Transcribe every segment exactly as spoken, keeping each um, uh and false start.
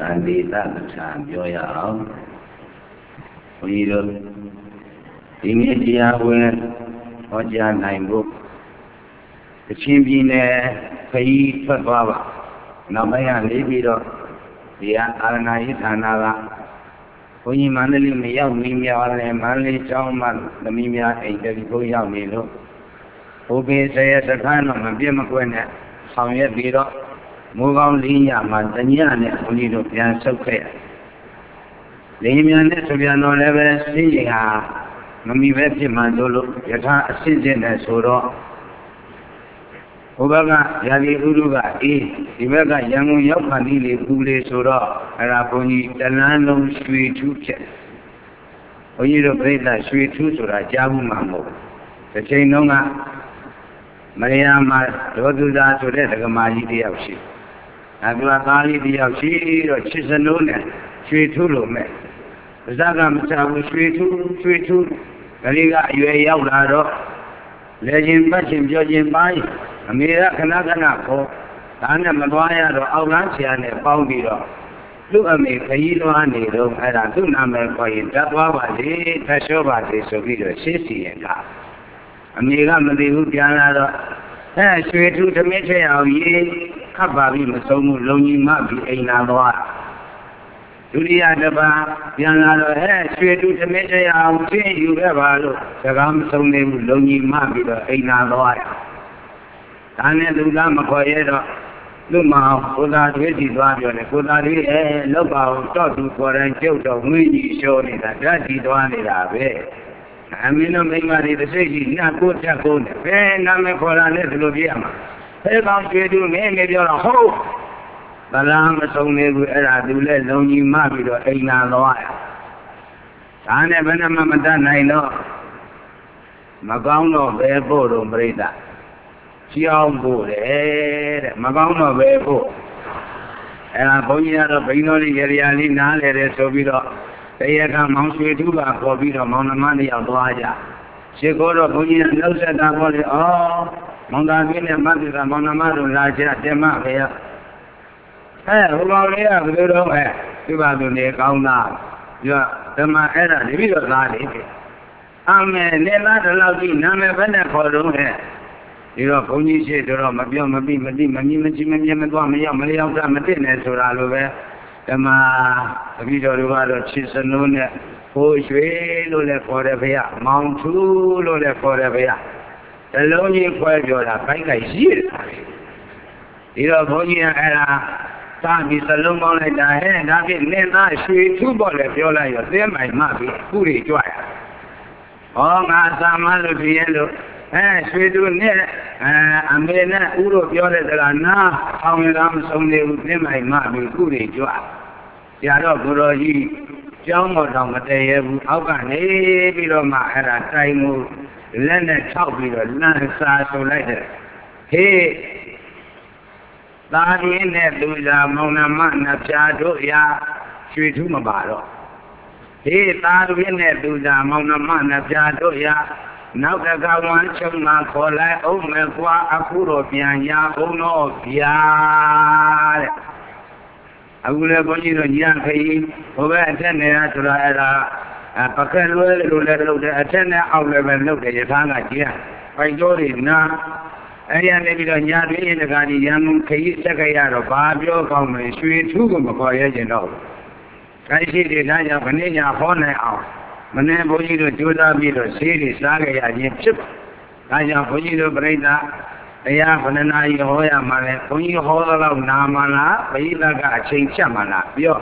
န္တိတပဋ္ဌာန်ပြောရအောင်ဘုန်းကြီးတို့ဒီနေ့တရားဝင်ဟောကြားနိုင်ဖို့ကချင်ပြည်နယ်ခရီးထွက်သွားပါနောက်ပိုင်းကနေပြီးတော့ဒီအာရဏယဌာနကဘုန်းကြီးမန္တလေးမရောက်မီးများလည်းမန္တလေးကျောင်းမှာသမီးများအိမ်တည်းဘုန်းရောက်နေလို့ဘုဘေဆရာစခန်းတော့မပြတ်မကွက်နဲ့ဆောင်ရွက်ပြီးတော့မိုးကောင်းလေးညမှာတညနဲ့ဘုန်းကြီးတို့ပြန်ဆုတ်ခဲ့လေးမြန်နဲ့ဆိုပြန်တော့လည်းပဲစိတ်ဟာမမီပဲဖြစ်မှတို့လို့ယထာအစစ်စစ်နဲ့ဆိုတော့ဘုဘကရာဂီဥရုကအေးဒီဘက်ကရန်ကုန်ရောက်ခါလေးလေးပူလေးဆိုတော့အဲ့ဒါဘုန်းကြီးတလန်းလုံးရွှေထူးဖြစ်ဘုန်းကြီးတို့ပြိဿရွှေထူးဆိုတာကြားမှုမှမဟုတ်တစ်ချိန်လုံးကမရိယာမှာဒေါသူသာဆိုတဲ့ဒကမာကြီးတယောက်ရှိအဲသူကသားလေးတယောက်ရှိတော့ချစ်စနိုးနဲ့ရွှေထူးလို့မဲ့ပါဇက်ကမချဘူးရွှေထူးရွှေထူးကလေးကအရွယ်ရောက်လာတော့လေချင်းပတ်ချင်းပြောချင်းပိုင်းအမေကခဏခဏခေါ်ဒါနဲ့မသွားရတော့အောက်လမ်းဆရာနဲ့ပေါင်းပြီးတော့သူ့အမေခရီးလွှားနေတော့အဲ့ဒါသူ့နာမည်ခေါ်ရင်ဓာတ်သွားပါလေထပ်လျှောပါလေဆိုပြီးတော့ရှင်းစီရင်ကအမေကမသိဘူးပြန်လာတော့အဲရွှေထူးသမင်းချေအောင်ရေးခတ်ပါပြီးမဆုံးဘူးလုံကြီးမပြီးအိမ်လာသွားဒုတိယတစ်ပါးပြန်လာတော့အဲရွှေထူးသမင်းချေအောင်ရှင်းယူခဲ့ပါလို့စကားမဆုံးသေးဘူးလုံကြီးမပြီးတော့အိမ်လာသွားတယ်ဒါနဲ့သူကမခေါ်ရတော့သူ့မအောင်ကိုသာတွေးကြည့်သွားပြောတယ်ကိုသာတွေးအဲလောက်ပါအောင်တော့သူခေါ်တိုင်းကျုပ်တော့ငွေကြီးလျှောနေတာဓာတ်ကြည့်သွားနေတာပဲအမင်းတို့မိန်းမတွေတစ်စိတ်ကြီးနှကိုးချက်ကိုးနေဘယ်နာမည်ခေါ်တာနဲ့ဒီလိုပြရမှာဘယ်ကောင်ကျွေးသူမင်းနေပြောတော့ဟုတ်ဗလားမဆုံးသေးဘူးအဲ့ဒါသူလည်းလုံကြီးမပြီးတော့အိမ်နာသွားရဒါနဲ့ဘယ်နှမမတတ်နိုင်တော့မကောင်းတော့ဘယ်ဖို့တော့ပြိဿကြောင်းဖို့တယ်တဲ့မကောင်းတော့ပဲဖို့အဲ့ဒါဘုန်းကြီးကတော့ဘိန်းတော်လေးရရလေးနားလေတယ်ဆိုပြီးတော့တရားကမောင်ရွှေထူးကခေါ်ပြီးတော့မောင်နှမနှစ်ယောက်သွားကြရှစ်ခေါ်တော့ဘုန်းကြီးကနှုတ်ဆက်တာခေါ်လေဩမောင်သားကြီးနဲ့မတ်တိကမောင်နှမတို့လာကြတယ်မပဲအဲဟိုကောင်လေးကဘယ်လိုတော့အဲဒီပါသူနေကောင်းသားပြောဓမ္မအဲ့ဒါတပိတော့သားလေအမေနေလားဒီလောက်ကြီးနာမည်ဘယ်နဲ့ခေါ်တော့ဟဲ့ဒီတော့ဘုန်းကြီးရှိတော့မပြောမပြီးမသိမမြင်မကြည့်မမြင်မသွားမရောက်မလျောက်တာမသိနဲ့ဆိုတာလိုပဲဓမ္မအပြီးတော်တို့ကတော့ချစ်စနိုးနဲ့ဟိုရွှေလို့လည်းခေါ်တယ်ဗျာမောင်ထူးလို့လည်းခေါ်တယ်ဗျာတလုံးကြီးခွဲပြောတာခိုင်းခိုင်းရှိတယ်ဒီတော့ဘုန်းကြီးကအဲ့ဒါသာပြီးစလုံးပေါင်းလိုက်တာဟဲ့ဒါဖြင့်နင်းသားရွှေထူးပေါ်လည်းပြောလိုက်ရောသဲမိုင်မှပြီးခုတွေကြွရဟောငါသာမလို့ပြည့်လို့အဲရွှေတူနဲ့အဲအမေနဲ့ဥတို့ပြောတဲ့စကားနာအောင်ရမဆုံးသေးဘူးသိမိုင်မှပြီးခုတွေကြွဆရာတော်ကိုတော်ကြီးကျောင်းတော်တော်မတည့်ရဘူးအောက်ကနေပြီးတော့မှအဲ့ဒါတိုင်မှုလက်နဲ့ထောက်ပြီးတော့လမ်းစာဆိုလိုက်တယ်ဟေးသာရင်းနဲ့သူသာမောင်နှမနှဖျားတို့ရာရွှေထူးမပါတော့ဟေးသာရင်းနဲ့သူသာမောင်နှမနှဖျားတို့ရာနောက်တကဝမ်းချုံမှာခေါ်လိုက်အောင်မယ်ကွာအခုတော့ပြန်ရအောင်တော့ဗျာတဲ့အခုလည်းဘုန်းကြီးတို့ညခရီးဟိုဘက်အထက်နေရဆိုတာအဲ့ဒါပကဲလွဲလို့လည်းလုပ်တယ်အထက်နဲ့အောက်လည်းပဲလုပ်တယ်ယထာကကြီးပိုက်တော်တွေနာအဲ့ရနေပြီးတော့ညာတွင်းတကားကြီးရန်ကုန်ခရီးဆက်ကြရတော့ဘာပြောကောင်းမလဲရွှေထူးကိုမခေါ်ရကျင်တော့ခိုင်းရှိတဲ့သားကြောင့်ခဏညာဟောနိုင်အောင်မနေ့ဘုန်းကြီးတို့ကြိုးစားပြီးတော့ဆေးတွေစားကြရခြင်းဖြစ်ပါဒါကြောင့်ဘုန်းကြီးတို့ပြိဿတရားခဏနာရီဟောရမှာလဲဘုန်းကြီးဟောတော့နာမလားပရိသတ်ကအချိန်ဖြတ်မှာလားပြော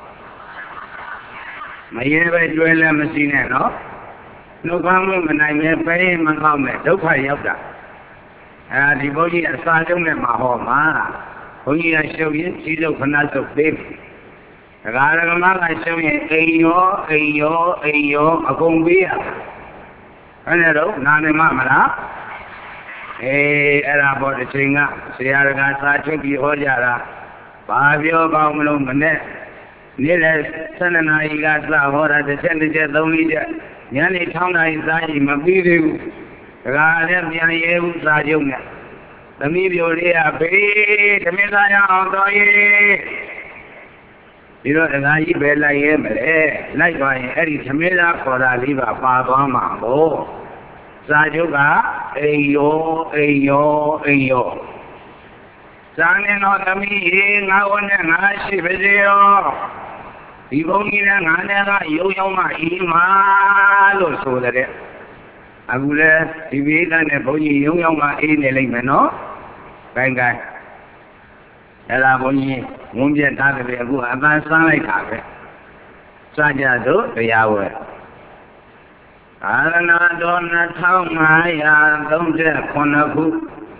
မရဲပဲကျွဲလည်းမရှိနဲ့နော်နှုတ်ခမ်းမနိုင်ပဲပဲမကောင်းနဲ့ဒုက္ခရောက်တာအဲဒီဘုန်းကြီးအစာကျုံနဲ့မှာဟောမှာဘုန်းကြီးကရှုပ်ရင်ကြီးလို့ခဏစုပ်ပေးဒကာဒကမကရှုံးရင်အိမ်ရောအိမ်ရောအိမ်ရောအကုန်ပေးရအဲ့ဒါတော့နာနေမှမလားအေးအဲ့ဒါပေါ်တစ်ချိန်ကဆရာကစာချုပ်ပြီးဟောကြတာဘာပြောကောင်းမလို့မနဲ့နေ့လေဆယ်နှစ်နာရီကစဟောတာတစ်ချက်တစ်ချက်သုံးလေးချက်ညနေ၆နာရီစာရင်မပြီးသေးဘူးဒကာလည်းပြန်ရဲဘူးစာချုပ်နဲ့သမီးပြိုလေးကဘေးသမီးသားရအောင်တော်ရေးဒီတော့ဒကာကြီးပဲလိုက်ရဲမလဲလိုက်သွားရင်အဲ့ဒီသမီးသားခေါ်တာလေးပါပါသွားမှာပေါ့စာချုပ်ကအိမ်ရောအိမ်ရောအိမ်ရောစာနေတော်သမီးရေငါဝနဲ့ငါရှိပါစေရောဒီဘုန်းကြီးကငါနဲ့ကရုံရောက်မှအီးမာလို့ဆိုတဲ့အခုလဲဒီဘေးကနဲ့ဘုန်းကြီးရုံရောက်မှအေးနေလိမ့်မယ်နော်ကိုင်းကိုင်းအဲ့ဒါဘုန်းကြီးငုံပြတ်ထားတယ်အခုအပန်းစမ်းလိုက်တာပဲစကြစို့တရားဝဲအာရဏတော်နှစ်ထောင်ငါးရာသုံးဆယ်ခုနှစ်ခု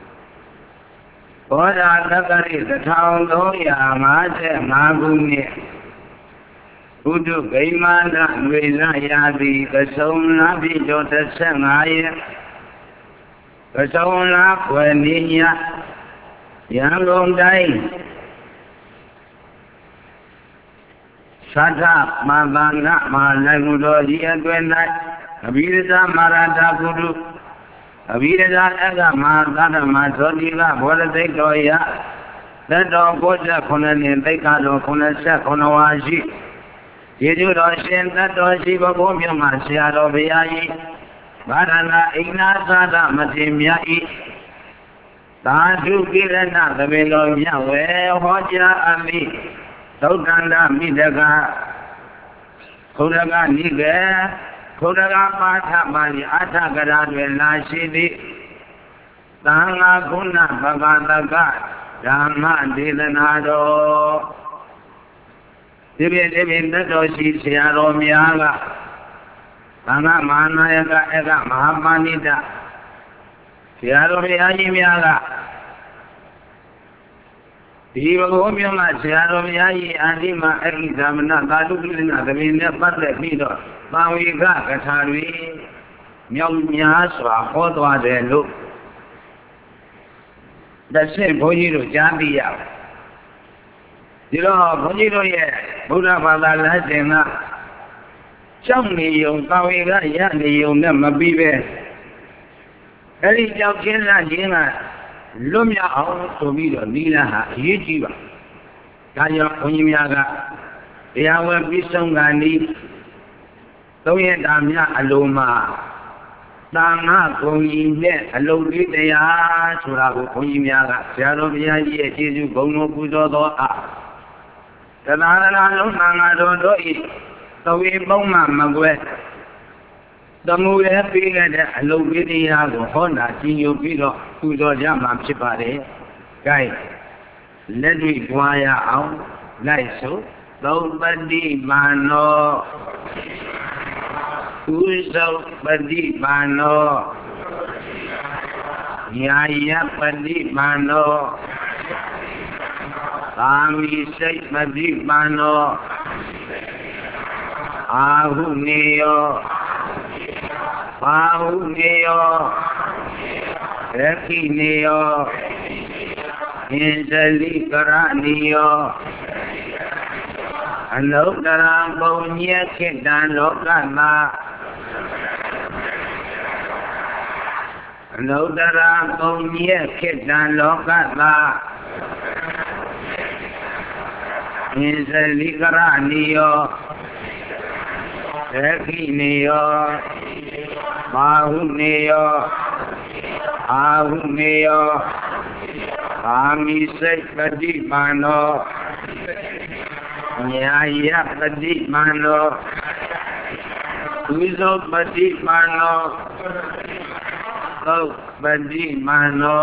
ဘောဓာတက္ကရိတစ်ထောင်သုံးရာငါးဆယ်ငါးခုနှစ်ဘုဒ္ဓဂိမာန္တຫນွေလရာတိကဆုံလာပြီကျော်တစ်ဆက်ငါးရက်ကဆုံလာခွေနေညရန်ကုန်တိုင်းသတ္ထမန္တနာမဟာနိုင်မှုတော်ကြီးအတွင်၌အဘိဓိသာမာရတာကုတုအဘိဓိသာအကမဟာသတ္တမသောတိကဘောဓသိတ်တော်ရသက်တော်ကိုးဆယ်ခုနှစ်နှစ်သိက္ခာတော်ခုနှစ်ဆယ်ခုနှစ်ဝါရှိယေရှုတော်ရှင်သက်တော်ရှိဘုံမြတ်မှာဆရာတော်ဘုရားကြီးဗာရဏအိနာသာဒမထေမြတ်ဤသာဓုကိရဏသဘေတော်မြတ်ဝဲဟောကြားအမိသုတ်တန္တမိတကခုရကနိကေခုရကပါထပါဠိအာထကရာတွင်လာရှိသည်သံဃာကုဏဘဂတကဓမ္မဒေသနာတော်ဒီပြည့်ဒီပြည့်တတ်တော်ရှိဆရာတော်များကသံဃာမဟာနာယကအကမဟာပါဏိတဆရာတော်ဘုရားကြီးများကဒီဘဂဝါမြေမှာဆရာတော်ဘုရားကြီးအာတိမအရိသမဏသာဓုကိလနာသမီးနဲ့ပတ်သက်ပြီးတော့ပါဝေကကထာတွေမြောက်များစွာဟောသွားတယ်လို့တစ်ဆက်ဘုန်းကြီးတို့ကြားသိရပါတယ်ဒီတော့ဘုန်းကြီးတို့ရဲ့ဗုဒ္ဓဘာသာလမ်းစဉ်ကကြောက်နေုံပါဝေကရနေုံနဲ့မပြီးပဲအဲ့ဒီကြောက်ချင်းလာခြင်းကလွတ်မြောက်အောင်ဆိုပြီးတော့နိလဟာအရေးကြီးပါဒါကြောင့်ဘုန်းကြီးများကတရားဝဲပြီးဆုံးကနီးသုံးရတာမြအလုံးမှာသာငါဂုံကြီးနဲ့အလုံးလေးတရားဆိုတာကိုဘုန်းကြီးများကဆရာတော်ဘုရားကြီးရဲ့ကျေးဇူးဂုဏ်တော်ပူဇော်တော်အားသဒ္ဒါရဏလုံးသံဃာတော်တို့ဤသဝေပုံမှမကွဲသမုရဲ့ပေးခဲ့တဲ့အလုပ်ပေးတရားကိုဟောတာကြီးညိုပြီးတော့ပူဇော်ကြမှာဖြစ်ပါတယ်။ gain လက်တွေ့ကြွားရအောင်လိုက်စို့သုံးပတိမာနောဥဇောပတိမာနောယာယပတိမာနောသာမိစိတ်ပတိမာနောအာဟုနေယောပါဟုနေယောရခိနေယောဣန္ဒလိကရဏီယောအနုတ္တရပုံညေခိတံလောကနာအနုတ္တရပုံညေခိတံလောကနာဣန္ဒလိကရဏီယောရခိနေယောပါဟုနေယောအာဟုနေယောအာမိစိတ်ပတိမာနောညာယပတိမာနောဝိဇောပတိမာနောသုတ်ပတိမာနော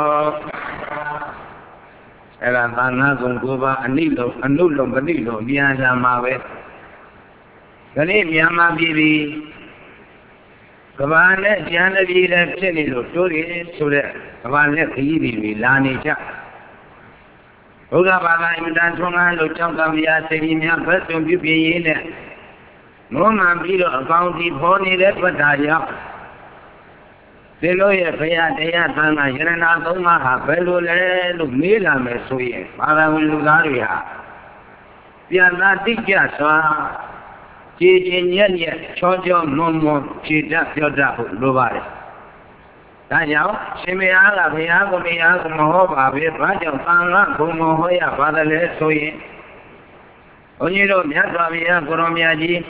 အဲ့ဒါသာနာကုံကိုပါအနိလုံအနုလုံပတိလုံပြန်လာမှာပဲဒီနေ့မြန်မာပြည်ပြည်ကဘာနဲ့ကျန်တဲ့ပြည်လည်းဖြစ်နေလို့တိုးရဆိုတဲ့ကဘာနဲ့ခရီးတွေလာနေကြဘုရားဘာသာအင်တန်ထွန်းကားလို့ကြောက်ကံမြာစေတီများဘက်သွန်ပြုပြင်းရေးနဲ့မောမှန်ပြီးတော့အကောင်းကြီးဖော်နေတဲ့ပတ္တာရောက်ဒီလိုရဲ့ဘုရားတရားသံဃာယရဏသုံးပါးဟာဘယ်လိုလဲလို့မေးလာမယ်ဆိုရင်ဘာသာဝင်လူသားတွေဟာပြန်သာတိကျစွာကြည်ကျင်ညက်ညက်ချောချောမွန်မွန်ခြေတတ်ပြောတတ်ဖို့လိုပါတယ်။ဒါကြောင့်ရှင်မယားကဘုရားကိုမယားကိုမဟောပါဘူး။ဘာကြောင့်သံဃာဘုံမဟောရပါသလဲဆိုရင် Only don't Yatavia, Goromiaji.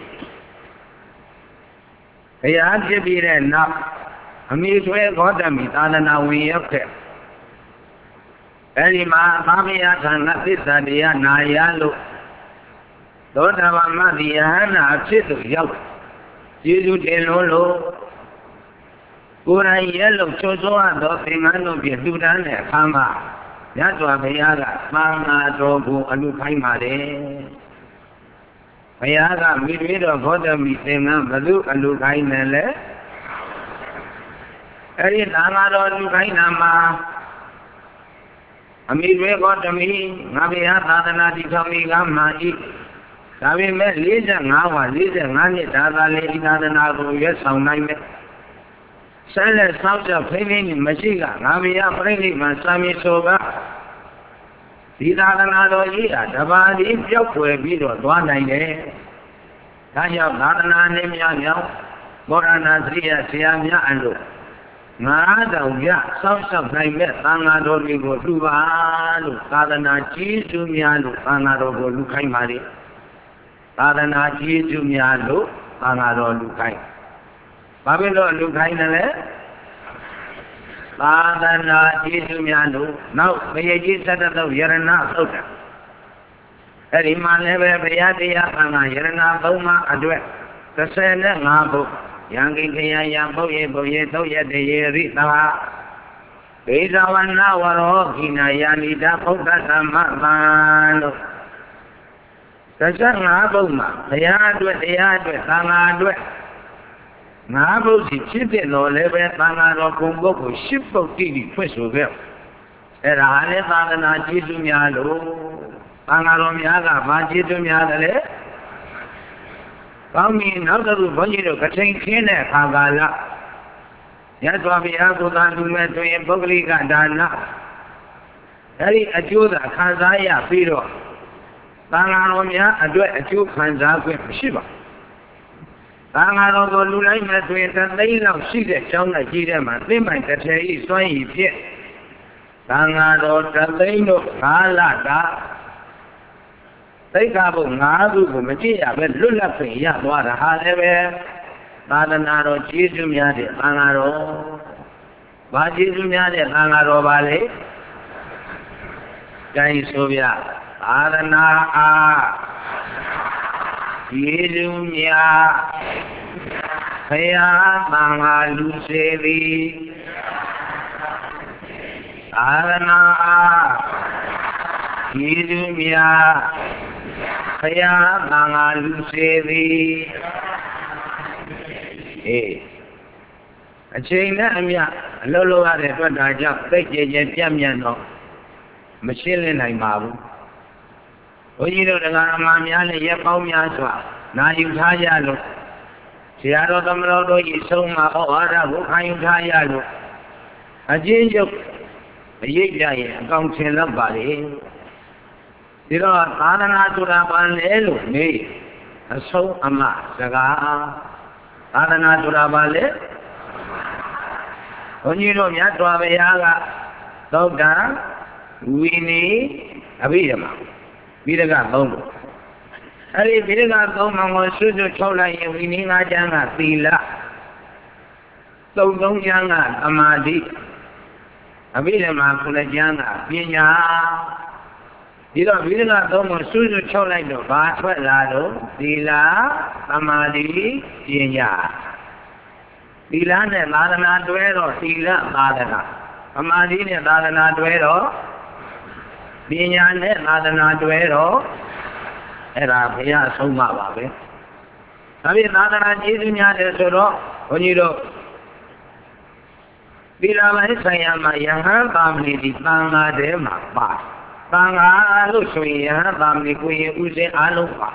They are to be enough. A meet where got them, and now we up there. Very Mamia can not this idea, Nayalu. Don't have a Madiana, Chitu, Yellow. You do Jelolo. Gura yellow, Chozo, and Dopimano, Pidudan, Kama. Yatwa Bayaga, Mama, Drogu, Alukaimade. Bayaga, midway of water, Missima, Balu, Alukainele. Eri Namado, Lukainama. A midway got to me, Nabia, Tadanati, Kamigama, Sabi met Lisa, Nawa, Lisa, Nani, Tada, Lady Tadanado, yes, how nine. Sailor sounds of playing in Machiga, Navia, Printing, Masami Soga. Tidanado, Tabadi, Jokwe, Bido, one night. Tanya, Nadana, Nemia, Morana, Tria, Siamia, and Look. Nada, ya, sounds of nightmare, Tanado, we go to Valu, Tadana, Chi, Jumialu, Tanado, Lukai Mari. Tadana, Chi, Jumialu, Tanado, Lukai. Babylon, Lukainale. Tadana, Chi, Jumialu. Now, Mayaji said that the Yerana, Soda. Eriman, Ever, Bayadia, Tana, Yerana, Boma, Adwet. The Sene, Nabu. Yangi Kaya Boye Boye Toya de Rita Bezawana Warokina Yanida Potasa Mano Tasanga Boma, the yard with the yard with Tanga. Nabu Chite no Lebe Tanga Rokumbo, ship of Tiki, Quesovel. Era Hale Tana Jisumiado, Tangaromiaga, Majisumiadale. Come in out of the Bonito, Katin Kina, Hagala. Yatwabi Akudan to Meto in Bogliga Dana. Eri Ajuda, Kazaya, Piro. Tangaromia, Adu Atu Kanza with Shiva. Tangaro Lulai met with a lane of Sida, Chona Jidama, they might say, so he fit. Tangaro, the lane of Kalata. They got Nadu, Matia, but Lulapi, Yatwara, Haleve, Badanaro, Jisumiade, Angaro, Bajisumiade, Angaro Valley, Jaisovia, Adana, Jisumia, Haya, Manga Lucevi, Adana, Jisumia. Kaya mga lusevi. Eh. A chain amya, Lolo at the Raja, Peke Yamiano, Machine and Mabu. Oh, you know the Garamamian, Yapamiaswa, Nayutayalo. Siaro Tamrodo is so ma ora, Wukayutayalo. A change of a yigay, a council of body. Dilo Adana Turaban Elu, me, a so ama, Saga Adana Turabale. Oniro Yatwa Yaga, Dogda, Winnie, Abiyama, Vidaga Bondo. Ali Vidaga Goma was Suju Chola, Winnie Najanga, Tila. So don't Yanga, Amadi, Abiyama, Kulajanga, Pinya. Dilo Villa Domo Suju Cholano, Baswalado, Dila, Amadi, Yenya. Dilane, Madana Duero, Dila, Madana. Amadi, Madana Duero, Dinyane, Madana Duero, Era Pia Soma Babe. Abi Madana Jizunya de Soro, Oniro. Dila Sayama Yaha, Bamli, Banga de Mapa. Tanga Lucia, Bamli Queen, Uze Alupa.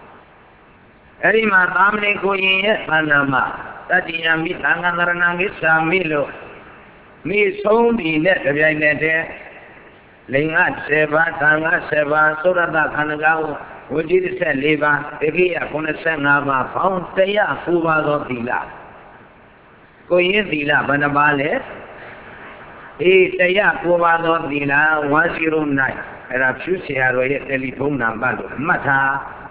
Erima Bamli Queen, Panama, Tatiami Tanganangi Samilo. Me so be net of Yanete, Lingat Seva, Tanga Seva, Surada Kanagao, which is a liver, Egia Kunasanava, found Taya, Fuva Dila. Koye Dila, Banabale. Eh, saya kuat dila one zero nine. Era cuci haroye telephone number. Mata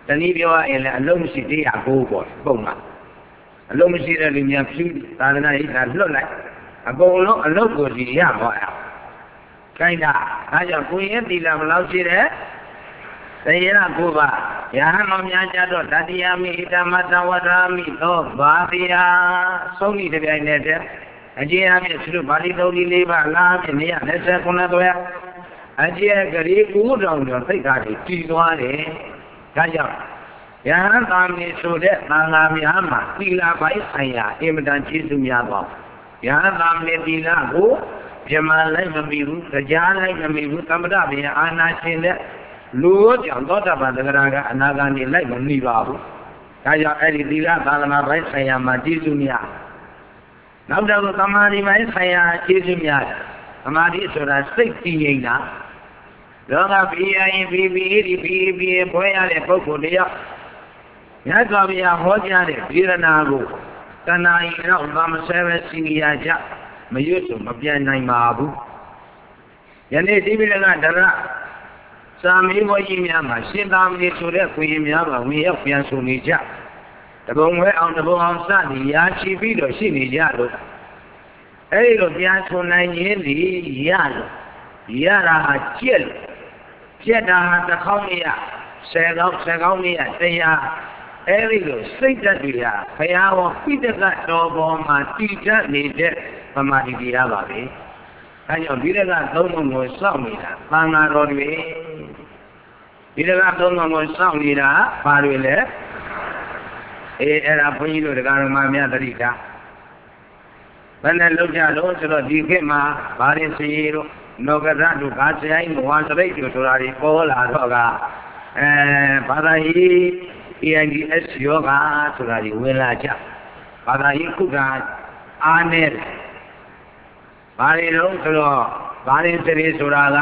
တနည်းပြောရရင်လည်းအလုံးမရှိသေးရကိုပေါ့ပုံမှာအလုံးမရှိတဲ့လူများဖြူသာသနာ့ရေးတာလွတ်လိုက်အကုန်လုံးအလုံးကိုစီရပါရခိုင်းတာအဲကြောင့်ကိုရင်သီလဘယ်လောက်ရှိတဲ့တရားကိုပါယဟန်တော်များကြတော့တတိယမိဓမ္မတဝရမိသောဘာတိယသုံးဤတစ်ပြိုင်တည်းတဲ့အကျဉ်းအဖြစ်သူတို့ဗာလိတော်ကြီးလေးပါလားဖြစ်နေရလက်ဆက်ခုနှစ်သွဲအကျဉ်းကလေးကိုတောင်ကျော်သိက္ခာတွေတည်သွားတယ်ဒါကြောင့်ယဟန်သာမီဆိုတဲ့သံဃာများမှာသီလပိုင်းဆိုင်ရာအင်မတန်ကျေးဇူးများပါယဟန်သာမီသီလကိုပြမလိုက်မမီဘူးကြားလိုက်မမီဘူးသမ္ပတဗျာအာနာရှင်တဲ့လူကြောင့်သောတာပန်သက္ကရာကအနာဂါနေလိုက်မမီပါဘူးဒါကြောင့်အဲ့ဒီသီလသာသနာပိုင်းဆိုင်ရာမှာကျေးဇူးများနောက်တော့သမာဓိပိုင်းဆိုင်ရာကျေးဇူးများသမာဓိဆိုတာစိတ်တည်ငြိမ်တာလောကဘီရင်ဘီဘီဒီဘီဘီဘွဲရတဲ့ပုဂ္ဂိုလ်တရားမြတ်စွာဘုရားဟောကြားတဲ့ဗေဒနာကိုတဏှာရင်တော့သာမဆဲပဲစီနီယာကြမရွတ်ဆိုမပြန်နိုင်ပါဘူးယနေ့ဒီဗေဒနာဒရစာမေးပွဲကြီးများမှာရှင်သာမဏေဆိုတဲ့ခွေရင်များပါဝင်ရောက်ပြန်ဆိုနေကြတပုံဝဲအောင်တပုံအောင်စသည်ရာချီပြီးတော့ရှိနေကြလို့အဲဒီလိုပြန်ဆိုနိုင်ရင်ဒီရလို့ရတာဟာကျက်လို့ကျက်တာဟာတစ်ခေါက်မရဆယ်ခေါက်ဆယ်ခေါက်မရတရားအဲဒီလိုစိတ်ဓာတ်တွေဟာဘုရားဟောပိဋကတော်ပေါ်မှာတည်တတ်နေတဲ့ပမာတိတရားပါပဲအဲကြောင့်ဒီတကသုံးပုံကိုစောင့်နေတာသံဃာတော်တွေဒီတကသုံးပုံကိုစောင့်နေတာဘာတွေလဲအေးအဲ့ဒါဘုန်းကြီးတို့တရားတော်မှာများသတိထားဘယ်နဲ့လောက်ကြလို့ဆိုတော့ဒီခေတ်မှာဘာရင်စီတို့နောကရတို့ဘာဆိုင်ဝါစရိတ်တို့ဆိုတာဒီပေါ်လာတော့ကအဲဘာသာရေး A I D S ယောဂဆိုတာဒီဝင်လာကြဘာသာရေးခုကအားနဲ့ဘာတွေလုံးဆိုတော့ဘာရင်စီဆိုတာက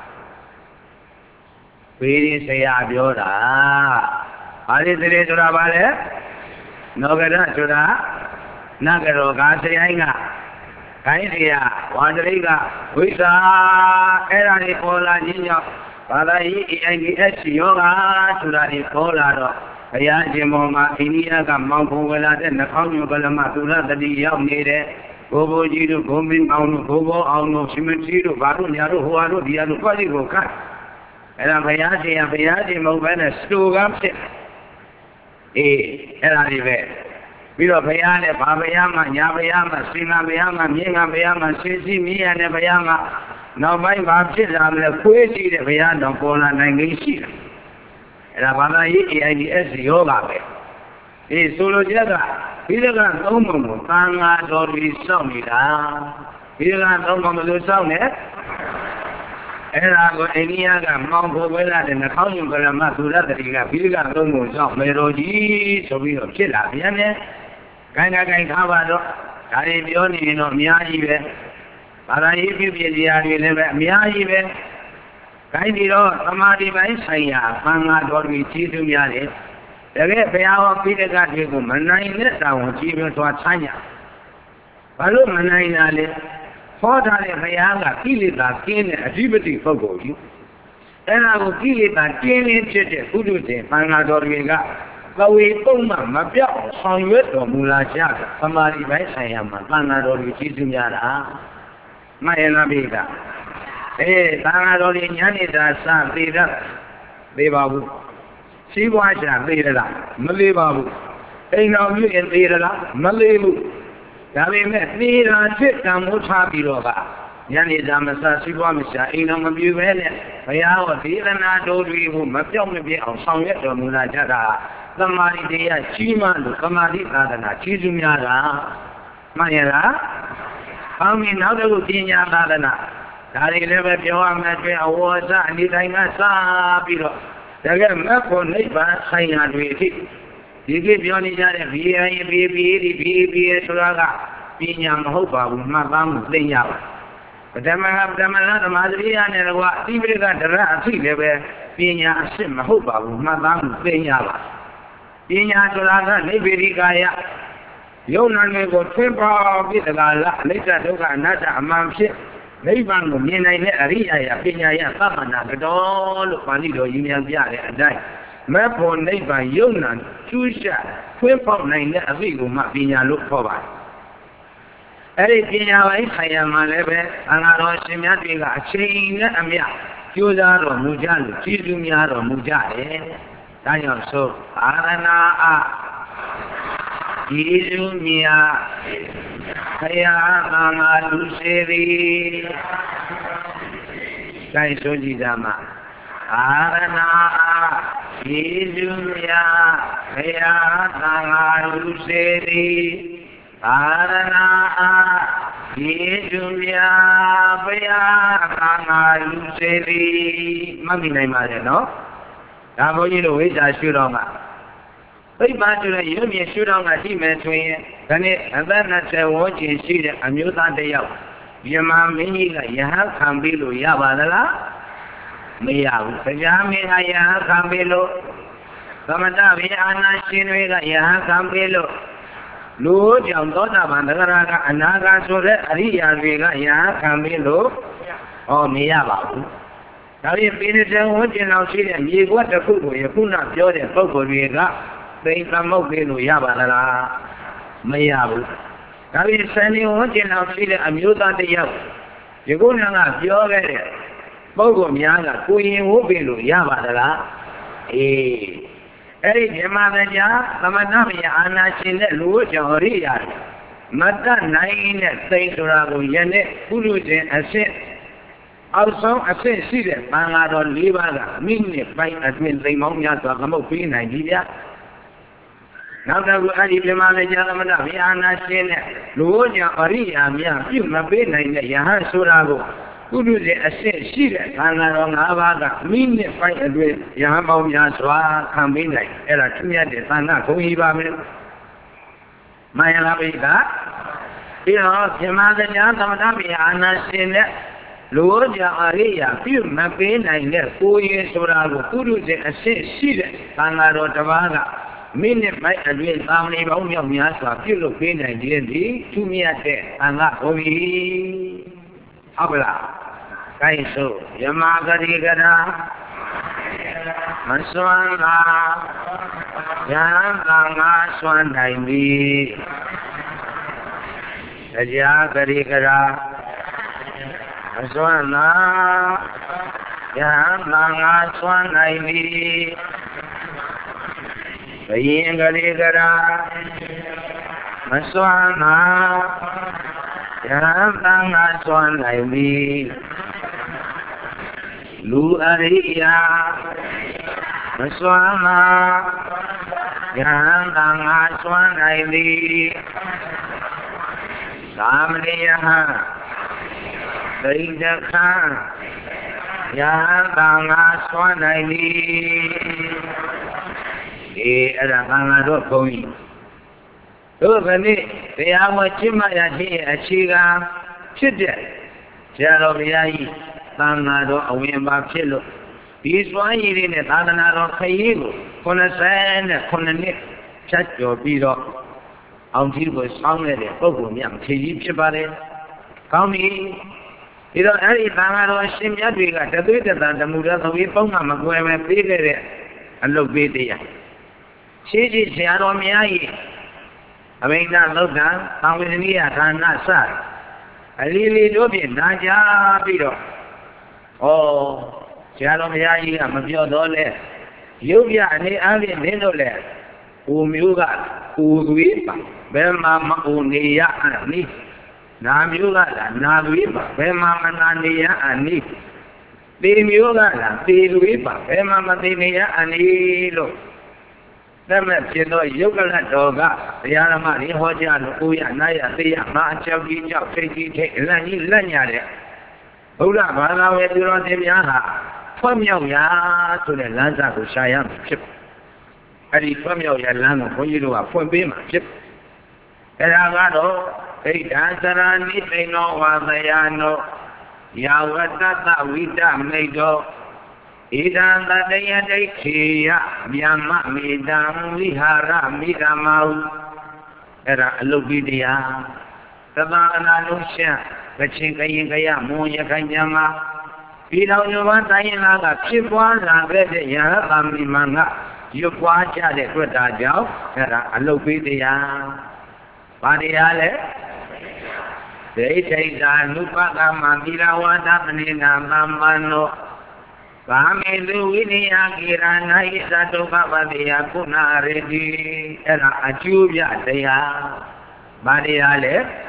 ဘေးရင်ဆရာပြောတာဘာရင်စီဆိုတာဘာလဲနောကရဆိုတာနဂရောကာဆရာကခိုင်းစီရဝါဒရိကဝိသအဲ့ဒါတွေပေါ်လာခြင်းကြောင့်ဘာသာရေး A I D S ယောဂဆိုတာတွေပေါ်လာတော့ဘုရားရှင်ပေါ်မှာအိန္ဒိယကမောင်ဖို့ဝလာတဲ့နှခေါင်းညိုကလမသုရတတိရောက်နေတဲ့ဘိုးဘိုးကြီးတို့ဘုံမင်းအောင်တို့ဘိုးဘိုးအောင်တို့ရှင်မကြီးတို့ဘာတို့ညာတို့ဟိုဟာတို့ဒီဟာတို့ပတ်လေးကိုခတ်အဲ့ဒါဘုရားရှင်ကဘုရားရှင်မဟုတ်ဘဲနဲ့စတူကဖြစ်အေးအဲ့ဒါတွေပဲပြီးတော့ဘုရားနဲ့ဘာဘုရားမှညာဘုရားမှစင်္ဂဘုရားမှမြင်းကဘုရားမှရှင်းစီမြင်းရတဲ့ဘုရားမှနောက်ပိုင်းဘာဖြစ်လာမလဲခွေးကြည့်တဲ့ဘုရားတော်ပေါ်လာနိုင်ခြင်းရှိတယ်အဲ့ဒါဘာသာရေး A I D S ယောဂပဲအေးဆိုလိုချက်ကဒီလကသုံးပုံကိုသံဃာတော်တွေစောင့်နေတာဒီလကသုံးပုံဘယ်လိုစောင့်လဲအဲ့ဒါကိုအိန္ဒိယကမောင်ဖို့ဝဲလာတဲ့နှခေါင်းညုံကလမသုရတတိကဘိလကသုံးပုံစောင့်မေတော်ကြီးဆိုပြီးတော့ဖြစ်လာပြန်တယ်ခိုင်းတာခိုင်းထားပါတော့ဒါတွေပြောနေရင်တော့အများကြီးပဲဘာသာရေးပြုပြစရာတွေလည်းပဲအများကြီးပဲခိုင်းပြီးတော့သမာဓိပိုင်းဆိုင်ရာသံဃာတော်တွေကြီးစုများတယ်တကယ်ဘုရားဟောပိဋကတွေကိုမနိုင်တဲ့တောင်ကြီးပြီးသွားချမ်းညာဘာလို့မနိုင်တာလဲဟောထားတဲ့ဘုရားကကိလေသာကင်းတဲ့အဓိပတိပုဂ္ဂိုလ်ကြီးအဲ့ဒါကိုကိလေသာကင်းနေဖြစ်တဲ့ဘုဒ္ဓရှင်သံဃာတော်တွေကကဝေပုံမှမပြောက်ဆောင်ရွက်တော်မူလာကြတာသမာဓိပိုင်းဆိုင်ရာမှာသံဃာတော်တွေကြီးစုများတာမှတ်ရလားပိဋကအေးသံဃာတော်တွေညာနေတာစသေးတာသေးပါဘူးစီးပွားရှာသေးရလားမသေးပါဘူးအိမ်တော်ပြုရင်သေးရလားမသေးဘူးဒါပေမဲ့သေးတာဖြစ်တံမိုးထားပြီးတော့ကညာနေတာမစစီးပွားမရှာအိမ်တော်မပြုပဲနဲ့ဘုရားဟောဒေသနာတော်တွေကိုမပြောက်မပြတ်အောင်ဆောင်ရွက်တော်မူလာကြတာသမာဓိတရားကြီးမှလို့သမာဓိသာသနာကြီးစုများတာမှန်ရလား။အောင်းပြီးနောက်တစ်ခုပညာသာသနာဒါတွေလည်းပဲပြောရမယ်တွင်အဝေါ်စအနေတိုင်းကစပြီးတော့တကယ်မဖို့နိဗ္ဗာန်ဆိုင်ရာတွေအထိဒီကိပြောနေကြတဲ့ V I P P D P P ဆိုတာကပညာမဟုတ်ပါဘူးမှတ်သားမှုသိရပါပထမကပထမလားဓမ္မစရိယနဲ့ကွာအတိပိကဒရအထိလည်းပဲပညာအစစ်မဟုတ်ပါဘူးမှတ်သားမှုသိရပါပညာဆိုတာကနိဗ္ဗေဒိကာယယုံနာတွေကိုထွန်းပေါပြီးတကားလားအနိစ္စဒုက္ခအနတ္တအမှန်ဖြစ်နိဗ္ဗာန်ကိုမြင်နိုင်တဲ့အရိယာယပညာယသမဏကတော်လို့ပါဠိတော်ရင်းမြန်ပြတဲ့အတိုင်း Mapo neighbor Yonan, Chusha, twin pop nine a week will not be a look forward. Everything I am a level, and I don't see me a chain and me. Judah or Mujal, Chizumia or Mujah, Daniel so, Arana, Chizumia, Kaya Mama Luceri, Kaisoji Dama, Arana, Chizumia, Kaya Mama Luceri, Arana, Chizumia, Kaya Mama Luceri, Mami Naimare, no? I want you to wait, I shoot on that. Very bad to the union shoot on a team between it, and then I say, watching, see the amusement day out. Your mom, me, you have come below Yabala. Me out. The Yami, I have come below. Kamadavi, Anna, Shinwega, you have come below. Lord, young daughter, Mandaraga, Anaga, so that Aria Vega, you have come below. Oh, me about. Now, if it is a watching out, see them, you what the food, you could not show the football we got. They come up with Yabala, Mayabu. Now, it's sending watching out, see the amusement the young. You go now, you're ready. Bogo Mianga, Queen Wubilu, Yabala. Eh, Eric Yamanaja, Lamanami, Anna Chile, Luja, Oria. Mata nine at Sainturago Yene, Puluze, and said. Also, I say, see that Bangado Livaga, meaning fight admin the Monia to Kamopi, Nigeria. Now that we are the manager of Viana Sene, Luoja, Oria, Mia, Puma Bena in the Yahan Surago, who do they assay, see that Bangado Navaga, meaning fight admin Yahamonia Swa, Kambina, Elakia de Sana, Kohiba, Maya Lavida. You know, the manager of Viana Sene. Luoja Aria, Puma Bena in there, four years Surago, who do they assay, see that Bangado Tavaga. Minute by a real family of Miasa, Pilo Pin and D and D, two Miate, and La Ovi Abla. Kaiso, Yamagarigana, Maswana, Yanga Swan Daimi, Yagarigara, Maswana, Yanga Swan Daimi. Yingarigara Maswana Yamanga Swan Ivy Lu Aria Maswana Yamanga Swan Ivy Samliya Saidaka Yamanga Swan Ivy Eh, ada Bangado going. Look at me, they are what Chimaya here, a chiga, chidja, Jaloviai, Bangado, a Wimba Chilo. These one in it, Adanado Kayigo, Conasan, Conanik, chat your beat up. Until was sounded a Bogo, young Chibari. Come in. You don't any Bangado Shimyadriga, the bigger than the Muda, we found a Maguire bigger and look big. She is Yaromia. I mean, that look down, I'm with me at that side. I really do it, Naja Bido. Oh, Yaromia, I'm a your dollar. You are the only middle, whom you got, who weep, Bema Unia and me. Nam you got, Nam weep, Bema Nania and me. Beam you got, Beam weep, Bema Mania and Elo. Never you know you can let Doga, the Yaramani, Hoja, Uya, Naya, the Macha, Vija, Fiji, Lani, Lanyare. Ula, Bana, where you don't have Yaha. From your ya to the Lanza to Siam ship. And from your Yalano, for you to a four beam ship. And I got all, they dance around it, they know what they are no. Yawata, we damn, they go. Idan da daya dai kiya biyama midam vihara midamau era lubidia tabana lusya kachin kayin kaya moya kanyama pidau yoba tayin la ga phit pwa la ge de ya ba mi man ga you watch at it with that job, a low video. Padiale, they take the Lupaka Mandira Wadapanina Mamano, Bami Luini Akira Naisa Badia Kuna Redi, and a Julia, they are Padiale.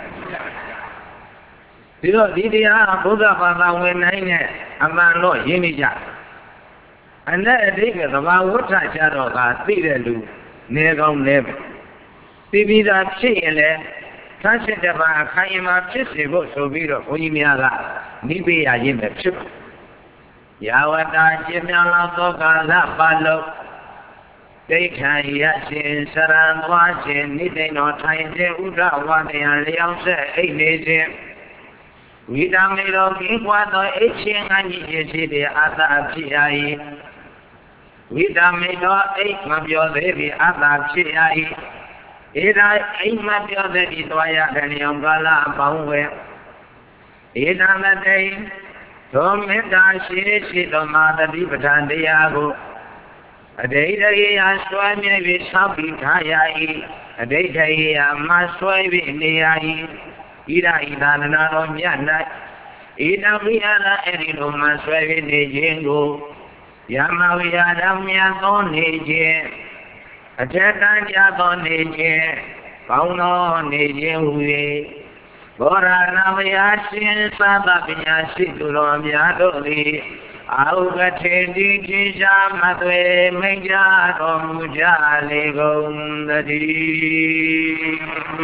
You know, Didia Buddha Papa when I am not Yinija. And then I think about what I shadow got, Peter do, never on never. Bibi that Chile, touch it about Kayama Chisibo, so be the Uyimiaga, Nibi Ayim Chip. Yawata Jimala Toka La Palo. They can yasin, Saran watching, Nidin or Time de Uda, what they are Liang eight days. We don't need to keep what the itching and you see the other P I. We don't need to eight of your baby other P I. It I eight of your baby to I and young Gala Baumwe. It on the day, don't make that she she don't matter deep than the Yago. A day that he has swam with something high. A day that he must swim in the eye. Ida ida na no miana ida miana eri no maswe ne jengo yama wiada miano ne je ajeta ya do ne je pauno ne je huye bora na ya sin sa ba pinya si tu lo mya do li au ga the di ji ja ma twe me ja do mu ja le gong da di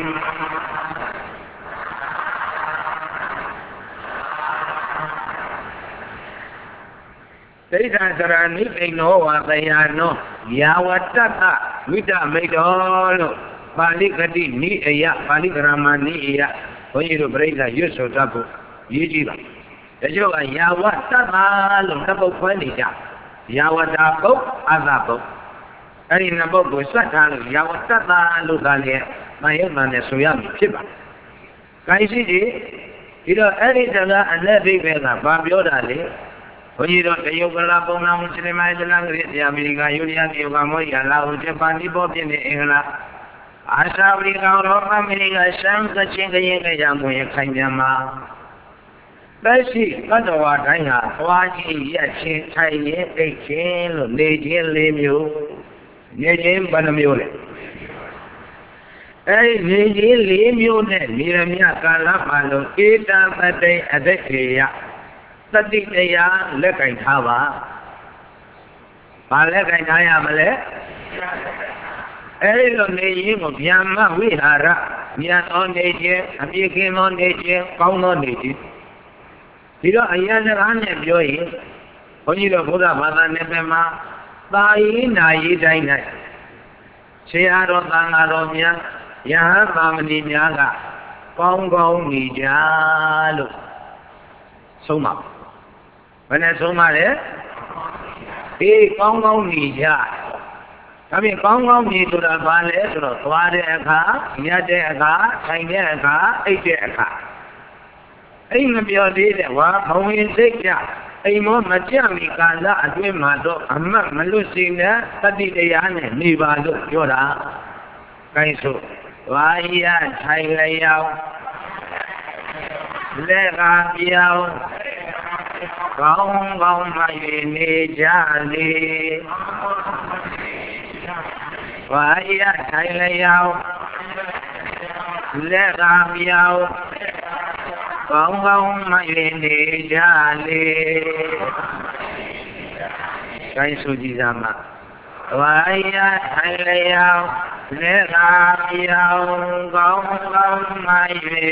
They dance around anything no one they are no. Yawatata, Vita made all Balikati ni a ya, Balikramani ya, when you break a use of Tapu, Yijiba. The Joga Yawatata, Lotapo Fanita, Yawatapo, Azapo. And in a book with Satan, Yawatata, Lugalia, my own man is Suyami, Chiba. Kaisiji, you know, any Tala and every Vena, Fabio. When you don't say you will have on Muslim Island, the America, Julian, Yogamoya, Lao, Japan, Bob in the England. I shall bring out of America, Sam, the Chinga Yamoya, Kanyama. Bessie, got the water, I have, watching, yes, tiny, eighteen, lady, Limu, Nejim, Banamule. Hey, lady, Limu, Miramia, Kalapalo, eight times a day at the area. Study the young, look at Hava. I look at Ayamale. Every name of Yama, we are Yan on nature, and you came on nature, found on nature. You know, I am a joy. When you look at Mother Nebema, by Nayi Dina. Searo Bangaromia, Yaha Mamani Yaga, Pongo Nijalo. Soma. When I saw my head, he Congo Nija. I mean, Congo need to the valley, to the Tuadeka, Yadeka, Taineka, Ejeka. Ain't the beauty that was how we take ya. A more Machami Kanda, a twin mado, a Malusina, study the Yan, Nivado, Yoda. Kaiso, why ya, Tailao, Lega Piao. Gong gong my jali. Waya Thailayao. Lega Yao. Gong gong my jali. Kai Suji Zama. Waya Thailayao. Lega Yao. Gong gong my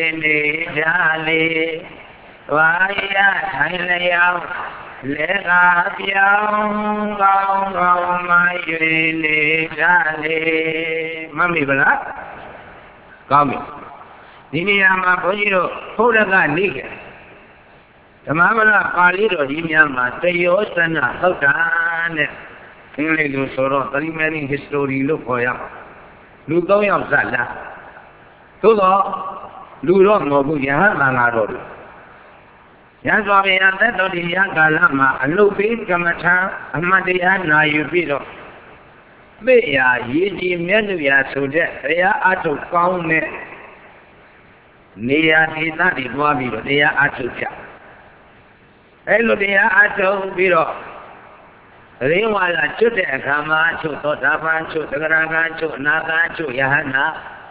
jali. Vaya Thailayao, Lega Piao, Gao Gao Mayule Jale. Mummy Bala? Kami. Diniyama Pojiro, Hodaga Niga. The Mamma Paliro, Diniyama, Tayo Sana, Hotan, English Soro, very many history look for ya. Lugo of Zala. Tugo, Ludo Mobuya, Mangaro. Yazwabi and that of the Yagalama, a looping Kamata, a Madia, Nayubido. မေယာရေးကြီးမြတ်လူရာဆိုတဲ့တရားအထုတ်ကောင်းတဲ့နေရာဒေသတွေတွားပြီးတော့တရားအထုတ်ကြအဲလိုတရားအထုတ်ပြီးတော့ရင်းဝါလာကျွတ်တဲ့အခါမှာချုပ်သောတာပန်ချုပ်သဂရကချုပ်အနာကချုပ်ယဟနာ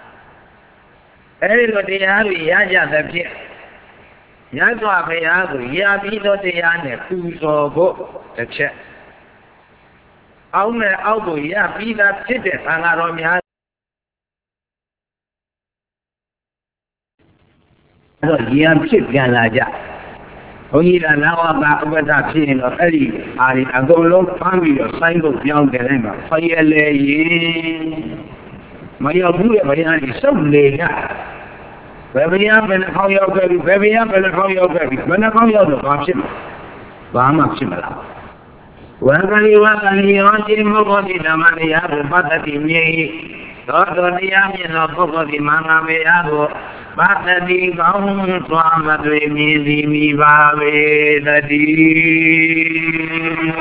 အဲဒီလိုတရားတွေရကြသဖြင့်ညစွာဘုရားကိုရပြီးသောတရားနဲ့ပူဇော်ဖို့တစ်ချက်အောင်းနဲ့အောက်ကိုရပြီးသားဖြစ်တဲ့သံဃာတော်များအဲ့တော့ရံဖြစ်ပြန်လာကြဘုန်းကြီးကနာဝကဥပဒဖြစ်ရင်တော့အဲ့ဒီအားဒီအကုန်လုံးဖမ်းပြီးတော့ဆိုင်းဖို့ပြောင်းတယ်လိုက်မှာဖယလေရင်မရောက်ဘူးရဲ့ဘုရားကြီးစုပ်လေကဘယ်ဘုရားဘယ်နှခေါင်းရောက်ခဲ့ပြီဘယ်ဘုရားဘယ်နှခေါင်းရောက်ခဲ့ပြီဘယ်နှခေါင်းရောက်တော့ဘာဖြစ်မှာဘာမှဖြစ်မလားဝံကလေးဝံကလေးရောတိမောဂောတိဓမ္မတရားကိုပတ္တိမြေသောတော်တရားမြင်သောပုဂ္ဂိုလ်ဒီမင်္ဂလာမေယကိုပတ္တိကောင်းစွာမသွေမြည်စီမိပါပေတည်း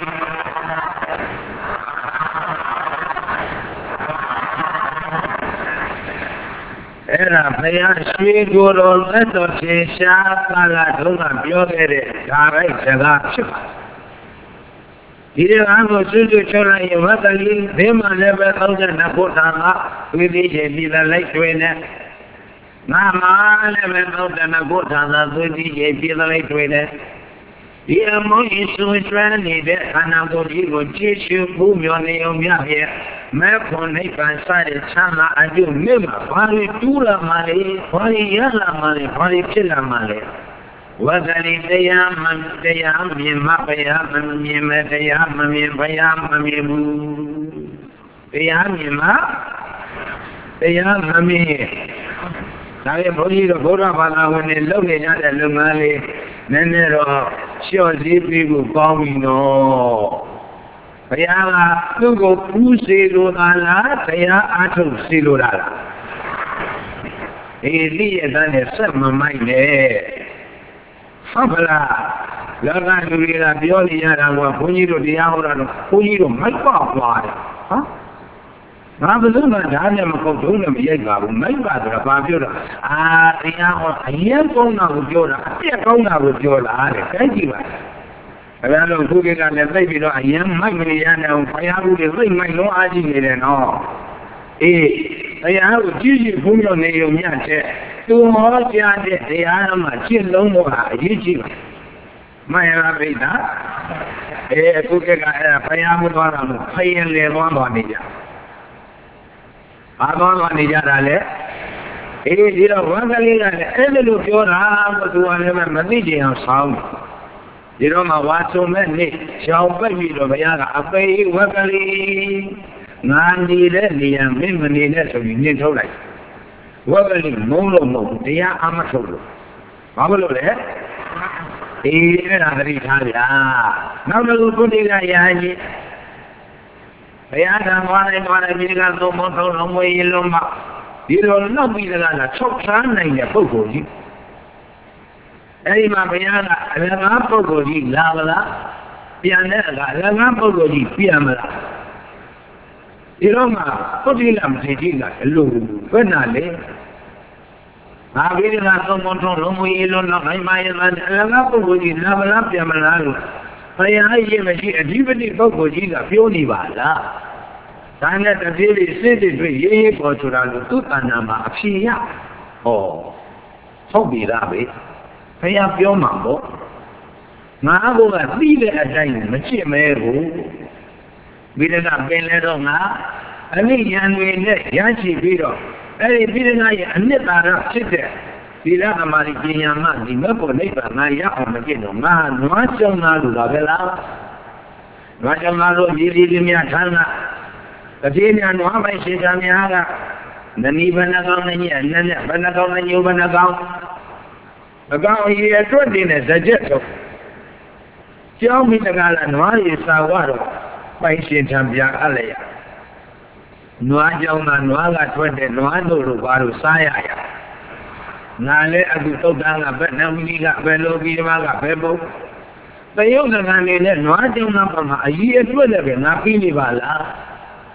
အဲ့ဒါဘုရားရွှေကိုယ်တော်လက်တော်ထင်ရှားကာလတုန်းကပြောခဲ့တဲ့ဒါရိုက်စကားဖြစ်ပါတယ်ဒီလိုအားကိုစွတ်စွတ်ချလိုက်ရင်ဝတ်ကလေးဘင်းမှလည်းပဲသုံးတဲ့နဖို့ထာကဝိသိကျေပြည်လိုက်တွင်နဲ့ငါမှလည်းပဲသုံးတဲ့နဖို့ထာကဝိသိကျေပြည်လိုက်တွင်နဲ့ဒီအမောင်းစွတ်စွမ်းနေတဲ့ခန္ဓာကိုယ်ကြီးကိုကြည့်ရှုမှုမျောနေုံမြဖြင့်မဲခွန်နိဗ္ဗာန်စတဲ့ချမ်းသာအကျိုးမြင့်မှာဘာတွေတူးလာမှလဲဘာတွေရလာမှလဲဘာတွေဖြစ်လာမှလဲဝဂလိတရားမတရားမြင်မဘုရားမမြင်မတရားမမြင်ဘုရားမမြင်ဘူးတရားမြင်မတရားမမြင်ဒါပေမဲ့ဘုန်းကြီးတို့ဘုရားဘာသာဝင်တွေလုပ်နေကြတဲ့လုပ်ငန်းလေးနည်းနည်းတော့လျှော့စည်းပြီးကိုကောင်းပြီနော်ဘုရားကသူ့ကိုပူးစေလိုတာလားတရားအားထုတ်စေလိုတာလားအေးလိရဲ့သားနဲ့ဆက်မမိုက်နဲ့ဟုတ်ပါလားလောကလူတွေကပြောနေရတာကဘုန်းကြီးတို့တရားဟောတာတော့ဘုန်းကြီးတို့မိုက်ပါသွားတယ်ဟာငါဘယ်လိုမှဓာတ်နဲ့မကုတ်တုံးနဲ့မရိုက်ပါဘူးမိုက်ပါဆိုတာဘာပြောတာအာတရားဟောအရင်ကောင်းတာကိုပြောတာအပြည့်ကောင်းတာကိုပြောတာတဲ့ကြိုက်ကြည့်ပါဘယ်လိုခုကိကလည်းသိပြီးတော့အရင်မိုက်မနေရနဲ့ဘုရားဦးတွေသိမိုက်လုံးအားကြီးနေတယ်နော်အေးတရားကိုကြည့်ကြည့်ဘုန်းကြီးနေုံမြတ်တဲ့သူဟောကြားတဲ့တရားမှာရှင်းလုံးတော့အရေးကြီးပါမယရာပိဋကအဲအခုကကအဲဘုရားမသွားတာလို့ဖယင်လေသွားသွားနေကြဘာသွားသွားနေကြတာလဲအေးဒီတော့ဝန္ကလေးကလည်းအဲ့လိုပြောတာကိုသူကလည်းမသိချင်အောင်ဆောင်းဒီတော့မှဝါချုံမဲ့နေ့ရှောင်ပိတ်ပြီးတော့ဘုရားကအပေဝန္ကလေးငါနေတဲ့နေရာမင်းမနေတဲ့ဆိုပြီးညှင်းထုတ်လိုက်ဝက်ကလေးမုန်းလို့မဟုတ်တရားအမထုတ်လို့ဘာလို့လဲအေးအဲ့ဒါသတိထားဗျာနောက်တစ်ခုပုဒ်ကရာကြီးဘုရားကဝါလိုက်ဝါလိုက်ဒီကသုံးမသုံးလုံးမွေးလုံးမဒီလိုနောက်ပြီးတကလား၆ဆန်းနိုင်တဲ့ပုဂ္ဂိုလ်ကြီးအဲ့ဒီမှာဘုရားကအလကားပုဂ္ဂိုလ်ကြီးလာမလားပြန်တဲ့အခါအလကားပုဂ္ဂိုလ်ကြီးပြန်မလားဒီတော့မှပုဒ်တိလမထေကြီးကအလိုဘယ်နာလဲငါပြီးကသုံးမထုံးလုံးမွေးလုံးတော့နိုင်မရတဲ့အလကားပုဂ္ဂိုလ်ကြီးလာမလားပြန်မလားလို့ဘုရားရဲ့မရှိအဓိပတိပုဂ္ဂိုလ်ကြီးကပြောနေပါလားဒါနဲ့တပြေးလေးစိတ်တွေရေးရေးပေါ်ဆိုတာလို့သူ့တဏ္ဍာမှာအဖြေရဟောဟုတ်ပြီလားပဲဘုရားပြောမှာပေါ့ငါအဘကသိတဲ့အတိုင်းမချစ်မဲဘူးပြီးတော့ပင်လဲတော့ငါအနိယံတွေနဲ့ရရှိပြီးတော့အဲ့ဒီပြီးတော့ရဲ့အနှစ်သာရဖြစ်တဲ့ဒီလသမားပညာမှဒီမဲ့ပေါ်နိဗ္ဗာန်ငါရအောင်မကျင့်တော့ငါနွားကြောင်းသားလို့လားပဲလားနွားကြောင်းသားလို့ရည်ရည်လေးများထမ်းတာတပြေးများနွားပိုင်ရှင်သာများကနနီဘဏ္ဍကောင်းနဲ့ညက်နဲ့ဘဏ္ဍကောင်းနဲ့ညိုဘဏ္ဍကောင်းအကောင်အရေးအတွက်တင်တဲ့ဇကြက်တော့ကြောင်းပြီးတကားလားနွားရည်စာဝတော့ပိုင်ရှင်ထံပြအပ်လိုက်ရနွားကြောင်းသားနွားကထွက်တဲ့နွားတို့လိုဘာလို့စားရရငါလည်းအခုသုတ်တန်းကဘယ်နှမီကဘယ်လိုပြီးဒီမှာကဘယ်ပုံတရုတ်နိုင်ငံနေနဲ့နွားကြောင်းသားပေါ်မှာအရေးအတွက်လည်းပဲငါပြီးနေပါလား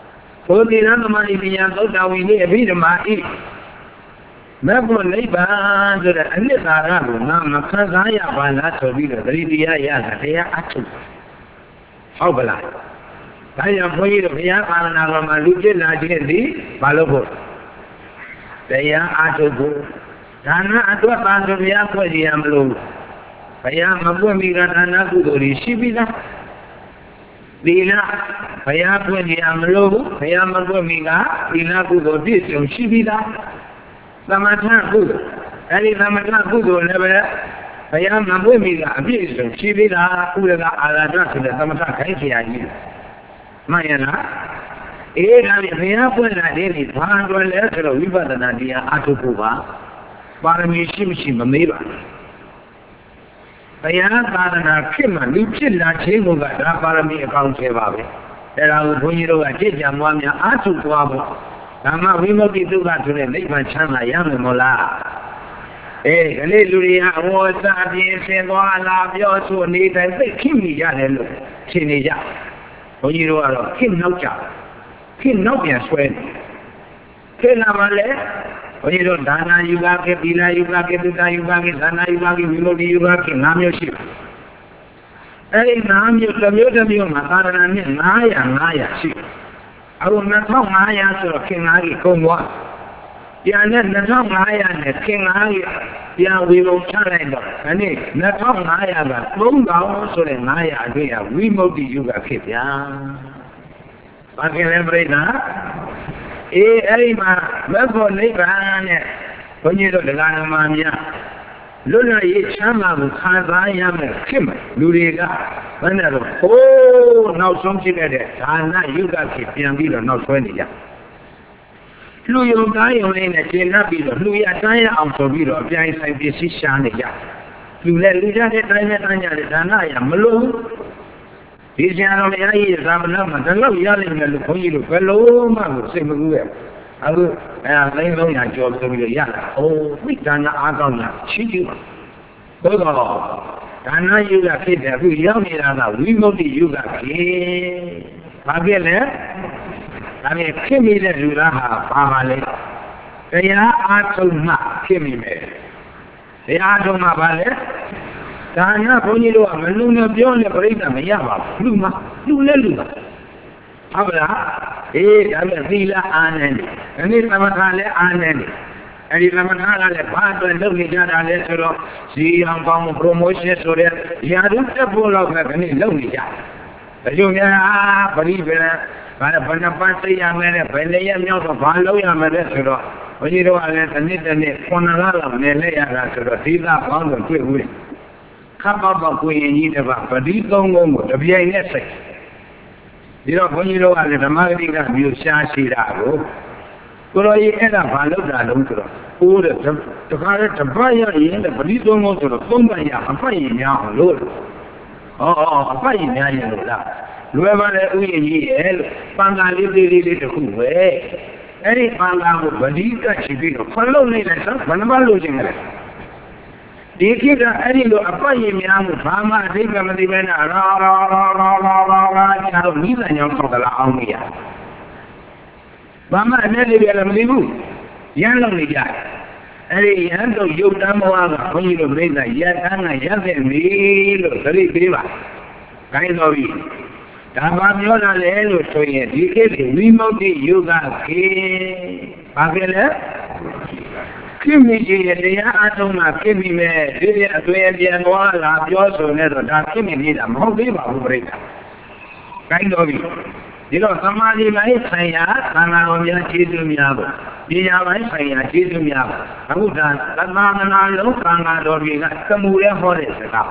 ကိုဒီရသမဏိပညာသုတ်တော်ဝင်လေးအဘိဓမ္မာဤမဘုနိဗ္ဗာန်ဆိုတဲ့အနှစ်သာရကိုငါမခံစားရပါလားဆိုပြီးတော့သတိတရားရတာတရားအထုတ်ဟုတ်ပါလားဒါကြောင့်ဘုန်းကြီးတို့ဘုရားအာရဏတော်မှာလူပြစ်လာခြင်းသည်ဘာလို့ဖို့တရားအထုတ်ဖို့ဒါနအတွက်ပါဆိုဘုရားဖွဲ့ကြရမလို့ဘုရားမပွင့်မိကဒါနကုသိုလ်တွေရှိပြီလားသီလဘုရားပွင့်ကြရမလို့ဘုရားမပွင့်မိကသီလကုသိုလ်ပြည့်စုံရှိပြီလားသမထကုသိုလ်အဲ့ဒီသမထကုသိုလ်လည်းပဲဘုရားမပွင့်မိကအပြည့်စုံရှိပြီလားဥရကအာရဒဆိုတဲ့သမထခိုင်းဆရာကြီးမှန်ရလားအေးဒါဖြင့်ဘုရားပွင့်လာတဲ့ဒီဘာတော်လဲဆိုတော့ဝိပဿနာတရားအထုဖို့ပါပါရမီရှိမရှိမမေးပါဘုရားသာသနာဖြစ်မှလူဖြစ်လာခြင်းကဒါပါရမီအကောင်းထဲပါပဲအဲ့ဒါကိုဘုန်းကြီးတို့ကကြည်ကြံမွားများအထုသွားဖို့ဓမ္မဝိမု ക്തി ဒုက္ခဆိုတဲ့နိဗ္ဗာန်ချမ်းသာရမယ်မို့လားအေးဒီနေ့လူတွေကအဝေါ်စာပြင်းဆင်သွားလာပြောဆိုနေတိုင်းသိခင်မိရတယ်လို့ထင်နေကြဘုန်းကြီးတို့ကတော့ခင်နောက်ကြခင်နောက်ပြန်ဆွဲခင်လာပါလေဘုန်းကြီးတို့ဒါနယူပါကေသီလယူပါကေသုတယူပါကေဒါနယူပါကေဝိမု ക്തി ယူပါကေ၅မျိုးရှိတယ်အဲ့ဒီ၅မျိုးတစ်မျိုးတစ်မျိုးမှာသာရဏနဲ့၅၀၀ ၅၀၀ရှိတယ်အခုနှစ်ထောင်ငါးရာဆိုတော့ခင်ငါးကြီးကုန်သွားပြန်နဲ့နှစ်ထောင်ငါးရာနဲ့ခင်ငါးကြီးပြန်ဝေဘုံချလိုက်တော့ဒီနေ့နှစ်ထောင်ငါးရာကသုံးထောင်ဆိုတဲ့ငါးရာအတွေ့အဝိမု ക്തി ယုဂဖြစ်ဗျာဘာခင်လဲပြိဿာအေးအဲ့ဒီမှာမက်ဖို့နိဗ္ဗာန်နဲ့ဘုန်းကြီးတို့တရားနာမများလွတ်လပ်ရေးချမ်းသာကိုခံစားရမယ်ဖြစ်မယ်လူတွေကဘယ်နဲ့တော့ဟိုးနောက်ဆုံးဖြစ်ခဲ့တဲ့ဒါနယုဂဖြစ်ပြန်ပြီးတော့နောက်ဆွဲနေကြလူယုံသားယုံလေးနဲ့ကျင့်တတ်ပြီးတော့လူရတန်းရအောင်ဆိုပြီးတော့အပြိုင်ဆိုင်ပစ္စည်းရှာနေကြလူလည်းလူကြတဲ့တိုင်းနဲ့တန်းကြတဲ့ဒါနရမလို့ဒီဆရာတော်များကြီးသာမဏေမှာတလောက်ရလိမ့်မယ်လို့ခွန်ကြီးတို့ဘယ်လို့မှစိတ်မကူးရဲ့အခုအဲသိန်းသုံးရာကျော်ဆိုပြီးတော့ရလာအိုးသိဒါနအားကောင်းတာချီးကျူးဘုရားဒါနယုဂဖြစ်တယ်အခုရောက်နေတာကဝိမု ക്തി ယုဂဖြစ်ဘာဖြစ်လဲဒါဖြင့်ဖြစ်မိတဲ့လူသားဟာဘာပါလဲတရားအားထုတ်မှဖြစ်မိမယ်တရားအားထုတ်မှဘာလဲဒါနဘုန်းကြီးတို့ကမလူနဲ့ပြောနဲ့ပြိဿမရပါဘူးလူမှလူလဲလူပါဟုတ်လားအေးဒါပေမဲ့သီလအားနဲ့ဒီနေ့သမထလည်းအားနဲ့အဲ့ဒီသမထကလည်းဘာအတွက်လုပ်နေကြတာလဲဆိုတော့ဇီအောင်ကောင်း promotion ဆိုတဲ့ယာရုတက်ဖို့လောက်ကဒီနေ့လုပ်နေကြတယ်ဘယ်လိုများပရိပရဘာဘယ်နှပတ်သိရမယ်လဲဘယ်နေရမြောက်တော့ဘာလုပ်ရမယ်လဲဆိုတော့ဘုန်းကြီးတို့ကလည်းတစ်နေ့တစ်နေ့ခုနှစ်လလောက်နေလဲရတာဆိုတော့ဒီသာပေါင်းတော့တွေ့ဘူးလေခပ်ပေါက်ပေါက်ကိုရင်ကြီးတပါပတိသုံးလုံးကိုတပြိုင်နဲ့စိတ်ဒီတော့ဘုန်းကြီးတို့ကလည်းဓမ္မဂတိကမျိုးရှားရှိတာကိုကိုလိုကြီးအဲ့ဒါဘာလုပ်တာလုံးဆိုတော့အိုးတဲ့တခါတည်းတပတ်ရရင်ပတိသုံးလုံးဆိုတော့သုံးပတ်ရအပတ်ရင်များအောင်လို့ဩဩအပတ်ရင်များရင်လို့လားလွယ်ပါလေဥယျာဉ်ကြီးရဲ့လို့ပန်ကာလေးလေးလေးတစ်ခုပဲအဲ့ဒီပန်ကာကိုပတိကချီပြီးတော့ဖလုံးနေလိုက်တော့ဘယ်နှပတ်လို့ခြင်းလဲဒီကိစ္စအဲ့ဒီလိုအပတ်ရင်များမှုဘာမှအဓိပ္ပာယ်မသိဘဲနဲ့ရာရာရာရာရာရာကျတော့နိဗ္ဗာန်ရောက်တော့လာအောင်မရဘာမှအနဲ့လေးပြလည်းမသိဘူးရမ်းလုံးနေကြအဲ့ဒီရမ်းတော့ရုပ်တမ်းဘဝကဘုန်းကြီးတို့ပြိဿရတန်းကရက်တဲ့နေလို့သတိပေးပါခိုင်းတော်ပြီဒါမှပြောတာလေလို့ဆိုရင်ဒီကိစ္စဝိမု ക്തി ယုဂခေဘာဖြစ်လဲခင်မကြီးရဲ့တရားအထုံးမှာခင်ပြီမဲ့ဒီပြအသွင်ပြန်သွားလာပြောဆိုနေတော့ဒါခင်မကြီးတာမဟုတ်သေးပါဘူးပြိဿခိုင်းတော်ပြီဒီတော့သမာဓိပိုင်းဆိုင်ရာသံဃာတော်များကျေးဇူးများပါပညာပိုင်းဆိုင်ရာကျေးဇူးများပါအခုဒါသမဏနာလုံးသံဃာတော်တွေကသမှုရဲဟောတဲ့စကား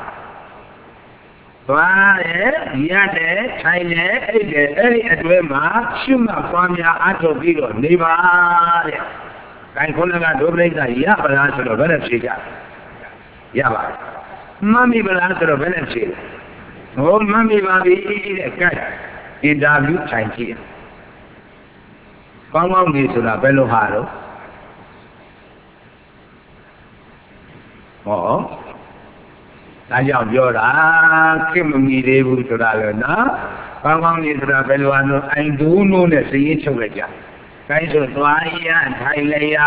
သွားတယ်ရတယ်ထိုင်တယ်အဲ့ဒီအဲ့ဒီအတွဲမှာရှုမှတ်ပွားများအထောက်ပြီးတော့နေပါတဲ့။ခိုင်ခုနကဒုပရိသရပါလားဆိုတော့ဘယ်နဲ့ဖြေကြ။ရပါမှတ်မိပါလားဆိုတော့ဘယ်နဲ့ဖြေ။ဟောမှတ်မိပါပြီတဲ့ကဲအင်တာဗျူးထိုင်ကြည့်။ကောင်းကောင်းနေဆိုတာဘယ်လိုဟာတော့ဟောဒါကြောင့်ပြောတာခင်မမီသေးဘူးဆိုတာလေနော်ကောင်းကောင်းလေးဆိုတာဘယ်လိုအားလို့အိုင်ဒူးနိုးနဲ့စည်ရင်ချုပ်လိုက်ကြ။ခိုင်းဆိုသွားရထိုင်လေရ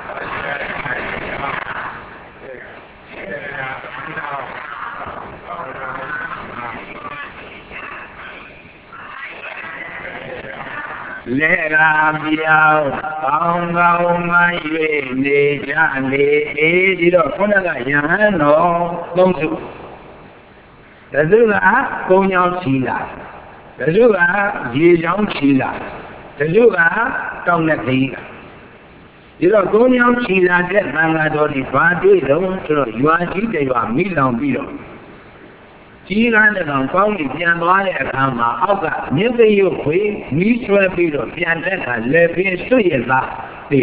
လေရာပြောင်းကောင်းကောင်းမှ၍နေကြလေဒီတော့ခုနကယဟန်တော်သုံးစုတစုကကုန်းချောင်းချီလာတစုကရေချောင်းချီလာတစုကတောင်းနဲ့ခရီးလာဒီတော့ကုန်းချောင်းချီလာတဲ့သံဃာတော်ဒီဘာတွေ့တော့ဆိုတော့ရွာကြီးတဲ့ရွာမိလောင်ပြီးတော့ကြီးကားတဲ့ကောင်ကောင်းကြီးပြန်သွားတဲ့အခါမှာအောက်ကမြစ်သိရုပ်ခွေမီးဆွဲပြီးတော့ပြန်တဲ့အခါလက်ပြင်းစွတ်ရသားသိ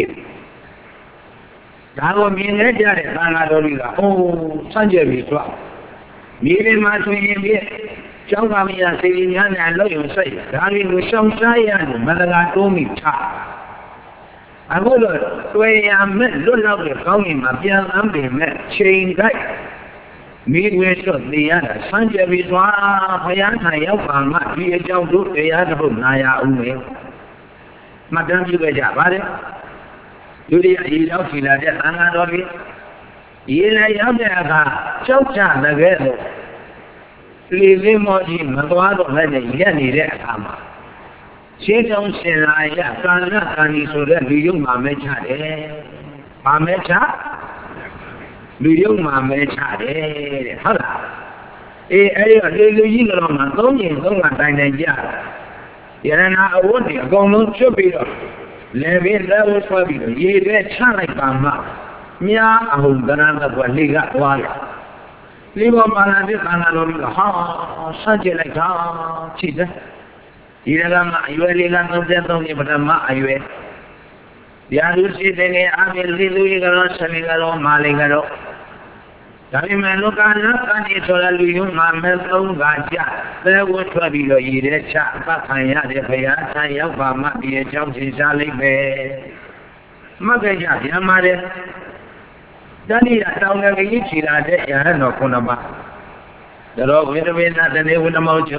ဒါကိုမြင်နေကြတဲ့သံဃာတော်တွေကအိုးဆန့်ကျက်ပြီးသွားမြေပြင်မှာဆိုရင်ပြည့်ကျောင်းသားမယားစေရင်များနဲ့လောက်ရုံစိတ်ဒါတွေကိုရှောင်ရှားရတယ်မတကားတိုးမိထားအခုတော့တွေ့ရမဲ့လွတ်လောက်တဲ့ကောင်းကြီးမှာပြန်အမ်းပေမဲ့ချိန်တိုက်မိဝဲဆိုတရားတာဆန်းကြပြီးသွားဘုရားထိုင်ရောက်ပါမှဒီအကြောင်းတို့တရားတို့နာရအောင်မယ်မှတ်တမ်းပြုခဲ့ကြပါတယ်လူတွေအရေးရောက်ရှိလာတဲ့သံဃာတော်တွေရေလည်းရောက်တဲ့အခါကြောက်ကြတကယ်လို့လေလင်းမောကြီးမသွားတော့လည်းရက်နေတဲ့အခါမှာရှင်းကြောင်းရှင်လာရကာလကာဏီဆိုတဲ့လူယုံမှာမဲချတယ်။မှာမဲချလူယုံမှာမဲချတယ်တဲ့ဟုတ်လားအေးအဲ့ဒီလေလူကြီးကတော့မှသုံးကျင်သုံးကတိုင်တိုင်ကြရရနာအဝတ်တွေအကုန်လုံးချွတ်ပြီးတော့လေဘင်းလက်ဝတ်ဆွဲပြီးတော့ရေထဲချလိုက်ပါမှမြားအဟုန်ကရဏကလေကသွားတယ်လေးပေါ်မှာလာတဲ့သံဃာတော်တွေကဟာဆန့်ကျင်လိုက်တာချစ်တယ်ဒီကမှာအရွယ်လေးကသုံးသုံးနှစ်ပထမအရွယ်ရာလူရှိတဲ့နေအမေလေးလူကြီးကတော့ဆလီကတော့မာလီကတော့ဒါပေမဲ့လောကနာကနေဆိုတဲ့လူယုံမှာမဲသုံးကကြသဲဝတ်ထွက်ပြီးတော့ရည်တဲ့ချအပတ်ခံရတဲ့ဘုရားဆံရောက်ပါမှဒီအကြောင်းရှင်းရှားလိမ့်မယ်မှတ်ကြကြပြန်ပါတယ်တဏှိရတောင်းတဲ့ကြီးချီလာတဲ့ရဟန်းတော်ခုနပါတော်ဝိရဝေနတနေဝိနမောချ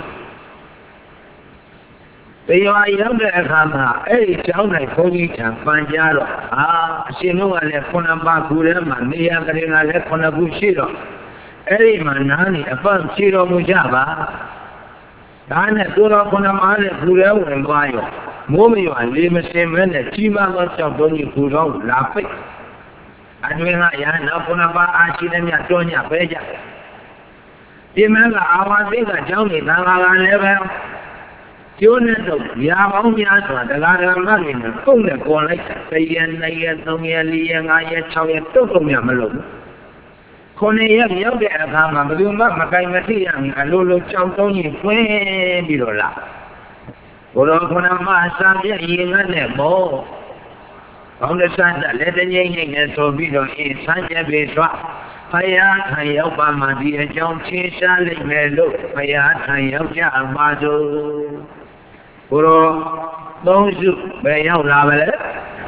တေယဝရောက်တဲ့အခါမှာအဲ့ဒီကျောင်းတိုင်းဘုန်းကြီးထံပန်ကြတော့အာအရှင်တို့ကလည်းခုနပါခုထဲမှာနေရာကလေးကလည်းခုနခုရှိတော့အဲ့ဒီမှာနားနေအပတ်ရှိတော်မူကြပါဒါနဲ့သူတော်ခုနပါတဲ့ခုထဲဝင်သွားရောမိုးမရွာလေးမစင်မဲနဲ့ကြီးမားသောကြောက်တော်ကြီးခုတော်လာပိတ်အတွင်းကရဟန်းတော်ခုနပါအာရှိတဲ့မြတ်တော်ညပဲကြဒီမင်းကအာဝါသိကကျောင်းနေသံဃာကလည်းပဲကျိုးနဲ့တော့ရာပေါင်းများစွာတရားဓမ္မတွေနဲ့ပုံနဲ့ပေါ်လိုက်တဲ့ရက်နှစ်ရက်သုံးရက်လေးရက်ငါးရက်ခြောက်ရက်တုတ်တုံရမလို့ခုနှစ်ရက်ရောက်တဲ့အခါမှာဘယ်သူမှမကိုင်မသိရဘူးအလိုလိုကြောင်တုံးကြီးဖွင့်ပြီးတော့လာဘုရားခုနမှာစာပြည့်ရင်နဲ့ပေါ့ကောင်းတဲ့ဆန်းလက်တငိမ့်ငိမ့်နဲ့ဆိုပြီးတော့အေးဆန်းကျက်ပြီးသွားဘုရားခံရောက်ပါမှဒီအကြောင်းချင်းရှားလိမ့်မယ်လို့ဘုရားခံရောက်ကြပါစို့ဘုရောသုံးစုပဲရောက်လာပါလေ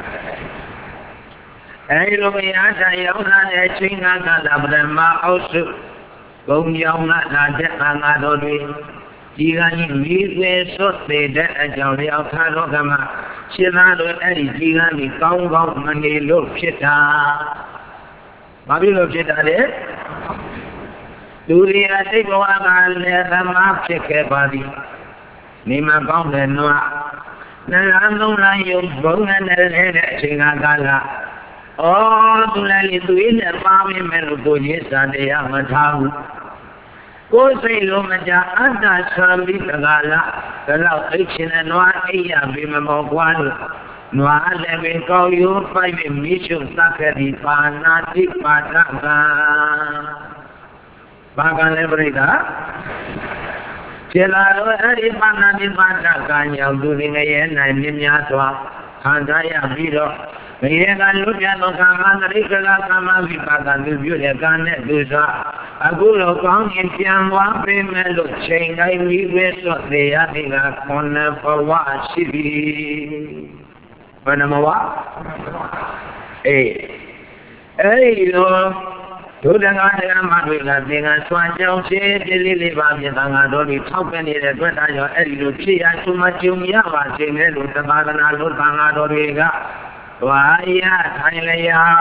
အဲဒီလိုဘုရားခံရောက်လာတဲ့ချိန်ကကလာပထမအောက်စုဘုံကြောင့်လာတဲ့သံဃာတော်တွေဒီကနေ့မိသေးစွတ်သေးတဲ့အကြောင်းရောက်ထားတော့ကမှရှင်းသားတို့အဲ့ဒီဒီကနေ့ကောင်းကောင်းမနေလို့ဖြစ်တာဘာဖြစ်လို့ဖြစ်တာလဲသူရိယစိတ်ဘဝကလည်းသမားဖြစ်ခဲ့ပါသည်နေမကောင်းတဲ့နွားနရံသုံးလယုံဘုံနဲ့လည်းတဲ့အချိန်ကလာဩသူလည်းလေသူရဲ့နဲ့ပါမင်းမဲ့လို့ကိုကြီးစံတရားမထားဘူးကိုယ်စိတ်လုံးမကြအတ္တဆံပြီးတကားလားဒါတော့အိတ်ချင်းနဲ့နွားအိပ်ရပြီမမောကွာလို့နွားလည်းပင်ကောင်းရိုးပိုက်ပြီးမိရှုသတ်ခဲ့ဒီပါဏာတိပါဒကံဘာကံလဲပြိတ္တာကျေလာတော့အဲ့ဒီပါဏာတိပါဒကံရောက်သူတွေငရဲနိုင်မြင်များစွာခံစားရပြီးတော့ငရဲကလွတ်ပြသောကာမတရိကလာကာမဝိပါဒသူပြုတဲ့ကံနဲ့သူစွာအခုတော့ကောင်းရင်ပြန်သွားပြင်မဲ့လို့ချိန်တိုင်းပြီးပဲဆိုသေးရသည်ကခွန်နဲ့ဘဝရှိပြီဘယ်နှမဝအေးအဲ့ဒီလိုဒုဒကာရမတွေကသင်္ကန်းစွာကြောင်းရှိတိလေးလေးပါပြသံဃာတော်တွေထောက်ပံ့နေတဲ့အတွက်ဒါကြောင့်အဲ့ဒီလိုဖြစ်ရချုံမကြုံရပါစေနဲ့လို့သဘာဝနာလို့သံဃာတော်တွေကဝါရထိုင်လျော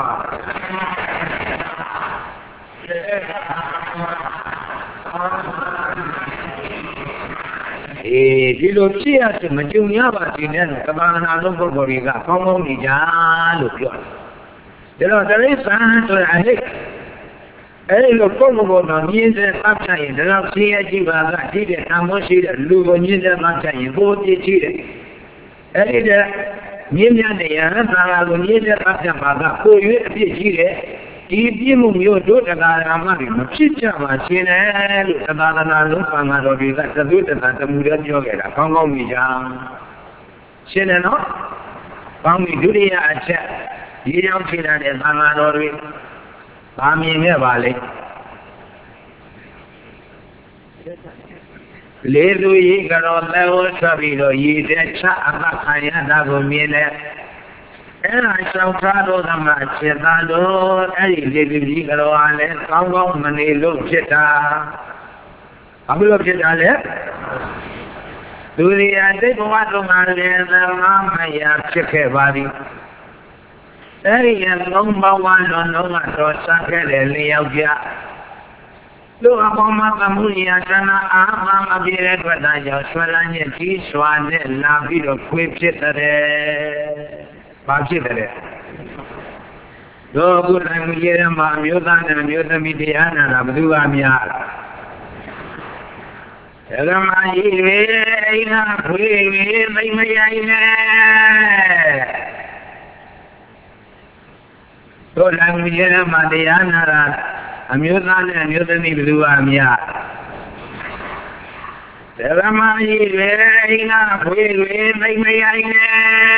အေးဒီလိုဖြစ်ရချုံမကြုံရပါစေနဲ့လို့သဘာဝနာလို့ပုဂ္ဂိုလ်တွေကကောင်းကောင်းနေကြလို့ပြောတယ်ဒါတော့တရိစ္ဆာန်ဆိုအဟိအဲ့ဒီလိုပုံမပေါ်တော့မြင်းတဲ့ပတ်ချရင်ဒါတော့ဆင်းရဲကြည့်ပါကကြည့်တဲ့သံမိုးရှိတဲ့လူကိုမြင်းတဲ့ပတ်ချရင်ပိုးကြည့်ကြည့်တယ်အဲ့ဒီတဲ့မြင်းများတဲ့ရဟန်းသာယာကိုမြင်းတဲ့ပတ်ချပါကကိုရွေးအပြစ်ကြီးတယ်ဒီပြည့်မှုမျိုးတို့တရားဓမ္မတွေမဖြစ်ကြပါရှင်တယ်လို့သဘာဝနာလုံးပံဃာတော်တွေကသသုတ္တတမှုတွေပြောခဲ့တာကောင်းကောင်းမြင်ကြရှင်တယ်နော်ကောင်းပြီဒုတိယအချက်ဒီကြောင့်ဖြစ်လာတဲ့သံဃာတော်တွေဘာမြင်ခဲ့ပါလဲလေသူရေကတော့သဲဝထွက်ပြီးတော့ရေတဲ့ချအမခံရတာကိုမြင်တယ်အဲ့ဒါရှောက်ထားတော့ကမှစေတတော်အဲ့ဒီလေသူကြီးကတော့အားလည်းကောင်းကောင်းမနေလို့ဖြစ်တာဘာလို့ဖြစ်တာလဲသူရိယာတိတ်ဘဝတုန်းကလည်းသမမယဖြစ်ခဲ့ပါသည်အဲ့ဒီရဲ့လုံးဘဝလုံးလုံးကတော့စခဲ့တယ်လျောက်ကြလူအပေါ်မှာသမှုရိယာတဏအာမမပြေတဲ့အတွက်ဒါကြောင့်ဆွဲလန်းရဲ့ကြီးစွာနဲ့လာပြီးတော့ခွေးဖြစ်တယ်။ဘာဖြစ်တယ်။တို့အခုတိုင်းမကြီးရမှာမျိုးသားနဲ့မျိုးသမီးတရားနာတာဘယ်သူကများလဲ။ဓမ္မကြီးဝေအိနာခွေးဝေသိမရိုင်းနဲ့တို့လည်းမြင်ရမှာတရားနာတာအမျိုးသားနဲ့အမျိုးသမီးဘယ်သူအများဓမ္မကြီးတွေအိနာခွေတွေသိမရိုင်းနဲ့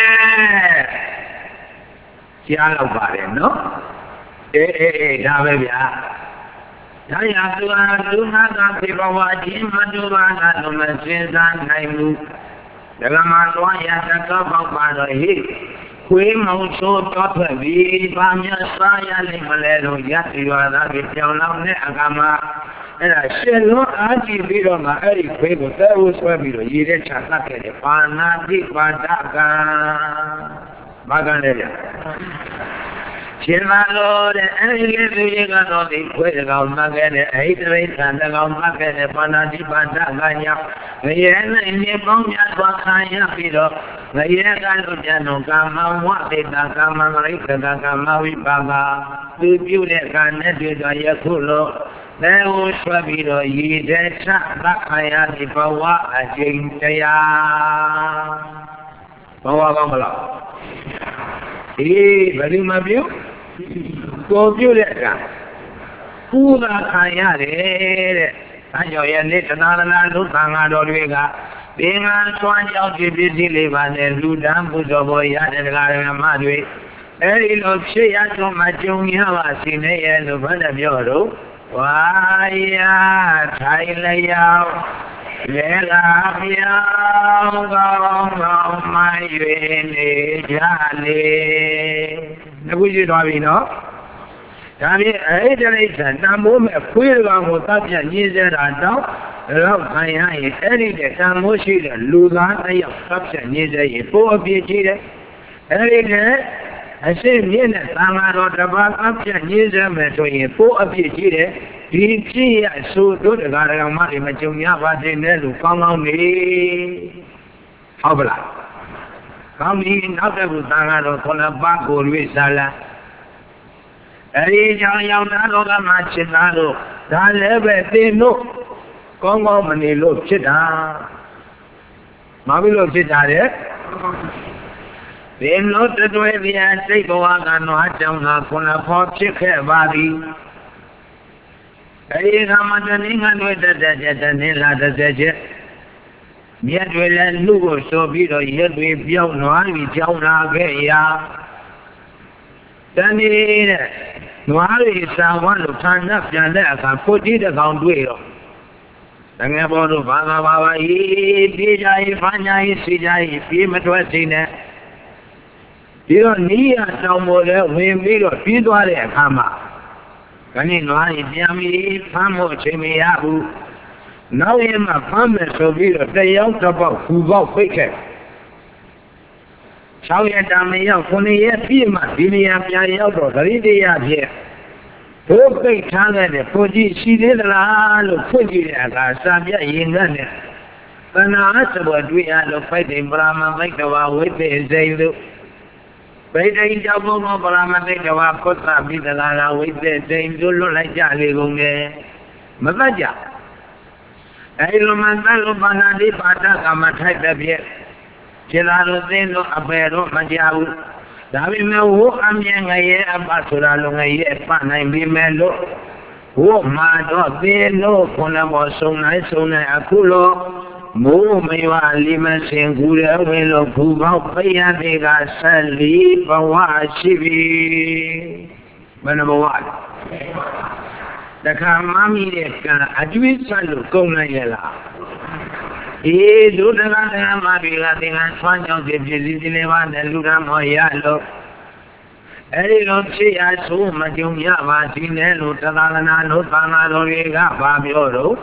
ကြားတော့ပါတယ်နော်အေးအေးအေးဒါပဲဗျာဒါရသူအားသူငါသာပြေဘဝချင်းမတူပါလားလို့မစဉ်းစားနိုင်ဘူးဓမ္မလွှမ်းရတတ်ပေါက်ပါတော့ဟိခွေးမောင်ဆိုးတော့ထွက်ပြီးဘာမြတ်စားရလိမ့်မလဲလို့ရတ်ရွာသားတွေကြောင်လောက်နဲ့အခါမှာအဲ့ဒါရှင်းလုံးအားကြည့်ပြီးတော့မှအဲ့ဒီခွေးကိုတဲဝဆွဲပြီးတော့ရေထဲချတတ်ခဲ့တယ်ပါဏာတိပါဒကံဘာကလဲလဲရှင်သာလို့တဲ့အဲ့ဒီလူကြီးကတော့ဒီခွေးကောင်မှတ်ခဲ့တဲ့အိတရိသံတကောင်မှတ်ခဲ့တဲ့ပါဏာတိပါဒကံကြောင့်ငရဲနဲ့နေပေါင်းများစွာခံရပြီးတော့ငရဲကလို့ပြန်တော့ကာမဝိတေတကာမဂရိကတကာမဝိပါကသူပြုတဲ့ကံနဲ့တွေ့တော့ယခုလို့သဲဝဆွဲပြီးတော့ရည်တဲ့ချသက္ခာယဒီဘဝအကျဉ်းတရားဘဝကောင်းမလားအေးဘယ်လိုမှပြုကိုပြုတဲ့ကကုသာခံရတယ်တဲ့အဲကြောင့်ယနေ့တရားနာလို့သံဃာတော်တွေကသင်္ကန်းစွမ်းကြောင့်ဒီပစ္စည်းလေးပါနဲ့လူတန်းပူဇော်ပေါ်ရတဲ့တရားဓမ္မတွေအဲဒီလိုဖြစ်ရဆုံးမှကြုံရပါစေနဲ့ရဲ့လို့ဘယ်နဲ့ပြောတော့ဝါရထိုင်လျောက်လေလာပြောင်းကောင်းကောင်းမှ၍နေကြလေအခုကြည့်သွားပြီနော်ဒါဖြင့်အဲ့ဒီလိမ့်ဆန်တန်မိုးမဲ့ခွေးကောင်ကိုသတ်ပြညင်းစေတာတော့တော့ခံရရင်အဲ့ဒီတဲ့တန်မိုးရှိတဲ့လူသားတစ်ယောက်သတ်ပြညင်းစေရင်ပိုးအပြည့်ကြီးတယ်အဲ့ဒီတဲ့အရှိမြင့်တဲ့သံဃာတော်တစ်ပါးသတ်ပြညင်းစေမယ်ဆိုရင်ပိုးအပြည့်ကြီးတယ်ဒီဖြစ်ရဆိုတို့တရားတော်မှတွေမကြုံရပါစေနဲ့လို့ကောင်းကောင်းနေဟုတ်ပါလားကောင်းပြီနောက်တစ်ခုသံဃာတော်ခုနပါးကိုရွေးစားလားအဲဒီကြောင့်ရောက်သားတော်ကမှဖြစ်သားလို့ဒါလည်းပဲသင်တို့ကောင်းကောင်းမနေလို့ဖြစ်တာမပြီးလို့ဖြစ်တာတဲ့သင်တို့တွေ့ပြစိတ်ဘဝကနွားကြောင့်သာခုနဖော်ဖြစ်ခဲ့ပါသည်အဲဒီကမှတနည်းငါတွေ့တတ်တဲ့တနည်းလာတဲ့ချက်မြတ်တွေလည်းလူကိုဆိုပြီးတော့ရက်တွေပြောင်းနွားပြီးကြောင်းလာခဲ့ရာတနည်းတဲ့နွားတွေစာဝတ်လို့ဌာနပြန်တဲ့အခါကိုကြည့်တဲ့ကောင်တွေ့တော့တကယ်ပေါ်တော့ဘာသာဘာဝဤပြေးကြ၏ဖမ်းကြ၏စီကြ၏ပြေးမထွက်စီနဲ့ဒီတော့နီးရတောင်ပေါ်လဲဝင်ပြီးတော့ပြေးသွားတဲ့အခါမှာ Kani Noai Yami, Famo Chimiabu. Now in my family so be a day out about who got quicker. Shall we damn young funny yet be my Billy and Yayo, the lady out here. Poor big talent, Fuji, she did a lot of Fuji and I saw you in London. But now afterward we had to fight in Brahma, make the war with the Zaylu. Bây giờ vô ngô bà la mà đây là hoa cốt là bây giờ là là với thế thế vô lô lại trả lời cùng nghe mà ta trả ấy lo mà ta lo bà na đi bà ta cả mà thay đẹp vậy chỉ là lo tên lo áp bè lo mà giàu đã bị mẹ vô âm nhẹ ngày ấy bà sửa là lo ngày ấy bà này bị mẹ lo vô mà đó biết lo con là bỏ sông này sông này à cứ lo Mô mê hoa lì mà xem cụ đéo mê lộ cụ bảo bây giờ thì gà xa lý bảo hoa chi bì Bà nà bảo hoa Đã khá má mì đẹp cả Ảch biết xa lụ công này là Ý đủ đã gà đã má bì gà thì gà xoan nhau dịp dịp dịp dịp dịp dịp dịp dịp mò ya lộ Ê lộ chi á số mà chung ya bà chi nè lộ ta ta na lộ ta na lộ rì gà bà biểu rủ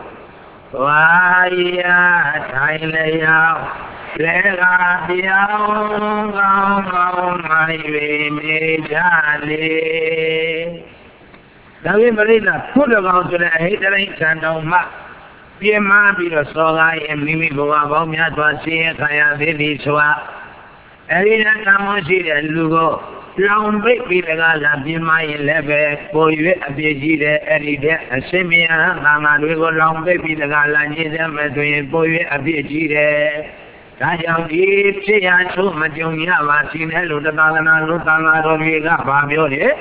Vaya Thailand Lega Biao Gao Gao Mai Ve Me Jale Davi Marina put about to the Hitler and Doma Pima be the Soga and Mimi Boa Bomia Twasi Kaya Vili Swa Erina Kamoshi and Lugo Long baby the Gaza Bima eleven boy a big Erida a semia Mama Rigo long baby the Galanizam between boy a big Kayam deep say I so much young Yavasin hello the Balana Lutana Roviga Babiole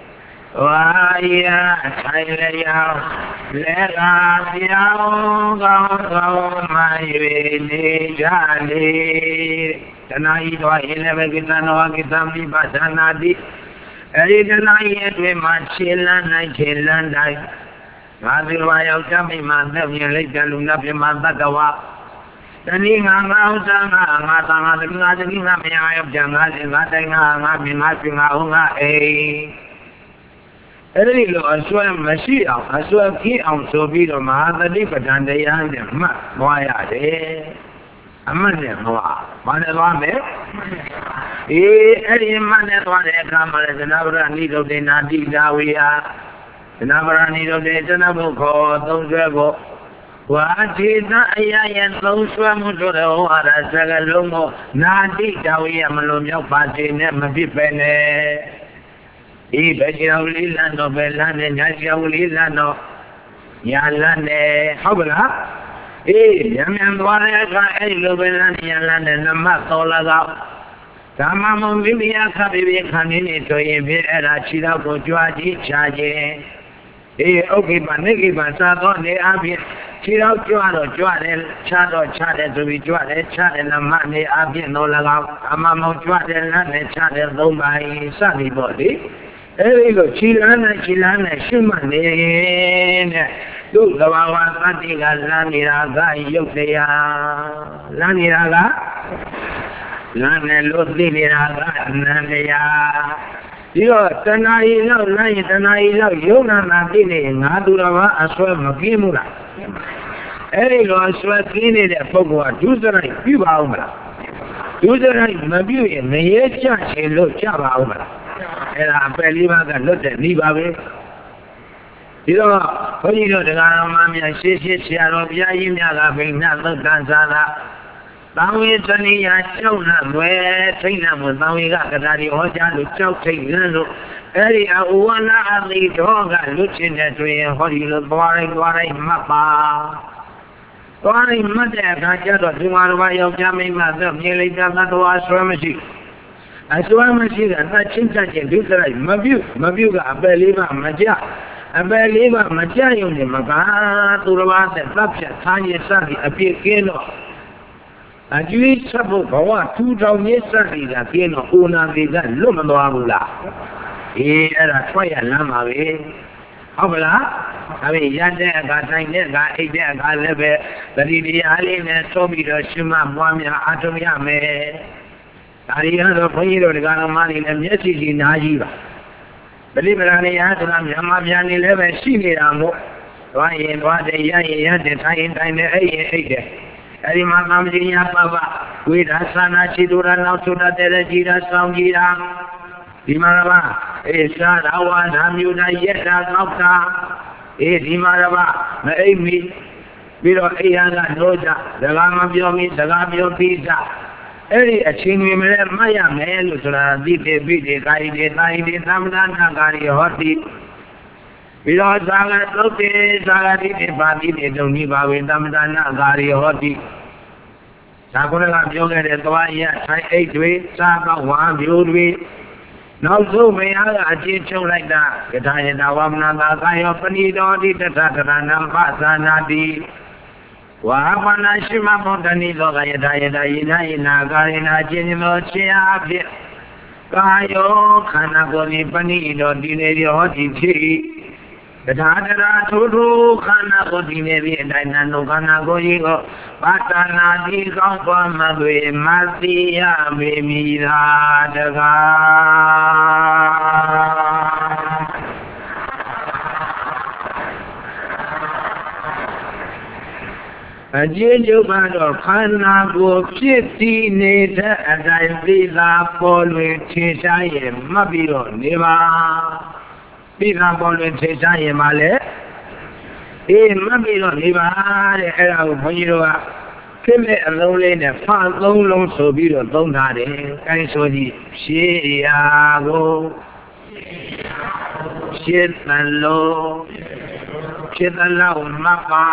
Vaya Thailand Lega Biao Gao Gao Mai Ve Jale Tonight, I never get an organ, but anadi. Every night, we might chill and I chill and I. Rather, why I'll come in my nephew later, look up in my Batawa. The Ning Ang Out and Matanga, the Nazi, I have Jangas, and nothing I've been asking Aunga, eh? Every low, I swear, Machine, I swear, key on so be the mother, but and they are them. Why are they? Amane noa, mane noa me. Eh, eri mane noa ne kamare janabra nido de nadi dawiya, janabra nido de janabu ko dongzego. Wati na ayayan dongzwa mutore o ara sagalongo nadi dawiya malomyo pati ne mabipene. Eh, bejirauli lano belane nyasyauli lano yalane habla. Eh, yam yam wala ka ay lobelan yalan na ma tola Tama mo bibiya ka bibi khanini to ye bhi era chira ko jwa ji cha je. Eh, okay ba ne ki ba sa to ne a bhi chira jwa do jwa de cha do cha de to bi jwa de cha de na ma ne a bhi no la ga ama mo jwa de na ne cha de dong bai sa ni bo di. Eh, lo chira na chira na shuma ne ne Look, the Wawa Patiga Laniraga, Yokea Laniraga Lanelodiraga, Nanea. You are Tanai, no, Nai, Tanai, no, Yona Nadine, Nadurava, Aswa Makimura. Ero Aswa Kine, the Pogua, Tuzarai, Piba Umra. Tuzarai, Mabu, Meyecha, Hello, Chava Umra. And I believe I can look at Nibabe. You know, when you know the Garamami, I say, Shia, Yimia, being not the Tanzana. Now it's only a children where Tina was now we got that you want to choke little area one of the dog and looking at me and what you look boring, boring, mappa. Boring, mother, I got to do one way of jamming myself nearly done that was pharmacy. I saw a machine and that chinta can do the right. Mabu, Mabuga, Beliva, Maja. I believe I'm a giant in Maga to the last and Flapsha, Tanya Sadi, appear Keno. And you eat trouble for what? Two down yesterday that Keno, Una Vida, Lumano Abula. He had a try and Lama. Abula, I mean, Yanda got nine days, got eight days, got eleven, but he be alien and so be the Shima, Mwamia, Atomia, me. I didn't know the Garamani and Yesi in Najiva. Believe it or not, Yamabiani live and see me on what I was a young Italian time, eight. Everyone comes in Yapava with Asana Chidura Nautura Telejira Sangira. Dimarava, a son, I was Hamuna yet as Nocta, a Dimarava, the Amy, Viro Ayana Noja, the Lama Biomi, the Lamio Pizza. Eri achini mere maya melu sura dite bide kai de kai de samdana kari hoti bilo saga loke saga dite badi de doni bawe samdana kari hoti sakura laပြောခဲ့တဲ့သွားရထိုင်အိတ်တွေစားကောက်ဝါမျိုးတွေနောက်ဆုံးမရကအချင်းချုပ်လိုက်တာယထာယတာဝမနာသာကာယောပဏိတော်တိတထတရဏံပသနာတိဝါပနာရှိမဘုဒ္ဓနိသောကယထာယတာယိနာယိနာကာရိနာခြင်းသောခြေအားဖြင့်ကာယောခန္ဓာကိုယ်ဤပဏိတော်ဒီနေရဟောတိဖြစ်၏တထာတရာထိုထိုခန္ဓာကိုယ်ဒီနေပြီးအတိုင်းနန္ဒခန္ဓာကိုယ်ကြီးကိုပတ္တနာတိကောင်းသွားမှတွေမသိရပေမည်သာတကားအကျဉ်းချုပ်ကတော့ခန္ဓာကိုယ်ဖြစ်တည်နေတဲ့အတိုင်းသိသာပေါ်လွင်ထင်ရှားရင်မှတ်ပြီးတော့နေပါသိသာပေါ်လွင်ထင်ရှားရင်မှလည်းအေးမှတ်ပြီးတော့နေပါတဲ့အဲ့ဒါကိုဘုန်းကြီးတို့ကဖြစ်မဲ့အလုံးလေးနဲ့ဖန်သုံးလုံးဆိုပြီးတော့သုံးထားတယ်။အဲဆိုကြည့်ရှေးရာကိုရှေးတလုံးရှေးတလုံးမှတ်ပါ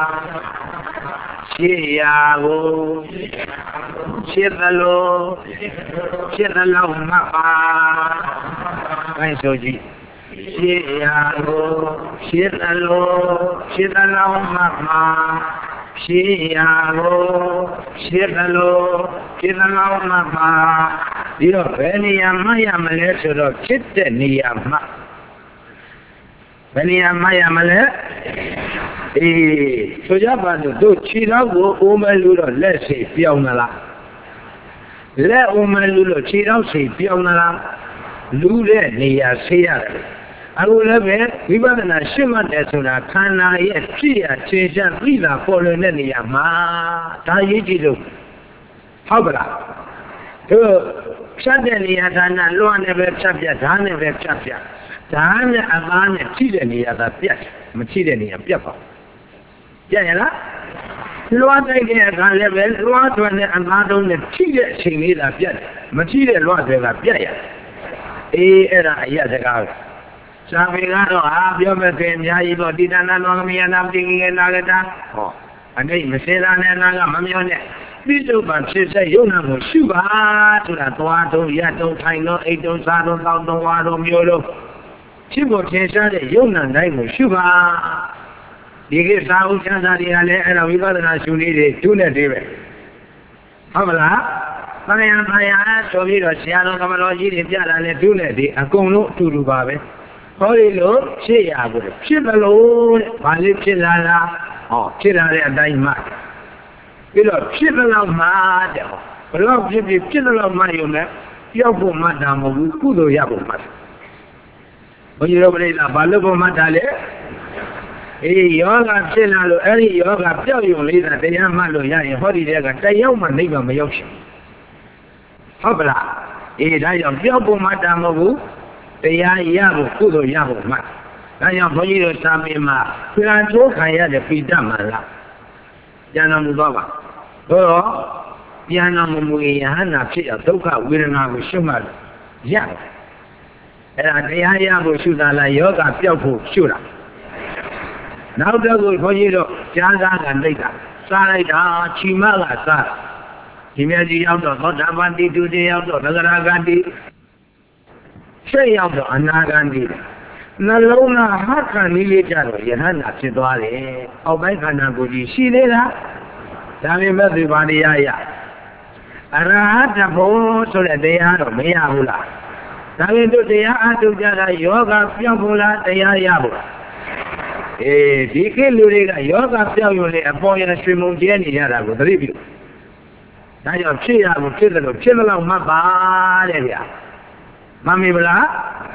ရှေးရာကိုရှေးတလုံးရှေးတလုံးမှတ်ပါအဲဆိုကြည့်ရှေးရာကိုရှေးတလုံးရှေးတလုံးမှတ်ပါရှေးရာကိုရှေးတလုံးရှေးတလုံးမှတ်ပါဒီတော့ဘယ်နေရာမှရမလဲဆိုတော့ဖြစ်တဲ့နေရာမှာဘယ်နေရာမှရမလဲအေးဆိုကြပါစို့တို့ခြေတော်ကိုအိုးမဲလို့တော့လက်စိပြောင်းသလားလက်အိုးမဲလို့တော့ခြေတော်စိပြောင်းသလားလူတဲ့နေရာဆေးရတယ်အခုလည်းပဲဝိပဿနာရှုမှတ်တယ်ဆိုတာခန္ဓာရဲ့ဖြစ်ရခြေချသိတာပေါ်လွင်တဲ့နေရာမှာဒါရေးကြည့်လို့ဟုတ်ပါလားတို့ဖြတ်တဲ့နေရာဌာနလွှမ်းနေပဲဖြတ်ပြဓာတ်နဲ့ပဲဖြတ်ပြဓာတ်နဲ့အသားနဲ့ထိတဲ့နေရာသာပြတ်မထိတဲ့နေရာပြတ်ပါပြတ်ရလားလွှမ်းတိုက်တဲ့အခါလည်းပဲလွှမ်းထွက်တဲ့အသားတုံးနဲ့ထိတဲ့အချိန်လေးသာပြတ်မထိတဲ့လွှမ်းတွေကပြတ်ရအေးအဲ့ဒါအရစကားသာဝေကတော့ဟာပြောမဲ့ခင်အများကြီးပေါ့တိတနာလောကမယနာပတိကိကေနာကတာဟောအနေမစေတာနဲ့နာကမမျောနဲ့ပြစ္ဆုတ်ပံဖြစ်စေယုံနာကိုရှုပါဆိုတာသွားတော့ရတော့ထိုင်တော့အိတ်တော့စားတော့တောက်တော့ဝါတော့မျိုးတော့ဖြစ်ဖို့ထင်ရှားတဲ့ယုံနာတိုင်းကိုရှုပါဒီကိစ္စဥချမ်းသာတွေကလည်းအဲ့ဒါဝိပဿနာရှုနည်းတွေသူ့နဲ့တည်းပဲဟုတ်မလားသံဃာတရားဆိုပြီးတော့ဆရာတော်ကမတော်ကြီးတွေပြတာလည်းသူ့နဲ့တည်းအကုန်လုံးအတူတူပါပဲဟောဒီလိုဖြစ်ရကိုဖြစ်မလို့တဲ့ဘာလို့ဖြစ်လာလားဟောဖြစ်လာတဲ့အတိုင်းမှပြီးတော့ဖြစ်တော့မှတဲ့ဟောဘယ်တော့ဖြစ်ဖြစ်ဖြစ်တော့မှယုံနဲ့ပြောက်ဖို့မှတ်တာမဟုတ်ဘူးကုသိုလ်ရဖို့မှတ်ဘုန်းကြီးတို့ပြိဿဘာလို့ဖို့မှတ်တာလဲအေးယောဂဖြစ်လာလို့အဲ့ဒီယောဂပျောက်ယုံလေးတာတရားမှတ်လို့ရရင်ဟောဒီတဲ့ကတယောက်မှနိဗ္ဗာန်မရောက်ချင်ဟုတ်ပလားအေးဒါကြောင့်ပျောက်ဖို့မှတ်တာမဟုတ်ဘူးတရားရဖို့ကုသိုလ်ရဖို့မှတ်ဒါကြောင့်ဘုန်းကြီးတို့စာပေမှာပြန်ထိုးခံရတဲ့ပိဋကမလားပြန်တော်မူတော့ပါတော့ပြန်တော်မူရင်ယဟနာဖြစ်အောင်ဒုက္ခဝေဒနာကိုရှုမှတ်ရတယ်အဲ့ဒါတရားရဖို့ရှုတာလားယောဂပျောက်ဖို့ရှုတာနောက်တော့ကိုဘုန်းကြီးတို့ကြားစားကနှိပ်တာစားလိုက်တာချီမကစားဒီမြတ်ကြီးရောက်တော့သောတာပန်တိဒုတိယရောက်တော့သဂရဂတိရှေ့ရောက်တော့အနာဂန္တိနှလုံးသားဟတ်ခံလေးကြတော့ယဟန္တာဖြစ်သွားတယ်။အောက်ပိုင်းခန္ဓာကိုယ်ကြီးရှိသေးလား။ဒါပေမဲ့ဒီပါရိယရအရဟတဖို့ဆိုတဲ့တရားတော့မရဘူးလား။ဒါပေမဲ့တို့တရားအထုတ်ကြတာယောဂပြောင်းဖို့လားတရားရဖို့လား။အေးဒီခေတ်လူတွေကယောဂပြောင်းရုံနဲ့အပေါ်ရရွှေမုံကျဲနေရတာကိုသတိပြု။ဒါကြောင့်ဖြစ်ရဖို့ဖြစ်တယ်လို့ဖြစ်လို့မှတ်ပါတဲ့ဗျာ။မှန်ပြီမလား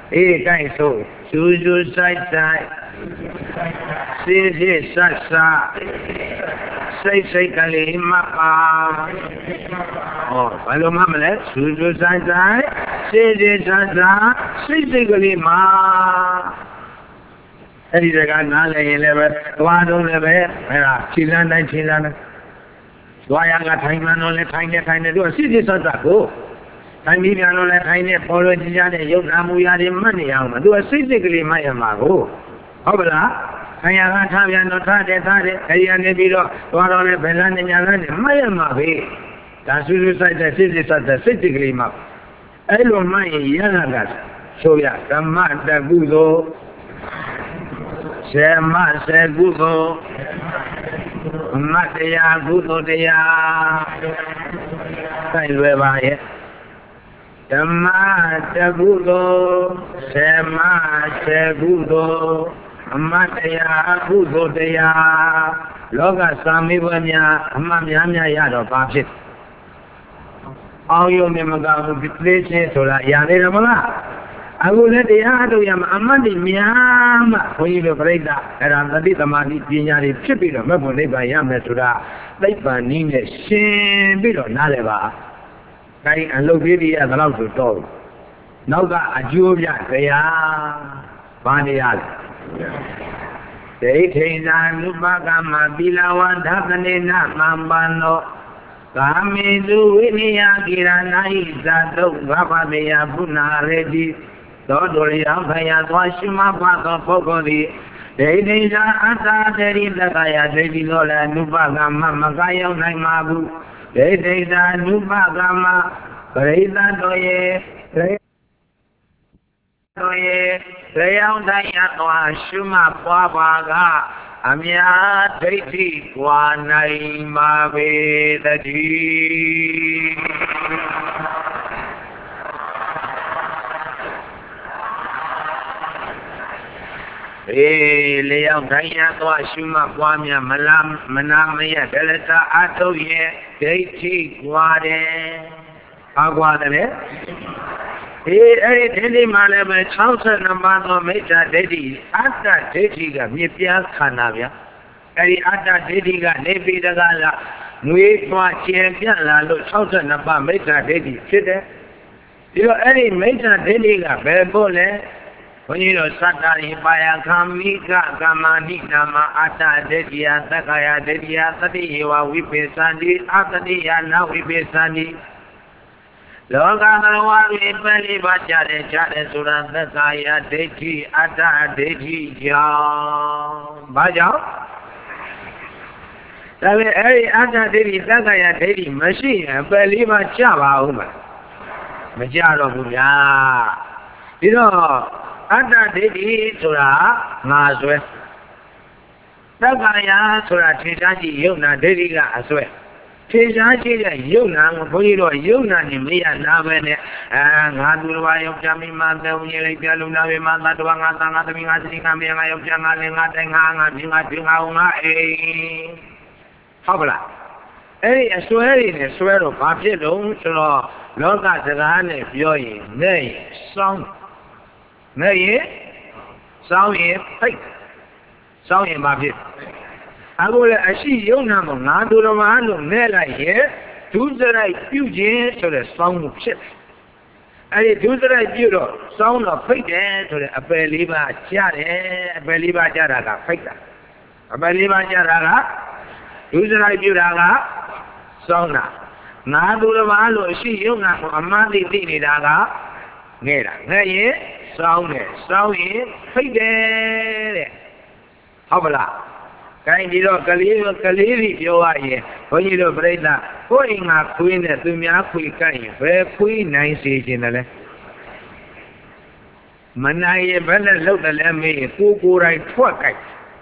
ê cái số chú chú sai sai xí xí sa sa xây xây cái gì mà pa ồ phải luôn mà mình chú chú sai sai xí xí sa sa xây xây cái gì màအဲ့ဒီကနားလည်ရင်လည်းပဲသွားတော့လည်းပဲအဲ့ဒါခြေလမ်းတိုင်းခြေလမ်းတိုင်းသွားရကထိုင်မှန်တော့လည်းထိုင်နေထိုင်နေသူကစစ်စစ်ဆက်ဆက်ကိုထိုင်ပြီးပြန်တော့လည်းထိုင်နေပေါ်လို့ကြည်ကြတဲ့ရုပ်နာမူရာတွေမှတ်နေအောင်မသူကစိတ်စိတ်ကလေးမှတ်ရမှာကိုဟုတ်ပါလားခံရကထားပြန်တော့ထားတယ်ထားတယ်အဲဒီကနေပြီးတော့သွားတော့လည်းဘယ်လမ်းနဲ့ညာလမ်းနဲ့မှတ်ရမှာပဲဒါဆူဆူဆိုင်တဲ့စစ်စစ်ဆက်ဆက်စိတ်စိတ်ကလေးမှအဲ့လိုမှတ်ရင်ရဟကဆိုရဓမ္မတကုသိုလ်ဆေမဆေကုသိုလ်မတ်တရားကုသိုလ်တရားဆိုင်လွယ်ပါရဲ့ဓမ္မတကုသိုလ်ဆေမဆေကုသိုလ်အမတ်တရားကုသိုလ်တရားလောကစာမေးပွဲများအမှတ်များများရတော့ဘာဖြစ်အောင်ယုံမြမကဘူးဒီသေးချင်းဆိုတာရနေတယ်မလားအခုလည်းတရားထုတ်ရမှာအမှတ်တွေများမှဘုန်းကြီးတို့ပြိဿအဲ့ဒါသတိသမာဓိပညာတွေဖြစ်ပြီးတော့မဘုံနိဗ္ဗာန်ရမယ်ဆိုတာသိပ္ပံနည်းနဲ့ရှင်းပြီးတော့နားလည်ပါကိုင်းအလုပ်သေးတွေရသလောက်ဆိုတော့နောက်ကအကျိုးပြတရားဘာနေရလဲဒိဋ္ဌိနာနုပကမပိလဝဓကနေနမံပန္နောကာမေသူဝိနိယကိရဏိဇာတုဘဗမေယပုဏ္ဏရေတိသောတုရိယဖယသွားရှိမပါသောပုဂ္ဂိုလ်သည်ဒိဋ္ဌိသာအတ္တတရိတကယဒိဋ္ဌိလို့လည်းအနုပကမမကရောက်နိုင်ပါဘူးဒိဋ္ဌိသာအနုပကမပရိသတ်တို့ရဲ့တို့ရဲ့တရားတိုင်းရသွားရှိမပွားပါကအမြာဒိဋ္ဌိကွာနိုင်ပါပေတည်းအေးလျောက်တိုင်းရသွားရှိမပွားများမလားမနာမရဒလတာအထုတ်ရဲ့ဒိဋ္ဌိကွာတယ်ဘာကွာတယ်အေးအဲ့ဒီဒိဋ္ဌိမှလည်းပဲ၆၂ပါးသောမိစ္ဆာဒိဋ္ဌိအတ္တဒိဋ္ဌိကမြစ်ပြားခန္ဓာဗျာအဲ့ဒီအတ္တဒိဋ္ဌိကနေပြီးတကားလားငွေပွားကျင်ပြန့်လာလို့၆၂ပါးမိစ္ဆာဒိဋ္ဌိဖြစ်တယ်ပြီးတော့အဲ့ဒီမိစ္ဆာဒိဋ္ဌိကဘယ်ဖို့လဲဘုန်းကြီးတို့သတ္တရိပါယခမိကကမ္မာနိနာမအတ္တဒိဋ္ဌိယသက္ကာယဒိဋ္ဌိယသတိယေဝဝိပေသန္တိအတ္တိယနာဝိပေသန္တိလောကသရဝတွေပယ်လေးပါးကြတယ်ကြတယ်ဆိုတာသက္ကာယဒိဋ္ဌိအတ္တဒိဋ္ဌိကြောင့်ဘာကြောင့်ဒါပေမဲ့အဲ့ဒီအတ္တဒိဋ္ဌိသက္ကာယဒိဋ္ဌိမရှိရင်ပယ်လေးပါးကြပါဦးမမကြတော့ဘူးဗျာပြီးတော့အတ္တဒိဋ္ဌိဆိုတာငါဆွဲသက္ကာယဆိုတာထေရှားရှိယုံနာဒိဋ္ဌိကအဆွဲထေရှားရှိတဲ့ယုံနာကိုဘုန်းကြီးတို့ယုံနာနေမရနာပဲနဲ့အာငါသူတော်ဘာယောက်ျားမိမတဲ့ဝင်လေးပြလုံးနာပဲမသတ္တဝါငါသံဃာသမီးငါစတိကမေငါယောက်ျားငါလည်းငါတိုင်ငါငါပြင်းငါပြင်းငါငါအေးဟုတ်ပါလားအဲ့ဒီအစွဲတွေနဲ့စွဲတော့ဘာဖြစ်လို့ဆိုတော့လောကစကားနဲ့ပြောရင်နဲ့စောင်းနဲ့ရင်စောင်းရင်ဖိတ်စောင်းရင်ဘာဖြစ်အခုလည်းအရှိယုံနာမငါတို့တော်မှာလို့နဲ့လိုက်ရဲ့ဒုစရိုက်ပြုခြင်းဆိုတဲ့စောင်းမှုဖြစ်တယ်အဲ့ဒီဒုစရိုက်ပြုတော့စောင်းတော့ဖိတ်တယ်ဆိုတဲ့အပယ်လေးပါးကြားတယ်အပယ်လေးပါးကြားတာကဖိတ်တာအပယ်လေးပါးကြားတာကဒုစရိုက်ပြုတာကစောင်းတာငါတို့တော်မှာလို့အရှိယုံနာကိုအမှန်သိသိနေတာကငဲ့တာငဲ့ရင်စောင်းတယ်စောင်းရင်ဖိတ်တယ်တဲ့ဟုတ်ပါလားကိုင်းဒီတော့ကလေးကလေးကြီးပြောရရင်ဘုန်းကြီးတို့ပြိဿကိုယ်အိမ်ကခွေးနဲ့သူများခွေးကိုက်ရင်ဘယ်ခွေးနိုင်စေခြင်းလဲမနိုင်ရင်ဘယ်နဲ့လှုပ်တယ်လဲမေးရင်ကိုကိုယ်တိုင်ထွက်ကိုက်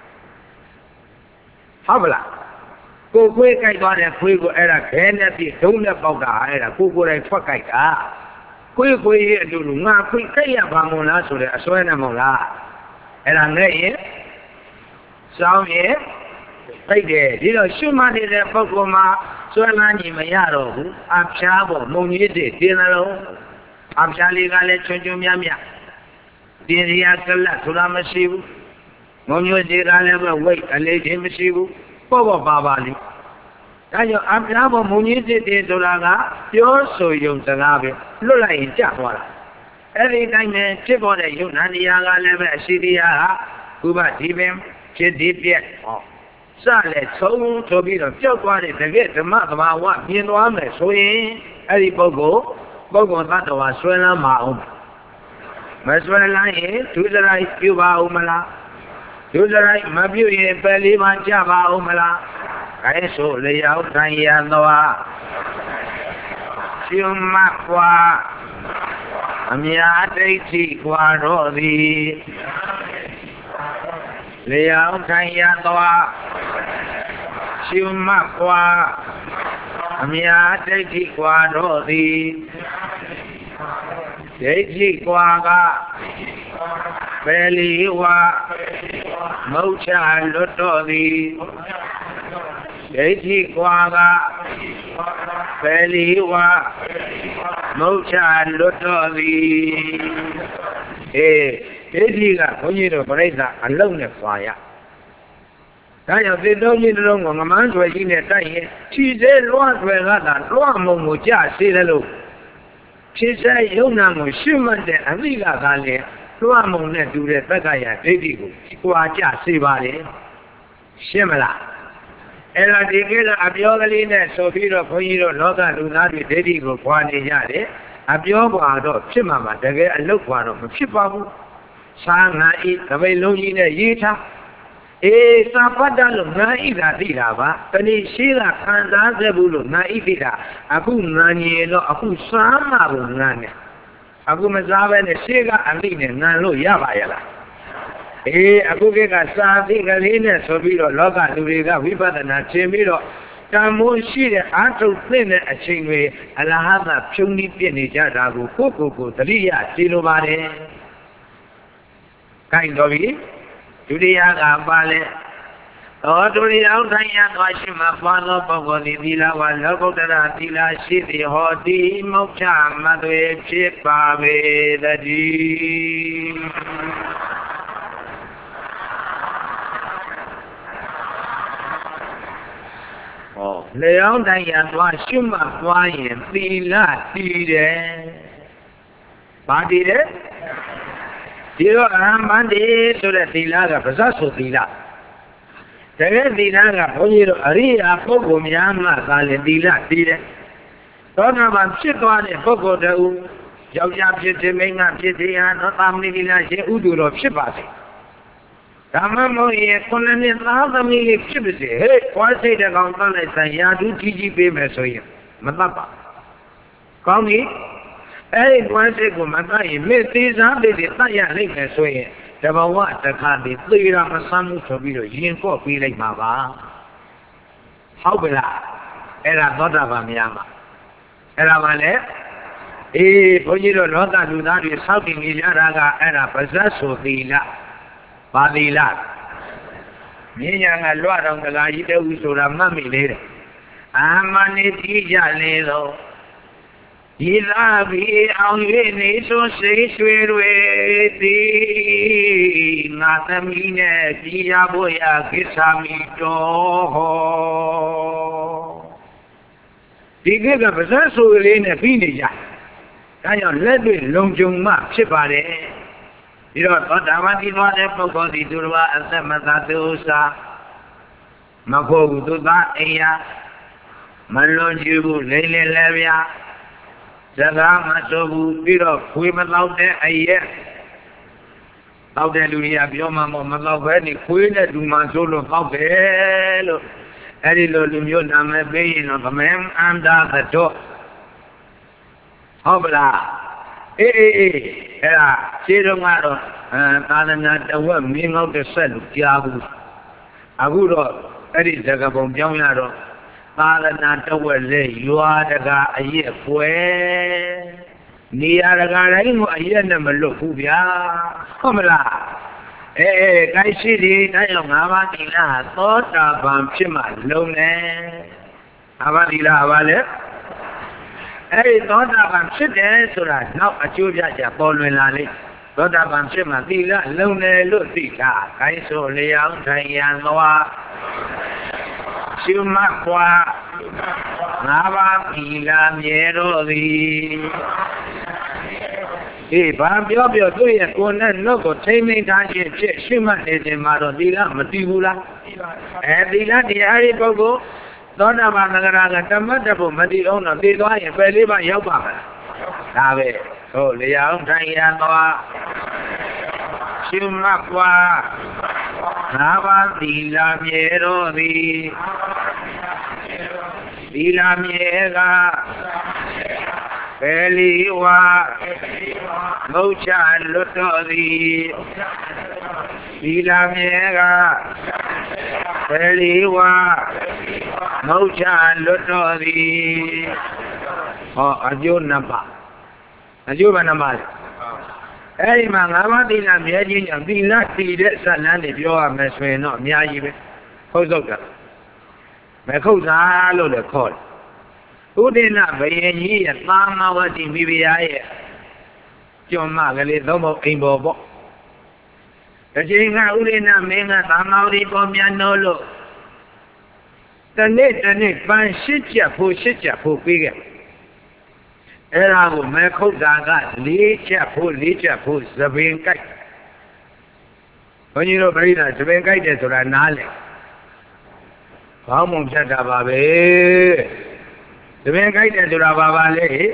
ဟုတ်ပါလားကိုခွေးကိုက်သွားတဲ့ခွေးကိုအဲ့ဒါခဲနဲ့ပြဒုံးနဲ့ပေါက်တာအဲ့ဒါကိုကိုယ်တိုင်ထွက်ကိုက်တာခွေးခွေးရဲ့အတူတူငါခွေးကိုက်ရပါမို့လားဆိုတဲ့အစွဲနဲ့မဟုတ်လားအဲ့ဒါနဲ့ရင်စောင်းရဲ့ဖိတ်တယ်ဒီတော့ရှုမှတ်နေတဲ့ပုဂ္ဂိုလ်မှာစွဲလန်းကြီးမရတော့ဘူးအဖျားပေါ်မုံကြီးတွေတင်းတယ်လို့အဖျားလေးကလည်းချွန်းချွန်းမြတ်မြတ် Piria Kala Tulamasibu, Monyo Jirana, wait, a lady Masibu, Povo Babali. Tayo Abramo Muniz de Dolaga, you're so young to have it, Lula in Japora. Every time a chip on a Yunaniaga level, Syria, Cuba Tibim, Chedipia. Sale, so to be the joke one is to get the mouth of our one, you know, I'm a swing, Eddie Bogo, Bogo Mato, Swella Mao. Maswala, to the right, Cuba Umala, to the right, Mabu, Belly, Manjava Umala. I saw lay out Noah. Shumakwa Amiati Quadrodi lay out Noah. Shumakwa Amiati Quadrodi Deji Quaga Beliwa Mocha Lotodi Deji Quaga Beliwa Mocha Lotodi Eh, Dejiga, Onido Breza, alone of fire. I have been only long on a man's way in a time. She said, Lord, where that Lord Moja, say hello. She said, Yona Mushuman, the Amiga Valley, Luamon, do the Bagaya, Baby, Quaja, Sivale, Shemala. Ella di quella Abioline, Sofiro, Poiro, Loga, Lunari, Dedigo, Quaniare, Abiogo, Chimama, the girl look one of Chipabu, Sana, eat the way Lugina, Yita. E Sapadalo, Naida Dilava, Penny Shila, Kanda, Zebulu, Naida, Abu Nanielo, Abu Sama, Nania, Abu Mazava, and Shiga, Aline, Nalo, Yavayala. E Abu Gasa, Galina, Sobiro, Loga, Luriga, Viva, and Achemiro, Tamu Shira, Anto Plin, a chingway, Alahama, Puni Pinija, Dagu, Kuku, Talia, Silumare. Kind of it. Julia Valley. Oh, to the outside, Washima, Pano, Pogoni, Villa, one local Tila, City, Hoti, Mocha, Madwe, Chip, Babe, the G. Oh, the outside, Washima, Wayne, Villa, Tide. Party Tiro Amandi to the Tilaga, Pasaso Tila. The Tilaga, Poniro, Aria, Pogo, Miama, Valentila, Tile. Donavan Chitwan, Pogo, the Jojab Jitimina, Jitia, not Amnila, Uduro, Chipasi. Tamamo, Colonel, other million Chipsi, hey, why say the Gonzales and Yadu T G P Mesoya, Matapa. Call me. Hey, one second, my guy, Miss Tisa, the Taya Lake, so here. There were what the car be three of a son to be a gin for feeling Mava. How will I? Era Nota Vamiama. Era Vale? Eh, Pogiro Nota do not be something in Yaraga and a possessor Villa. Badila. Meaning a lot on the Gaita who should have mummy later. I'm a Nitija Lelo. Ilavi alveni so sei suereti natamine dia boya kisamito Diga pasaso elene finija Kayo ledwe longjong ma phit pare Iro Tawati twa de pukko di durwa asamata dosa Makho tu ta aiya Malonji bu lele lebya Sagama sobu biro kui matlaw de aye Taw de lu ya pyo ma mo matlaw be ni kui ne du ma so lo taw de lo Edi lo lu myo name pe yin no kamem anda tho Hob la Eh eh eh Era che do nga do ta na tawet mi ngok de set lu kya bu Aku do edi sagabong pyaung ya do Parana Tawale, you are the guy a year where near the guy a year number look who ya. Comela. Eh, Guy City, Tayama, thought of Bamchima, Lone Avadila Vale. Eh, thought of Bamchide, so that now a Julia, Paul Lali. သောတာပန်ဖြစ်မှသီလလုံတယ်လို့သိတာခိုင်းဆိုလျောင်းထိုင်ရန်သွားရှုမှတ်ကွာငါးပါးသီလမြဲတော်သည်အေးဘာပြောပြောသူ့ရဲ့ကိုယ်နဲ့နှုတ်ကိုထိမ့်သိမ်းထားခြင်းဖြစ်ရှုမှတ်နေခြင်းမှာတော့သီလမတည်ဘူးလားအဲသီလတရားရဲ့ပုဂ္ဂိုလ်သောတာပန်သဂရကတမတ်တဖို့မတည်အောင်တော့သိသွားရင်ပယ်လေးပါရောက်ပါမလားဒါပဲဟုတ်လျောင်းထိုင်ရန်သွားရှုမှတ်ကွာငါးပါးသီလမြဲတော်သည်သီလမြဲကပယ်လီဝါငုတ်ချလွတ်တော်သည်သီလမြဲကပယ်လီဝါငုတ်ချလွတ်တော်သည်ဟောအကျိုးနှစ်ပါးအကျိုးဘယ်နှပါးလဲအဲ့ဒီမှာငါးပါးသီလမြဲခြင်းကြောင့်သီလတည်တဲ့ဇာတ်လမ်းတွေပြောရမယ်ဆိုရင်တော့အများကြီးပဲဟုတ်ဆုံးတာမခုတ်တာလို့လည်းခေါ်တယ်ဥဒိနဘယင်ကြီးရဲ့သာမဝတိမိဖုရားရဲ့ကျော်မကလေးသုံးဖို့အိမ်ပေါ်ပေါ့တစ်ချိန်ကဥဒိနမင်းကသာမဝတိပေါ်ပြန်လို့လို့တနေ့တနေ့ပန်းရှစ်ချက်ဖို့ရှစ်ချက်ဖို့ပြီးခဲ့အဲ့ဒါကိုမဲခုတ်တာကလေးချက်ဖို့လေးချက်ဖို့သပင်ကြိုက်ဘုန်းကြီးတို့ပြိဿသပင်ကြိုက်တယ်ဆိုတာနားလေဘောင်းမုံဖြတ်တာပါပဲသပင်ကြိုက်တယ်ဆိုတာဘာပါလဲဩ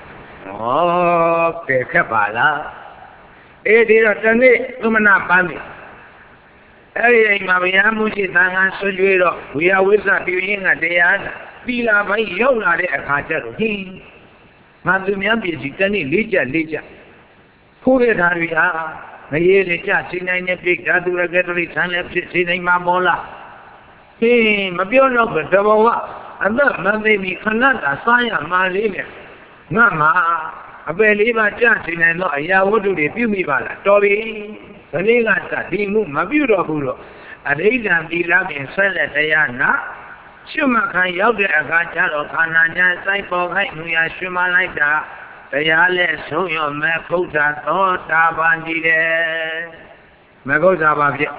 ကဲခက်ပါလားအေးဒီတော့တနေ့သုမနာပန်းပြီအဲ့ဒီအိမ်မှာဗျာမှုရှိသံဃာဆွကြွေးတော့ဝိယဝိသပြင်းကတရားသီလာပိုင်းရောက်လာတဲ့အခါကျတော့ဟင်းငါသူများပြည်ကြီးတနေ့လေးချက်လေးချက်ဖိုးရထားတွေဟာငရေလေးကြချိန်နိုင်တဲ့ပြိဓာတုရကတ္တိဆန်းလည်းဖြစ်ချိန်နိုင်မှာမောလားဟင်းမပြောတော့ဘယ်တဘောကအသက်မသိမီခဏတာစားရမှလေးနဲ့ငါမှာအပယ်လေးပါကြချိန်နိုင်တော့အရာဝတ္ထုတွေပြုမိပါလားတော်ပြီဒီနေ့ကစဒီမှုမပြုတော့ဘူးတော့အရိဒံသီလပင်ဆက်လက်တရားနာရှုမှတ်ခံရောက်တဲ့အခါကျတော့ခန္ဓာညာစိုက်ပေါ်ခိုက်မှုရရှုမှတ်လိုက်တာတရားလဲဆုံးရမဲ့ခုတ်တာသောတာပန်ကြီးတယ်မခုတ်တာပါဖြစ်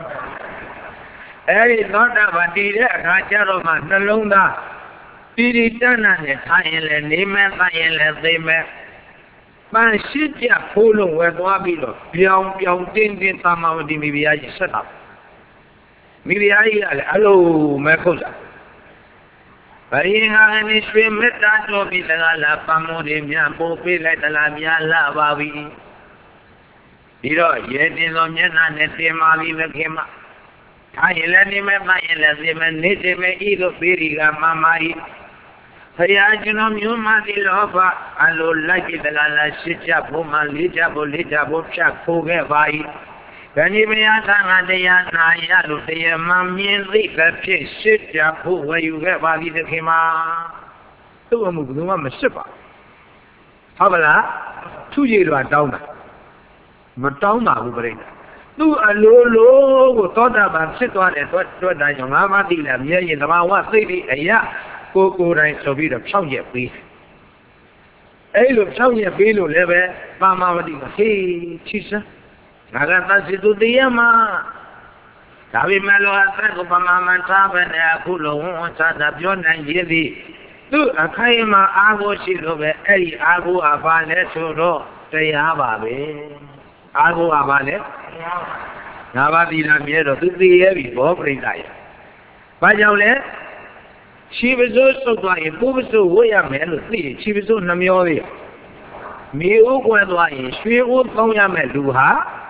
အဲဒီသောတာပန်တည်တဲ့အခါကျတော့မှနှလုံးသားတိတိတဏ္ဍနဲ့ထားရင်လဲနေမဲ့သရင်လဲသိမဲ့ပန်းရှိကြဖိုးလုံးဝယ်သွားပြီးတော့ပြောင်ပြောင်တင်းတင်းသာမဝတိမိဖုရားကြီးဆက်တာမိဖုရားကြီးကလည်းအလိုမဲ့ခုတ်တာဘယင်ဟာနေရွှေမေတ္တာတော်ပြီးတကားလာပန်းမိုးတွေများပို့ပေးလိုက်တလားများလာပါပြီပြီးတော့ရဲတင်သောမျက်နှာနဲ့တင်ပါပြီမခင်မထားရင်လည်းနေမဲ့မရင်လည်းသိမဲ့နေသိမဲ့ဤသို့ပေရီကမမဤဖရာကျွန်တော်မျိုးမသည်လောဘအလိုလိုက်ကြတလားလားရှစ်ချက်ဖို့မှလေးချက်ဖို့လေးချက်ဖို့ဖြတ်ဖို့ခဲ့ပါ၏ဗဏိပယသံဃာတရားနာရလို့တရားမှမြင်သိတဲ့ဖြစ်ရှစ်ချက်ဖို့ဝယ်ယူခဲ့ပါသည်သခင်မှာသူ့အမှုဘယ်သူမှမရှစ်ပါဟုတ်ပါလားသူ့ရည်တော်တောင်းတာမတောင်းပါဘူးပြိတ္တာသူ့အလိုလိုကိုသောတာပန်ဖြစ်သွားတယ်တွတ်တွတ်တိုင်းငါးပါးသိလားမြဲရင်သဘာဝသိပြီးအရာကိုကိုယ်တိုင်ဆိုပြီးတော့ဖြောင်းရက်ပေးအဲ့လိုဖြောင်းရက်ပေးလို့လည်းပဲပါမဝတိကဟေးချစ်စငါကသစီတုတရားမှာဒါပေမဲ့လို့အသက်ကိုပမာမထားပဲနဲ့အခုလုံးဝသာသာပြောနိုင်ရည်သည်သူ့အခိုင်အမာအားကိုရှိလို့ပဲအဲ့ဒီအားကိုအပါလဲဆိုတော့တရားပါပဲအားကိုအပါလဲငါးပါးသီလမြဲတော့သူသိရဲ့ပြီဘောပြိတ္တရဲ့ဘာကြောင့်လဲခြေပစိုးစုပ်သွားရင်ပိုးပစိုးဝတ်ရမယ်လို့သိရင်ခြေပစိုးနှမျောသေးမြေအိုးကွဲသွားရင်ရွှေအိုးပေါင်းရမယ်လူဟာ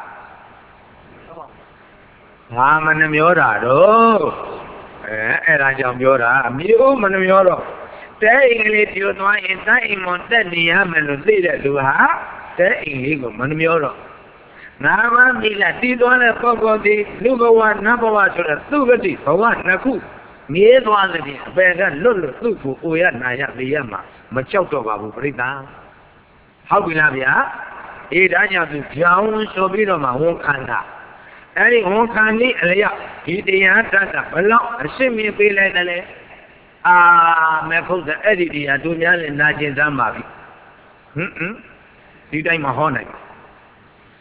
ဘာမနှမျောတာတော့အဲအဲ့ဒါကြောင့်ပြောတာမြေအိုးမနှမျောတော့တဲအိမ်ကလေးပြိုသွားရင်တိုက်အိမ်မတက်နေရမယ်လို့သိတဲ့လူဟာတဲအိမ်လေးကိုမနှမျောတော့ငါမှမိလားတည်သွားတဲ့ပုဂ္ဂိုလ်ဒီလူဘဝနတ်ဘဝဆိုတဲ့သူဂတိဘဝနှစ်ခုမြေးသွားတဲ့အပယ်ကလွတ်လွတ်သူ့ကိုအိုရနာရလေရမှာမကြောက်တော့ပါဘူးပြိတ္တာဟုတ်ပြီလားဗျာအေးဒါကြောင့်သူကြောင်းဆိုပြီးတော့မှဝန်ခံတာအဲ့ဒီဝန်ခံနည်းအလျောက်ဒီတရားတတ်တာဘလောက်အရှင်းမြင်ပေးလိုက်တယ်လေအာမဲဖုတ်တဲ့အဲ့ဒီတရားတို့များလည်းနာကျင်စမ်းပါပြီဟွန်းဟွန်းဒီတိုင်းမဟောနိုင်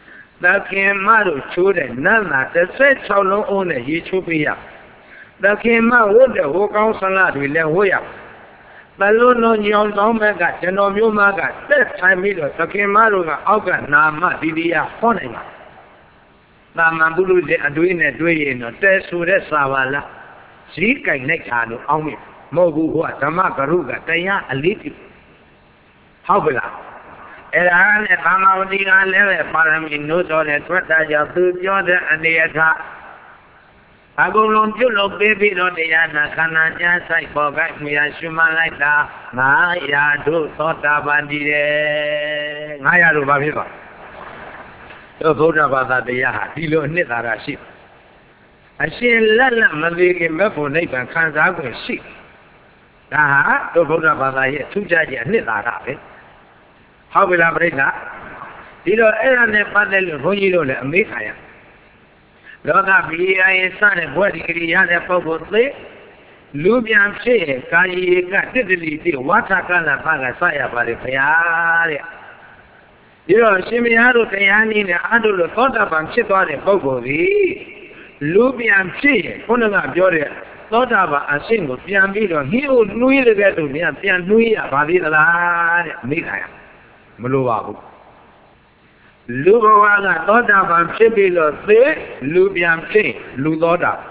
The king Maru children, none at the set so long on the Yichupia. The king Maru, the who council will let way up. Balloon yon Omega, Genom Maga, that time middle, the king Maru, Oga, Nama, Didia, Fonema. Namambulu, they are doing a doing, or test to the Savala. See, can next hand on me. Mogu, Tamakaruga, Taya, a little. How will I? And I am a level, Paramino, or a Twitter, Jordan, and the attack. I go on to look baby on the Yana Canania side for back me as human like that. Naya do thought about the Naya Rubaviva. The vote about the Yaha, Dilo Nitara ship. I see a Lala Malik in Before Nathan comes out with sheep. Aha, the vote about the two judges Nitara. How will I break that? Dilo Eran Padel, who you don't let me. Loga be a son of what he had a probably. Lubian say, Kai got diddly, what a color Pagasaya by the Piaria. You know, Simiaro Kayani, the Adul thought of and sit on a Bogovi. Lubian say, Ponanga Joria, thought of a single pian video. He would know the get to me and pian Nui about the Mika Muluabu. Lubawaga, Loda van Sibilo, Lubiam King, Ludoda.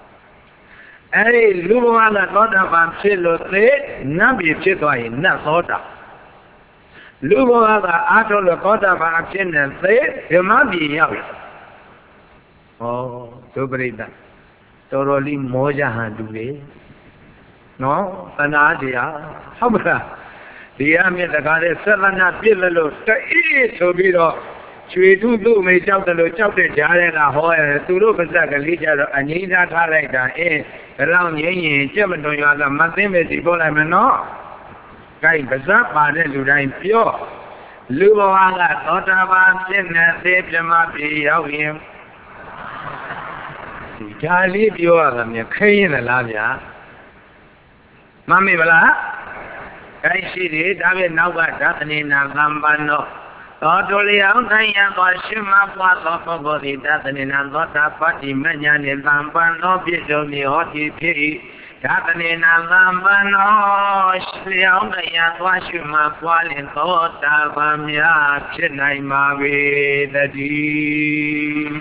Hey, Lubawaga, Loda van Silo, Nabi Chitway, Nasoda. Lubawaga, Ato Lakota van Chin and say, you might be young. Oh, so great that. Thoroughly Moja Handu. No, Anadia, how about the army of the goddess, Savannah Pillow, to be off. We do do make out the chocolate jar and a hoy to look at the leader and need that character in around Yen, German to your Mazim, Ebola Mano. Guy Bazap, Martin, you dine pure. Luboanga, Ottawa, Sinna, Save them up, out him. Can't leave you on your cane, Lavia. Mammy Bala, I see it, I will now got that in a Gambano. Totally out there, but she must was off of body doesn't in a lot of party mania in Lamban, no bit of the hot pity. Captain in a Lamban, no, she out there, was she must fall in thought of a mere Chennai Mavi, the deep.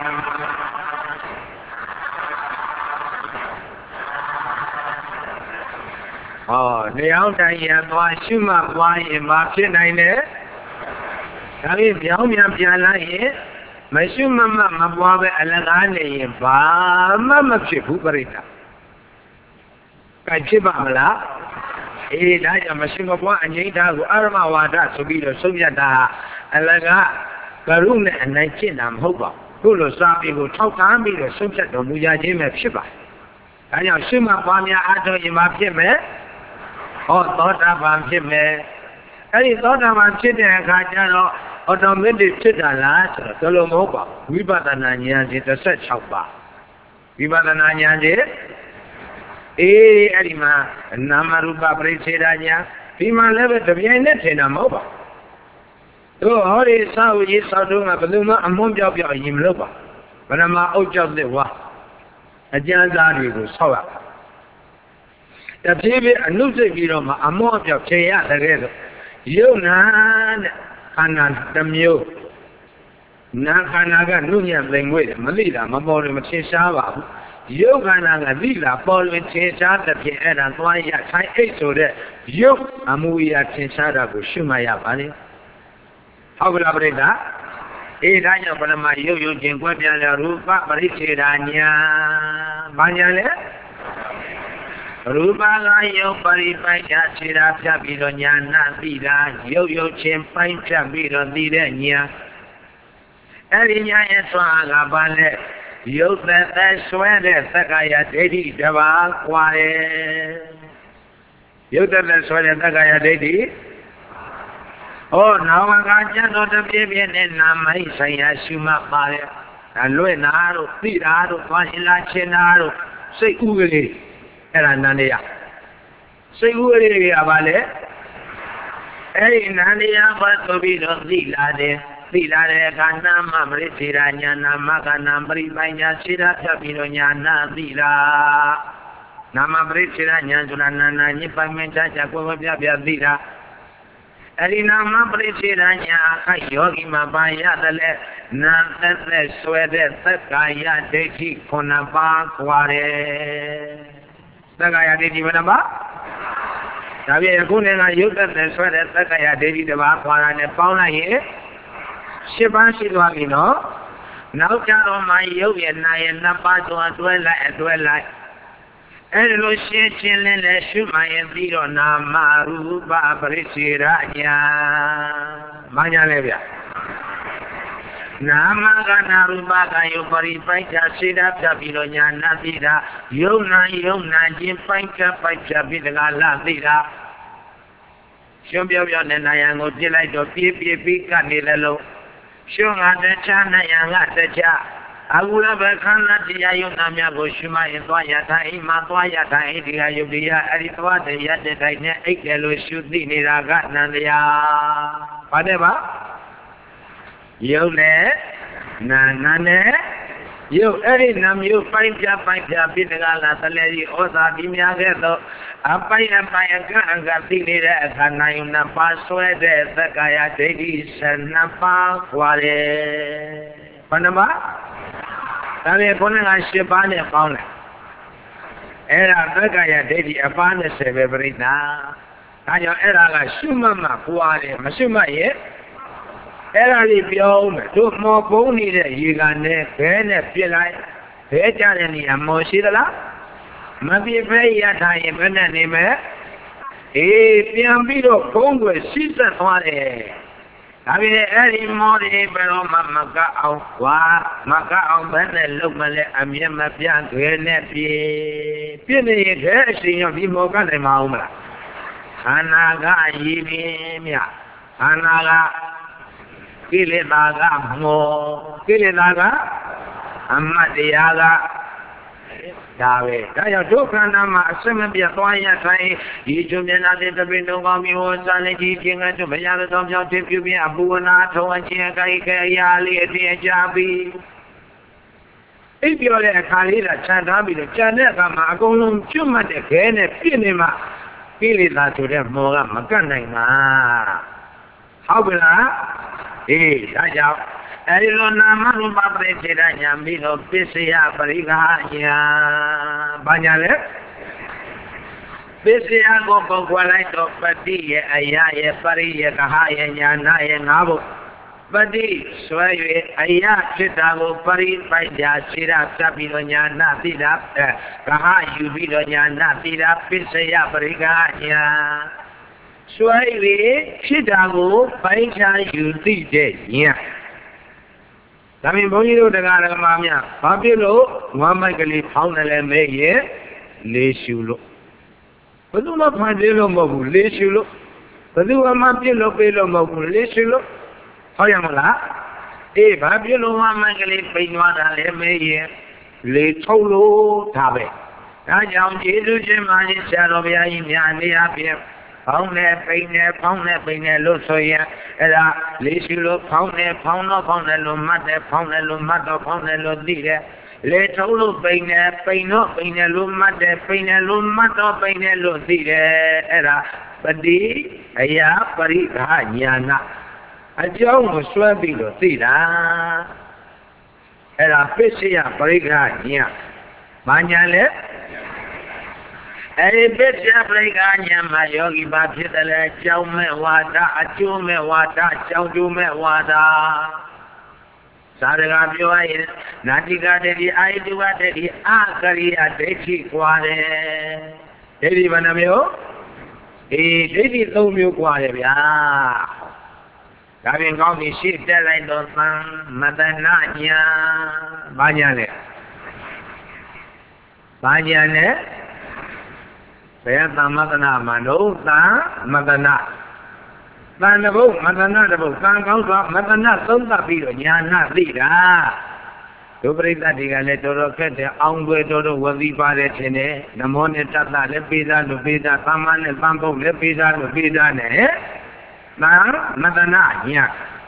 Oh, the out there, was she must fly in Chennai. I mean, the Omian Piala, my Summa Mabuave Alagane, Mama Chipuparita. Kachibamala, eh, I am a Singapore and Yita, Arma Wada, Subida, Subyata, Alaga, Karuna, and nineteen, I'm Hoba, Kulo Sabi, who talk to me the subject of Mujajim of Shiba. I am Suma Pamia Ato Imapime, or thought of Amphime. I thought about sitting and Kajano, automatic sit a last, Solomoba, Vibatananya, the set shopper. Vibatananya, eh, Edima, Namaruba Presidania, Pima level to be a net in a mobile. So, all is how we saw doing a balloon, a mom job your Yimloba, but I'm out of the wa. A Janzari was so up. The baby, a new Viroma, a mom job, Chaya, the reader. You nan Hanan, the mule. Nakanaga, Nunya, language, Malida, Mabori, Machisava. You Ganaga, Villa, Paul, and Chinsa, the Pierre, and why I ate so that you, Amuya, Chinsada, Shumaya, Bani. How will I bring that? Eh, Daniel, but my you, you can go down the roof, but it's Dania, Banyale. Ruba yo paripai chira chapiro nyana vida yo yo chempai chapiro direnya Elinya eswaga bale yo te swede sakaya dedi deva kware yo te swede sakaya dedi oh nawa gaja no te bien en namai saya shuma pare alwe naro tiraro kwasila chenaro sei ugele era Nania. Say, who are you about it? Hey, Nania, but to be the lady. သိလာတဲ့အခါနာမပရိစ္ဆေဒညာနာမကနာပရိပိုင်ညာစေတာဖြတ်ပြီးတော့ညာနာသိလားနာမပရိစ္ဆေဒညာဆိုတာနာနာညစ်ပိုင်မချာချာကိုယ်ကိုပြပြသိတာအဲ့ဒီနာမပရိစ္ဆေဒညာအခါယောဂီမှာပါရတယ်လေနာသက်သက်ဆွဲတဲ့သက္ကာယဒိဋ္ဌိခုနှစ်ပါးခွာတယ်သက္ကာယဒိဋ္ဌိဘယ်နှပါးဒါပြည့်အခုနေကရုပ်သက်သက်ဆွဲတဲ့သက္ကာယဒိဋ္ဌိတစ်ပါးခွာတာနဲ့ပေါင်းလိုက်ရင်ရှစ်ပါးရှိသွားပြီနော်နောက်ကြတော့မှရုပ်ရဲ့နာရဲ့နှစ်ပါးကျော်အတွဲလိုက်အတွဲလိုက်အဲ့ဒီလိုရှင်းချင်းလင်းလဲရှုမှရင်ပြီးတော့နာမရူပပရိစ္ဆေဒညာမညာလဲဗျနာမကနာရူပကယုပရိပိုက်တာစေတာဖြတ်ပြီးတော့ညာနာသိတာယုံနာယုံနာချင်းပိုက်ကပိုက်ဖြတ်ပြီးတကလာသိတာရှုံးပြောပြောနဲ့နာယံကိုပြစ်လိုက်တော့ပြေးပြေးပြီးကနေလည်းလုံးရှုံးငါတခြားနာယံကတခြားအခုလည်းပဲခန္ဓာတရားယုံနာများကိုရှုမှရင်သွားရတာအိမ်မှာသွားရတာအိမ်တရားယုတ်တရားအဲ့ဒီသွားတဲ့ရတဲ့တိုင်းနဲ့အိတ်တယ်လို့ရှုသိနေတာကနန္တရားဘာတဲ့ပါယုတ်နဲ့နာနာနဲ့ယုတ်အဲ့ဒီနာမျိုးပိုင်းပြပိုင်းပြပြီးတကလာသလဲကြီးဩဇာပြီးများခဲ့တော့အပိုင်းအပိုင်းအကအကသိနေတဲ့အခါနာယုံနာပါဆွဲတဲ့သက္ကာယဒိဋ္ဌိဆနှစ်ပါးခွာတယ်ဘာနှပါဒါပေမဲ့ခုနကရှစ်ပါးနဲ့ပေါင်းတယ်အဲ့ဒါသက္ကာယဒိဋ္ဌိအပါးနဲ့ဆယ်ပဲပြိဿာဒါကြောင့်အဲ့ဒါကရှုမှတ်မှပွားတယ်မရှုမှတ်ရဲ့အဲ့ဒါလေးပြောဦးမယ်တို့မော်ပုံးနေတဲ့ရေကန်နဲ့ဘဲနဲ့ပြစ်လိုက်ဘဲကြတဲ့နေရာမော်ရှိသလားမပြစ်ဖဲရထားရင်ဘယ်နဲ့နေမယ်အေးပြန်ပြီးတော့ဘုံွယ်ရှိသက်သွားတယ်ဒါပေမဲ့အဲ့ဒီမော်ဒီဘယ်တော့မှမကအောင်ကွာမကအောင်ဘယ်နဲ့လုံးမလဲအမြဲမပြန့်ခွေနဲ့ပြေးပြစ်နေရင်ခဲအရှင်ရောဒီမော်ကနိုင်မအောင်မလားခန္ဓာကရည်ပြင်းမြခန္ဓာကကိလေသာကမောကိလေသာကအမတ်တရားကဒါပဲဒါကြောင့်ဒုက္ခနာမှာအစမပြတ်သွားရထိုင်ဒီကျုံမျက်နာတဲ့တပိနှုံကောင်းမျိုးစာလေးကြီးခြင်းကတို့ဘုရားတော်ကြောင့်တင်ပြပြီးအပူဝနာထုံအချင်းအကြိုက်ခဲရာလေးအတင်းကြပြီးအိပ်ပြောတဲ့အခါလေးကခြံထားပြီးတော့ကြံတဲ့အခါမှာအကုန်လုံးကျွတ်မှတ်တဲ့ခဲနဲ့ပြည့်နေမှကိလေသာဆိုတဲ့မောကမကတ်နိုင်ပါဟုတ်ပြီလားအေးဒါကြောင့်အဲဒီလိုနာမရူပပရိစ္ဆေဒညာပြီးတော့ပစ္စယပရိက္ခညာဘာညာလဲပစ္စယကိုပုဂ္ဂိုလ်လိုက်တော့ပတိရဲ့အရာရဲ့ပရိယကဟရဲ့ညာနာရဲ့ငါးဖို့ပတိဆွဲ၍အရာဖြစ်တာကိုပရိပိုက်တာခြေရဖြတ်ပြီးတော့ညာနာသိတာကဟယူပြီးတော့ညာနာသိတာပစ္စယပရိက္ခညာဆွဲ၍ဖြစ်တာကိုပိုင်းခြားယူသိတဲ့ဉာဏ်ဒါပြင်ဘုန်းကြီးတို့တရားဓမ္မများဘာဖြစ်လို့ငွားမိုက်ကလေးဖောင်းတယ်လဲမဲရဲ့လေးရှူလို့ဘယ်သူမှဖန်သေးလို့မဟုတ်ဘူးလေးရှူလို့ဘယ်သူမှပြစ်လို့ပေးလို့မဟုတ်ဘူးလေးရှူလို့ဟောရမလားအေးဘာဖြစ်လို့ငွားမိုက်ကလေးပိန်သွားတာလဲမဲရဲ့လေးထုတ်လို့ဒါပဲဒါကြောင့်ကျေးဇူးရှင်မာကြီးဆရာတော်ဘုရားကြီးများနေရာပြဖောင်းနေပိန်နေဖောင်းနေပိန်နေလို့ဆိုရင်အဲ့ဒါလေးရှူလို့ဖောင်းနေဖောင်းတော့ဖောင်းနေလို့မှတ်တယ်ဖောင်းနေလို့မှတ်တော့ဖောင်းနေလို့သိတယ်လေထုံးလို့ပိန်နေပိန်တော့ပိန်နေလို့မှတ်တယ်ပိန်နေလို့မှတ်တော့ပိန်နေလို့သိတယ်အဲ့ဒါပတိအရာပရိက္ခညာနာအကြောင်းကိုဆွဲပြီးတော့သိတာအဲ့ဒါပစ္စယပရိက္ခညာဘာညာလဲအဲ့ဒီပစ္စယပရိက္ခညာမှာယောဂီဘာဖြစ်တယ်လဲကြောင်းမဲ့ဝါဒအကျိုးမဲ့ဝါဒကြောင်းကျိုးမဲ့ဝါဒသာရကပြောရရင်နာတိကတည်းအာယတုကတည်းအာကရိယဒိဋ္ဌိကွာတယ်ဒိဋ္ဌိဘယ်နှမျိုးအေးဒိဋ္ဌိသုံးမျိုးကွာတယ်ဗျာဒါပြင်ကောင်းပြီရှေ့တက်လိုက်တော့သံမတနာညာဘာညာလဲဘာညာလဲဘယ်သမတနာမနုသာမတနာသံတဘုတ်မတနာတဘုတ်သံကောင်းစွာမတနာသုံးသပ်ပြီးတော့ညာနာသိတာဒုပရိသတ်တွေကလည်းတော်တော်ခက်တယ်အောင်ွယ်တော်တော်ဝသိပါတယ်ထင်တယ်နမောနဲ့တတလည်းပေးသားလို့ပေးသားသမ္မာနဲ့သံပုတ်လည်းပေးသားလို့ပေးသားနဲ့သံမတနာညာ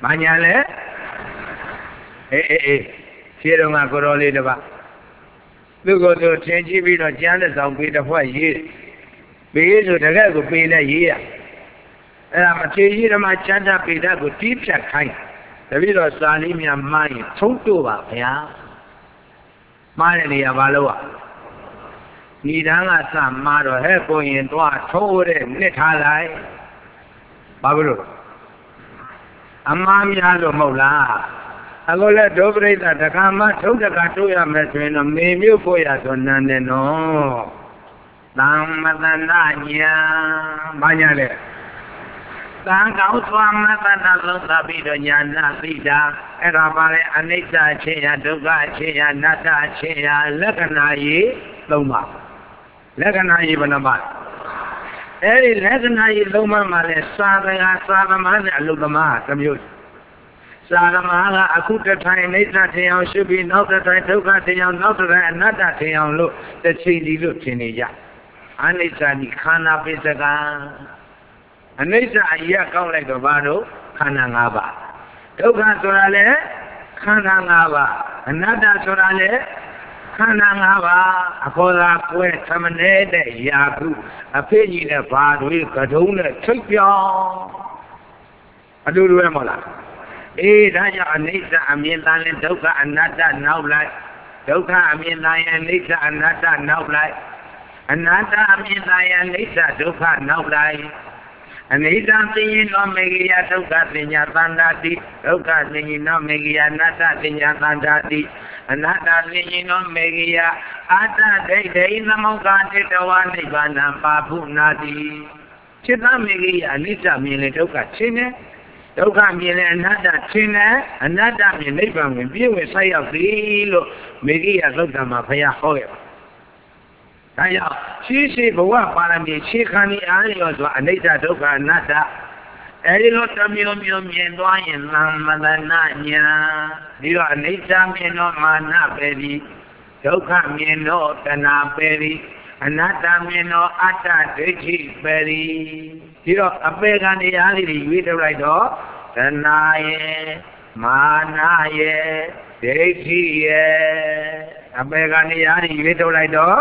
ဘာညာလဲအေးအေးအေးခြေတော်ကကိုတော်လေးတပါသူ့ကိုယ်သူထင်ကြည့်ပြီးတော့ကျမ်းတဲ့ဆောင်ပေးတစ်ဖွဲ့ရေးပေးဆိုတကယ်ကိုပေးနဲ့ရေးရအဲ့ဒါမဖြေရေးဓမ္မချမ်းသာပေတတ်ကိုတီးဖြတ်ခိုင်းတပည့်တော်စာလေးများမှားရင်ထုံးတို့ပါဗျာမှားတဲ့နေရာဘာလို့อ่ะညီတန်းကစမှားတော့ဟဲ့ကိုရင်တော့ထိုးတဲ့နှစ်ထားလိုက်ဘာလို့အမှားများလို့မဟုတ်လားအခုလည်းဒုပရိသတက္ကမထုံးတက္ကတိုးရမယ်ဆိုရင်တော့မေမျိုးဖို့ရဆိုနန်းတယ်နော်သမ္မတနာညာဘာညာလဲသံကောင်းစွာမတနာလုံးသပြီးတော့ညာနာသိတာအဲ့ဒါပါလေအနိစ္စချင်းရဒုက္ခချင်းရအနတ္တချင်းရလက္ခဏာကြီးသုံးပါလက္ခဏာကြီးဘယ်နှပါအဲ့ဒီလက္ခဏာကြီးသုံးပါမှာလဲသာသနာသာသမားနဲ့အလုသမားတစ်မျိုးသာသမားကအခုတစ်ထိုင်အနိစ္စထင်အောင်ရှိပြီးနောက်တစ်ထိုင်ဒုက္ခထင်အောင်နောက်တစ်ထိုင်အနတ္တထင်အောင်လို့တစ်ချိန်ဒီလို့ထင်နေကြအနိစ္စဒီခန္ဓာပိစကအနိစ္စအရာကောင်းလိုက်တော့ဘာလို့ခန္ဓာ၅ပါးဒုက္ခဆိုတာလေခန္ဓာ၅ပါးအနတ္တဆိုတာလေခန္ဓာ၅ပါးအခေါ်သာကွဲသမနေတဲ့ယာကုအဖေ့ကြီးနဲ့ဘာတွေကတုံးနဲ့ထိတ်ပြောင်းအတူတူပဲမဟုတ်လားအေးဒါကြောင့်အနိစ္စအမြင်သားရင်ဒုက္ခအနတ္တနောက်လိုက်ဒုက္ခအမြင်သားရင်အနိစ္စအနတ္တနောက်လိုက်အနတ္တအမြင်သားရင်အနိစ္စဒုက္ခနောက်လိုက်အနိစ္စသိရင်တော့မေဂိယဒုက္ခပညာသန္တာတိဒုက္ခသိရင်တော့မေဂိယအနတ္တပညာသန္တာတိအနတ္တသိရင်တော့မေဂိယအတ္တဒိဋ္ဌိသမုခ္ကာတိတဝနိဗ္ဗာန်ပါဖုနာတိจิตမေဂိယအနိစ္စမြင်လေဒုက္ခချင်းနဲ့ဒုက္ခမြင်လေအနတ္တချင်းနဲ့အနတ္တမြင်နိဗ္ဗာန်ကိုပြည့်ဝဆိုက်ရောက်ပြီလို့မေဂိယသုတ်တံမှာဘုရားဟောခဲ့ပါဒါကြောင့်ရှိရှိဘဝပါရမီရှေခံဒီအားလျော်စွာအနိစ္စဒုက္ခအနတ္တအဲဒီလိုတစ်မျိုးမျိုးမြင်သွားရင်သမ္မတနာညာဒီတော့အနိစ္စမြင်တော့မာနပဲဒီဒုက္ခမြင်တော့တဏှာပဲဒီအနတ္တမြင်တော့အတ္တဒိဋ္ဌိပဲဒီဒီတော့အပေခံတရားလေးတွေရွေးထုတ်လိုက်တော့တဏှာရဲ့မာနရဲ့ဒိဋ္ဌိရဲ့အပေခံတရားတွေရွေးထုတ်လိုက်တော့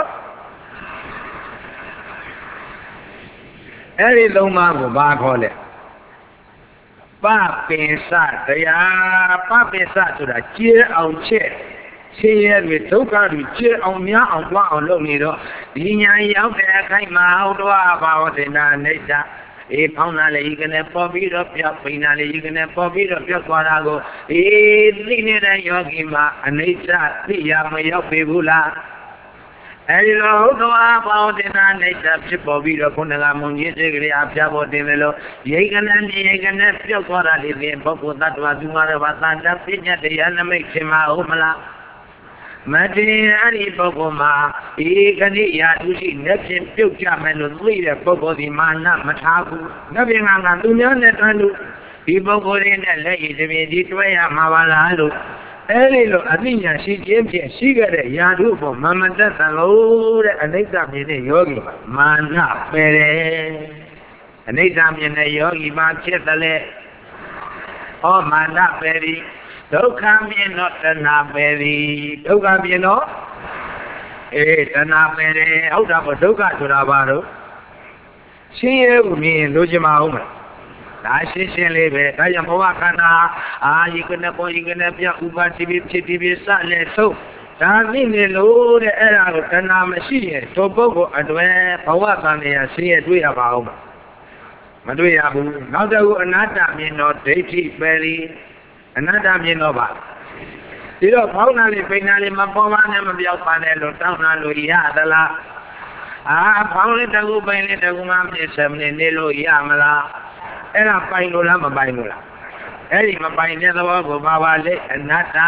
အဲ့ဒီလုံးမကိုဘာခေါ်လဲပပိစတရားပပိစဆိုတာကျဲအောင်ချက်ချင်းရဲ့တွေဒုက္ခတွေကျဲအောင်များအောင်တွားအောင်လုပ်နေတော့ဒီညာရောက်တဲ့အခိုက်မှာဟောတော်ဘာဝစေနာအိဋ္ဌအေးဖောင်းလာလေဤကနေပေါ်ပြီးတော့ပြောက်ပိန်လာလေဤကနေပေါ်ပြီးတော့ပြောက်သွားတာကိုအေးသိနေတဲ့ယောဂီမှာအနိစ္စသိရမရောက်ပြီဘူးလားအဲဒီလိုဟုတ်တော်ဘာဝတေနာအိဋ္ဌဖြစ်ပေါ်ပြီးတော့ခုနကမုံကြီးစိတ်ကလေးအဖျားပေါ်တင်တယ်လို့ရိတ်ကနေရိတ်ကနေပြောက်သွားတာလေးဖြင့်ပုဂ္ဂိုလ်တ attva သူမှာတော့ဗသန္တပညာတရားနမိတ်ရှင်မဟုတ်မလားမတင်အဲ့ဒီပုဂ္ဂိုလ်မှာဧကနိယာသူရှိလက်ဖြင့်ပြုတ်ကြမယ်လို့သိတဲ့ပုဂ္ဂိုလ်ဒီမာနမထားဘူး။လက်ဖြင့်ကငါသူများနဲ့တွန်းလို့ဒီပုဂ္ဂိုလ်ရင်းနဲ့လက်ရည်တစ်ပြေဒီတွဲရမှာပါလားလို့အဲ့ဒီလိုအသိဉာဏ်ရှိခြင်းဖြင့်ရှိခဲ့တဲ့ယာတုဖို့မမတတ်သလို့တဲ့အနိစ္စမြင်တဲ့ယောဂီမာနပယ်တယ်။အနိစ္စမြင်တဲ့ယောဂီမှာဖြစ်တယ်လေ။ဟောမာနပယ်ပြီဒုက္ခမြင်တော့တဏှာပယ်ပြီဒုက္ခမြင်တော့အေးတဏှာပယ်တယ်ဟုတ်တာပေါ့ဒုက္ခဆိုတာဘာလို့ရှင်းရဲကိုမြင်လို့ချင်မအောင်မလားဒါရှင်းရှင်းလေးပဲဒါကြောင့်ဘဝခန္ဓာအာယိကနဲ့ပေါ်ယိကနဲ့ပြဥပါတိပိဖြစ်တိပိစလည်းဆုံးဒါသိနေလို့တဲ့အဲ့ဒါကိုတဏှာမရှိရင်ဒုပုဂ္ဂိုလ်အတွဲဘဝခန္ဓာရရှင်းရတွေ့ရပါအောင်မတွေ့ရဘူးနောက်တစ်ခုအနတ္တမြင်တော့ဒိဋ္ဌိပယ်ပြီအနတ္တမြင်တော့ပါဒီတော့ဖောင်းနာလေးပိန်နာလေးမပေါ်ပါနဲ့မပြောက်ပါနဲ့လို့တောင်းနာလို့ရသလားအာဖောင်းလေးတကူပိန်လေးတကူမှပြည့်စုံနေနေလို့ရမလားအဲ့ဒါပိုင်လို့လားမပိုင်လို့လားအဲ့ဒီမပိုင်တဲ့သဘောကိုပါပါလေအနတ္တ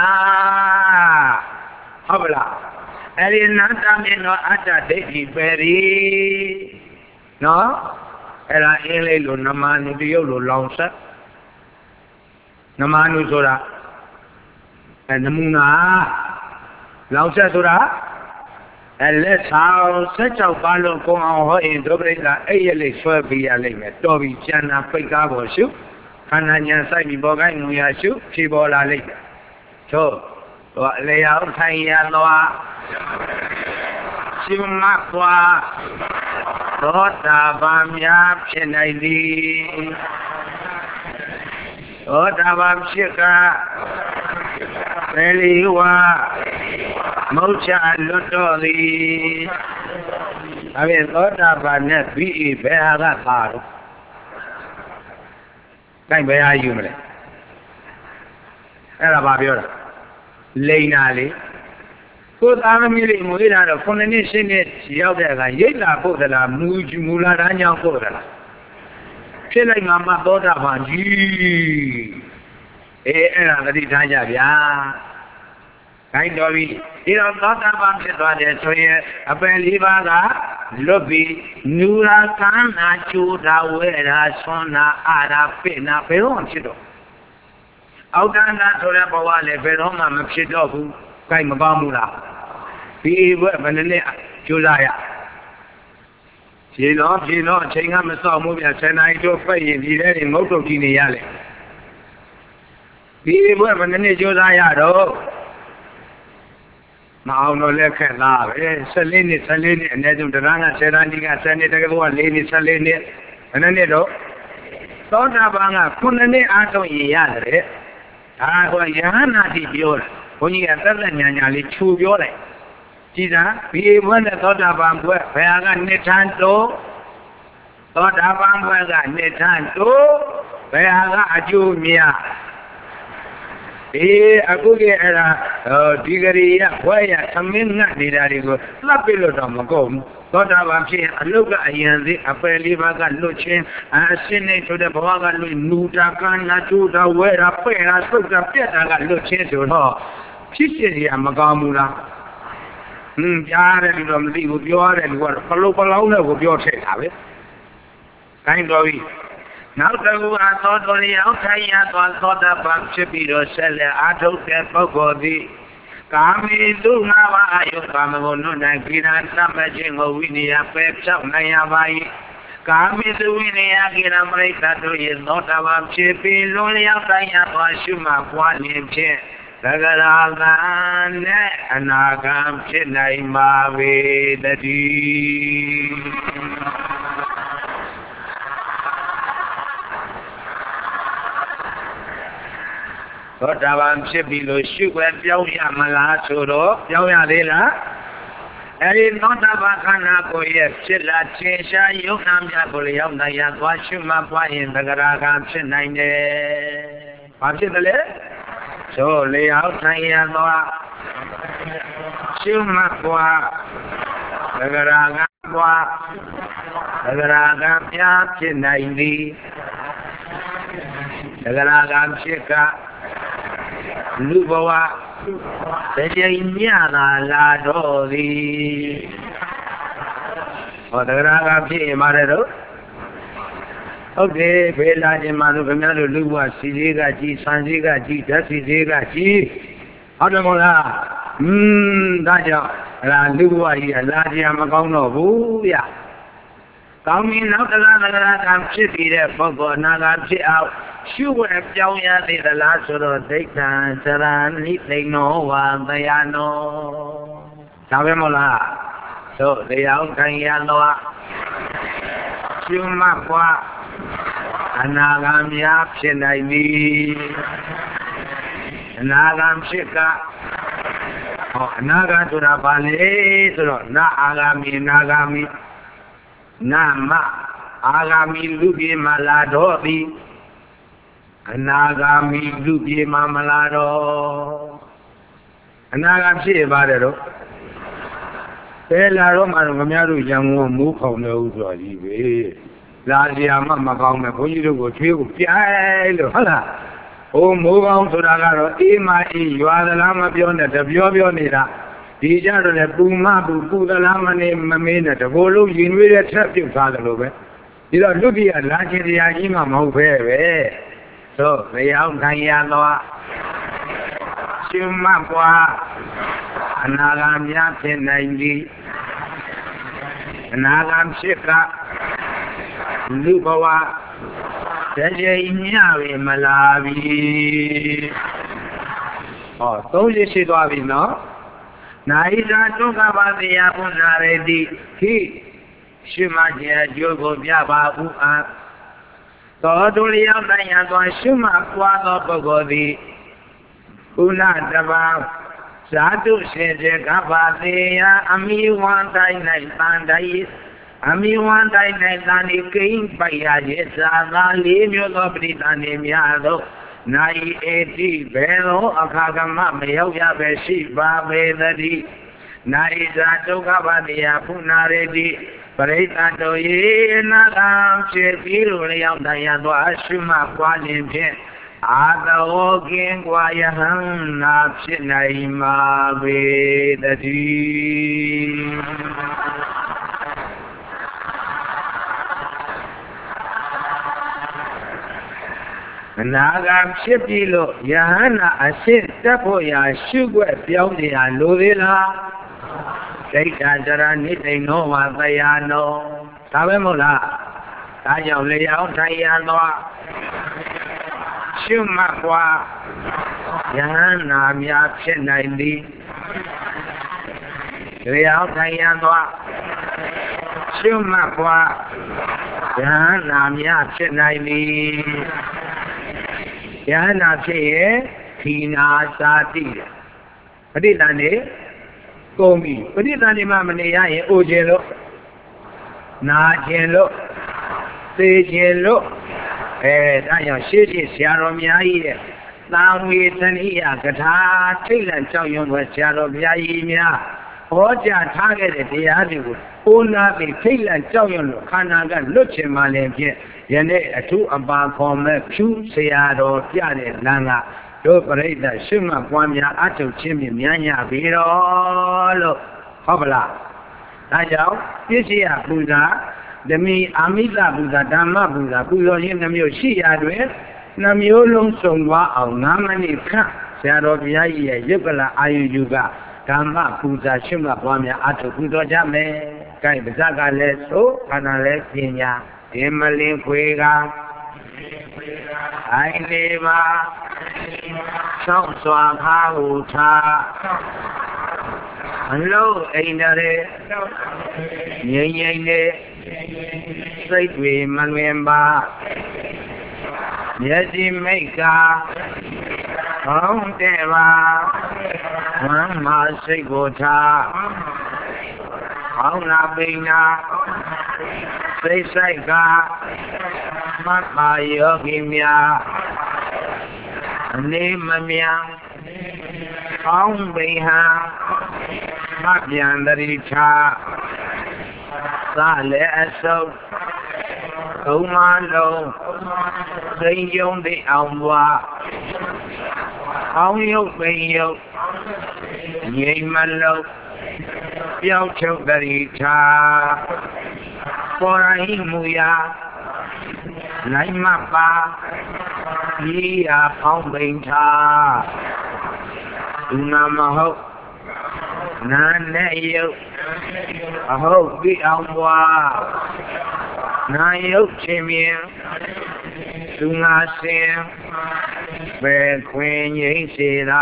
ဟုတ်ပါလားအဲ့ဒီအနတ္တမြင်တော့အတ္တဒိဋ္ဌိပယ်ပြီနော်အဲ့ဒါအင်းလေးလို့နမနုတယုတ်လို့လောင်ဆက်နမနုဆိုတာအဲနမူနာလောင်ဆက်ဆိုတာအဲလက်ဆောင်ဆက်ကြောက်ပါလို့ကိုအောင်ဟောရင်ဒုပရိသအဲ့ရလေးဆွဲပေးရလိမ့်မယ်တော်ပြီကျန်တာပိတ်ကားပေါ်ရှုခန္ဓာညာစိုက်ပြီးပေါ်ကိုင်းငုံရရှုဖြေပေါ်လာလိမ့်မယ်သို့တော့လေယာဥထိုင်ရသွားရှုမှတ်သွားသောတာပန်များဖြစ်နိုင်သည်သောတာပန်ဖြစ်ကပယ်လီဝါမုတ်ချလွတ်တော်သည်ဒါဖြင့်သောတာပန်နဲ့ဘိဘယ်ဟာကပါတော့တိုင်းဘယ်ဟာယူမလဲအဲ့ဒါဘာပြောတာလိန်နာလေကိုယ်သားသမီးလေးမွေးလာတော့ခုနှစ်နှစ်ရှင်းနှစ်ရောက်တဲ့အခါရိတ်လာပို့သလားမူမူလာတန်းကြောင့်ပို့သလားဖြစ်လိုက်မှမသောတာပန်ကြီးအေးအဲ့ဒါသတိထားကြဗျာခိုင်းတော်ပြီဒီတော့သောတာပန်ဖြစ်သွားတယ်ဆိုရင်အပယ်လေးပါးကလွတ်ပြီးနူရာကန်းနာကျူတာဝဲတာဆွမ်းနာအာရာပိနာဘယ်တော့မှဖြစ်တော့အောက်တန်းသားဆိုတဲ့ဘဝလည်းဘယ်တော့မှမဖြစ်တော့ဘူးကိုက်မကောင်းဘူးလားဒီဘွဲ့ဘယ်နဲ့ကျူလာရခြေတော်ခြေတော်အချိန်ကမစောင့်ဘူးဗျဆယ်နာရီတော့ဖက်ရင်ဒီထဲငုတ်တုတ်ကြည့်နေရလေဒီဘွဲ့ဘယ်နဲ့ကျူလာရတော့မအောင်တော့လက်ခက်လားပဲဆယ်လေးနှစ်ဆယ်လေးနှစ်အနည်းဆုံးတရားကဆယ်တန်းကြီးကဆယ်နှစ်တကယ်တော့လေးနှစ်ဆယ်လေးနှစ်ဘယ်နဲ့တော့သောတာပန်ကခုနှစ်နှစ်အားထုတ်ရင်ရတယ်ဒါဟိုယဟနာတိပြောတာဘုန်းကြီးကသက်သက်ညာညာလေးခြူပြောတယ်ကြည်သာဘီဘွဲ့နဲ့သောတာပန်ဘွဲ့ဘယ်ဟာကနှစ်ထန်းတိုးသောတာပန်ဘွဲ့ကနှစ်ထန်းတိုးဘယ်ဟာကအကျိုးများအေးအခုကအဲ့ဒါဒီဂရီရဘွဲ့ရသမင်းငတ်နေတာတွေကိုလှပ်ပြလို့တော့မကုန်ဘူးသောတာပန်ဖြစ်ရင်အလုတ်ကအရင်စီအပယ်လေးပါးကလွတ်ချင်းအရှင်းနေဆိုတဲ့ဘဝကလွတ်နူတာကနာကျူတာဝဲတာပဲ့တာဆုတ်တာပြက်တာကလွတ်ချင်းဆိုတော့ဖြစ်ရှင်ရမကောင်းဘူးလားဟင်းကြားတယ်လို့တော့မသိဘူးပြောရတယ်လို့ကတော့ပလုတ်ပလောင်းနဲ့ကိုပြောထည့်တာပဲခိုင်းတော်ပြီနောက်တစ်ခုအသောတော်ရအောင်ထိုင်ရသွားသောတာပန်ဖြစ်ပြီးတော့ဆက်လက်အားထုတ်တဲ့ပုဂ္ဂိုလ်သည်ကာမေသူငါးပါးအယုကာမဂုဏ်တို့၌ကိရဏသတ်မှတ်ခြင်းကိုဝိနည်းပယ်ဖြောက်နိုင်ရပါ၏ကာမေသူဝိနည်းကိရဏပရိသတ်တို့၏သောတာပန်ဖြစ်ပြီးလွန်လျောက်တိုင်းရသွားရှုမှတ်ပွားခြင်းဖြင့်သဂရာကံနဲ့အနာဂံဖြစ်နိုင်ပါပေတည်းသောတာပန်ဖြစ်ပြီလို့ရှုွယ်ပြောင်းရမလားဆိုတော့ပြောင်းရသေးလားအဲဒီသောတာပန်ခန္ဓာကိုယ်ရဲ့ဖြစ်လာခြင်းရှားယုံနာများကိုလျောက်နိုင်ရသွားရှုမှတ်ပွားရင်သဂရာကံဖြစ်နိုင်တယ်။ဘာဖြစ်တယ်လဲဆိုလေအောင်ထိုင်ရသွားရှုမှတ်ပွားသဂရာကံပွားသဂရာကံပြဖြစ်နိုင်သည်သဂရာကံဖြစ်ကလူဘဝတရားညတာလာတော့သည်ဟောတရားကဖြစ်ရင်ပါတယ်တော့ဟုတ်တယ်ဘေးလာခြင်းမှာလို့ခင်ဗျားတို့လူဘဝစီသေးကကြီးဆန်သေးကကြီးဓာတ်စီသေးကကြီးဟုတ်တယ်မို့လားอืมဒါကြောင့်အဲ့ဒါလူဘဝကြီးအလားတရားမကောင်းတော့ဘူးဗျကောင်းပြီနောက်တရားတရားကဖြစ်ပြီးတဲ့ပုဂ္ဂိုလ်အနာဂတ်ဖြစ်အောင်ရှုဝဲပြောင်းရသေးသလားဆိုတော့ဒိဋ္ဌံသရဏိသိဏောဝါသယနောဒါပဲမို့လားသို့တရားခံရတော့ရှုမှတ်ပွားအနာဂတ်များဖြစ်နိုင်သည်အနာဂတ်ဖြစ်ကဟောအနာဂတ်ဆိုတာဘာလဲဆိုတော့နာအာဂမိနာဂမိနာမအာဂမိလူပြေမလာတော့သည်အနာဂါမိလူပြေမမလာတော့အနာဂါဖြစ်ပါတယ်တော့ဘယ်လာတော့မှတော့ငများတို့ရံကုန်မိုးခေါင်တယ်ဥစွာကြီးပဲလာစရာမှမကောင်းနဲ့ဘုန်းကြီးတို့ကိုချွေးကိုပြိုင်လို့ဟုတ်လားဟိုမိုးကောင်းဆိုတာကတော့အေးမအေးရွာသလားမပြောနဲ့တပြောပြောနေတာဒီကြတော့လေပူမပူပူသလားမနေမမေးနဲ့တကိုယ်လုံးရင်ွေးတဲ့ထက်ပြုတ်သားတယ်လို့ပဲဒီတော့လူပြည်ကလာချင်တရားကြီးမှမဟုတ်ပဲပဲသို့လျောင်းခံရသောရှုမှတ်ပွားအနာဂတ်များဖြစ်နိုင်သည်အနာဂတ်ဖြစ်ကလူဘဝ Saji Miavi Malavi. Oh, so you should have been no? Naida took about the Apunaredi, he, Shumaja, Jogo Yaba, Ua. Totally out the Shuma, Quago Pogodi, Una Daba, Satu Shede Gabadea, Ami one night Bandai, Ami one night Dani King Payajesa, Limio Lobritani Miado. Nai eti belo akagama meyoya beshi babedadi nai zato kabadia punaredi paritato ye nagam chepiru leyam dayado ashuma kwalimpe adawo kengwayahan napshinai mabedadi Naga Shipilo, Yahana, a sit, Tapoya, Sugar, Pionia, Luvilla, take Andara, they know what they are no. Tavemola, Tayo Leo, Tayano, Shumakwa, Yahana, Yapshin, ninety, Leo, Tayano, Shumakwa, Yahana, Yapshin, ninety. Yana say, Tina Sati. Paditane, Gomi, Paditani Mamania, Ojelo, Najelo, Sejelo, and I am shitty, Sharomia. Now we send here, Gata, Tilan, so you were Sharomia. Oja targeted the Adu, Una, the Tilan, so you know, Kanaga, Luchimale. Yene two about from Q Seado, Piade, Langa, Doperata, Shuma, Guamia, Ato, Chimmy, Mianya, Viro, Hobla. Tajao, this year, Buddha, the me, Amida Buddha, Dama Buddha, Buddha, Namio, she adware, Namio Long Songwa, or Namani Ka, Seado, Yaya, Yugala, Ayuga, Dama Buddha, Shuma, Guamia, Ato, Buddha Jame, Kai Bazaga, Leso, Canale, Pina. Emily Quega, I never saw Swampa. Hello, Ainare, Yay, straight way, Manuemba, Yeti Maker, Home Deva, Mama Sigota, Hona Bina. Say Saika, Mama Yogimia, Nemamia, Hong Beha, Mabiandarita, Sale Aso, Omando, Sayon de Alwa, Hong Yogayo, Yamalo, Yocho Darita. Forahimuya, Laimapa, Yia Pombinta, Unamaho, Nanayo, Aho, the Alwa, Nayo Chimia, Sunasim, Bear Queen Yasira,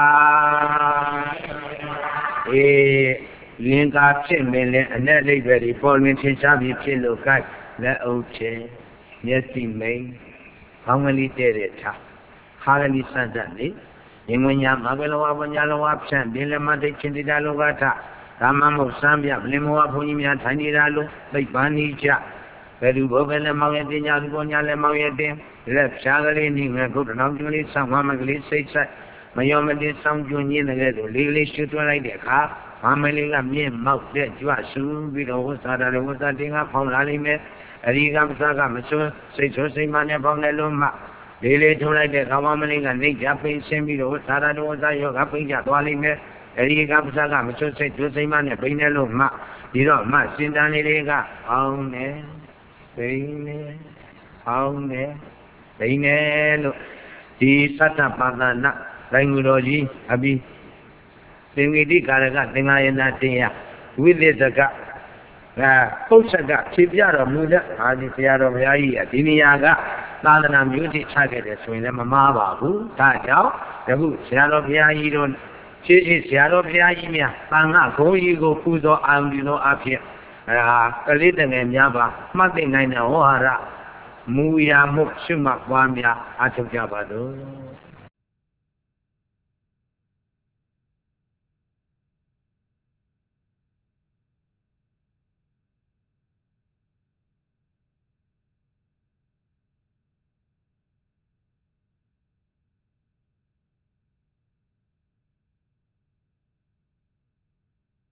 eh. Linka Chimney and Nelly very following Chabi Pillow Cat, that old chair, Yeti May, how many did it? Harley Santani, Yamanya Magalo, Yellow Upsan, Dilamate Chindalogata, Ramam of Sambia, Limoa Punia, Tiny Ralo, like Banija, very woven among the Yalgonia Lemoyade, left Shagalini, and good normally some Mamma say, Mayoma did some junior, Lily shoot like the car. Family got me and mouth that you are soon be the was that I was that thing up on Lalime, and he comes Saga, Maso, say so say money upon the Luma. They lay to like the government and they Japanese send me the was that I was that you're up in Jatwalime, and he comes Saga, Maso, say so say money, bring the Luma. You know, my sin down in the oh, man, Bane, oh, man, Bane, the Sata Padana, Ranguroji, Abi. Tingidi Karaga, Tingayana Tia, with this a gap. Posaga, Chipiara Muda, Aditya of Yai, Tiniaga, သာသနာမျိုးတိချခဲ့တယ်ဆိုရင်လည်းမမှားပါဘူးဒါကြောင့်အခုဆရာတော်ဘုရားကြီးတို့ရှေးရှေးဆရာတော်ဘုရားကြီးများသံဃာဂုံကြီးကိုပူဇော်အာရုံပြုသောအဖြစ်အဲဒါကလေးတငယ်များပါမှတ်သိနိုင်တဲ့ဝါဟာရမူရာမှုရှုမှတ်ပွားများအားထုတ်ကြပါတော့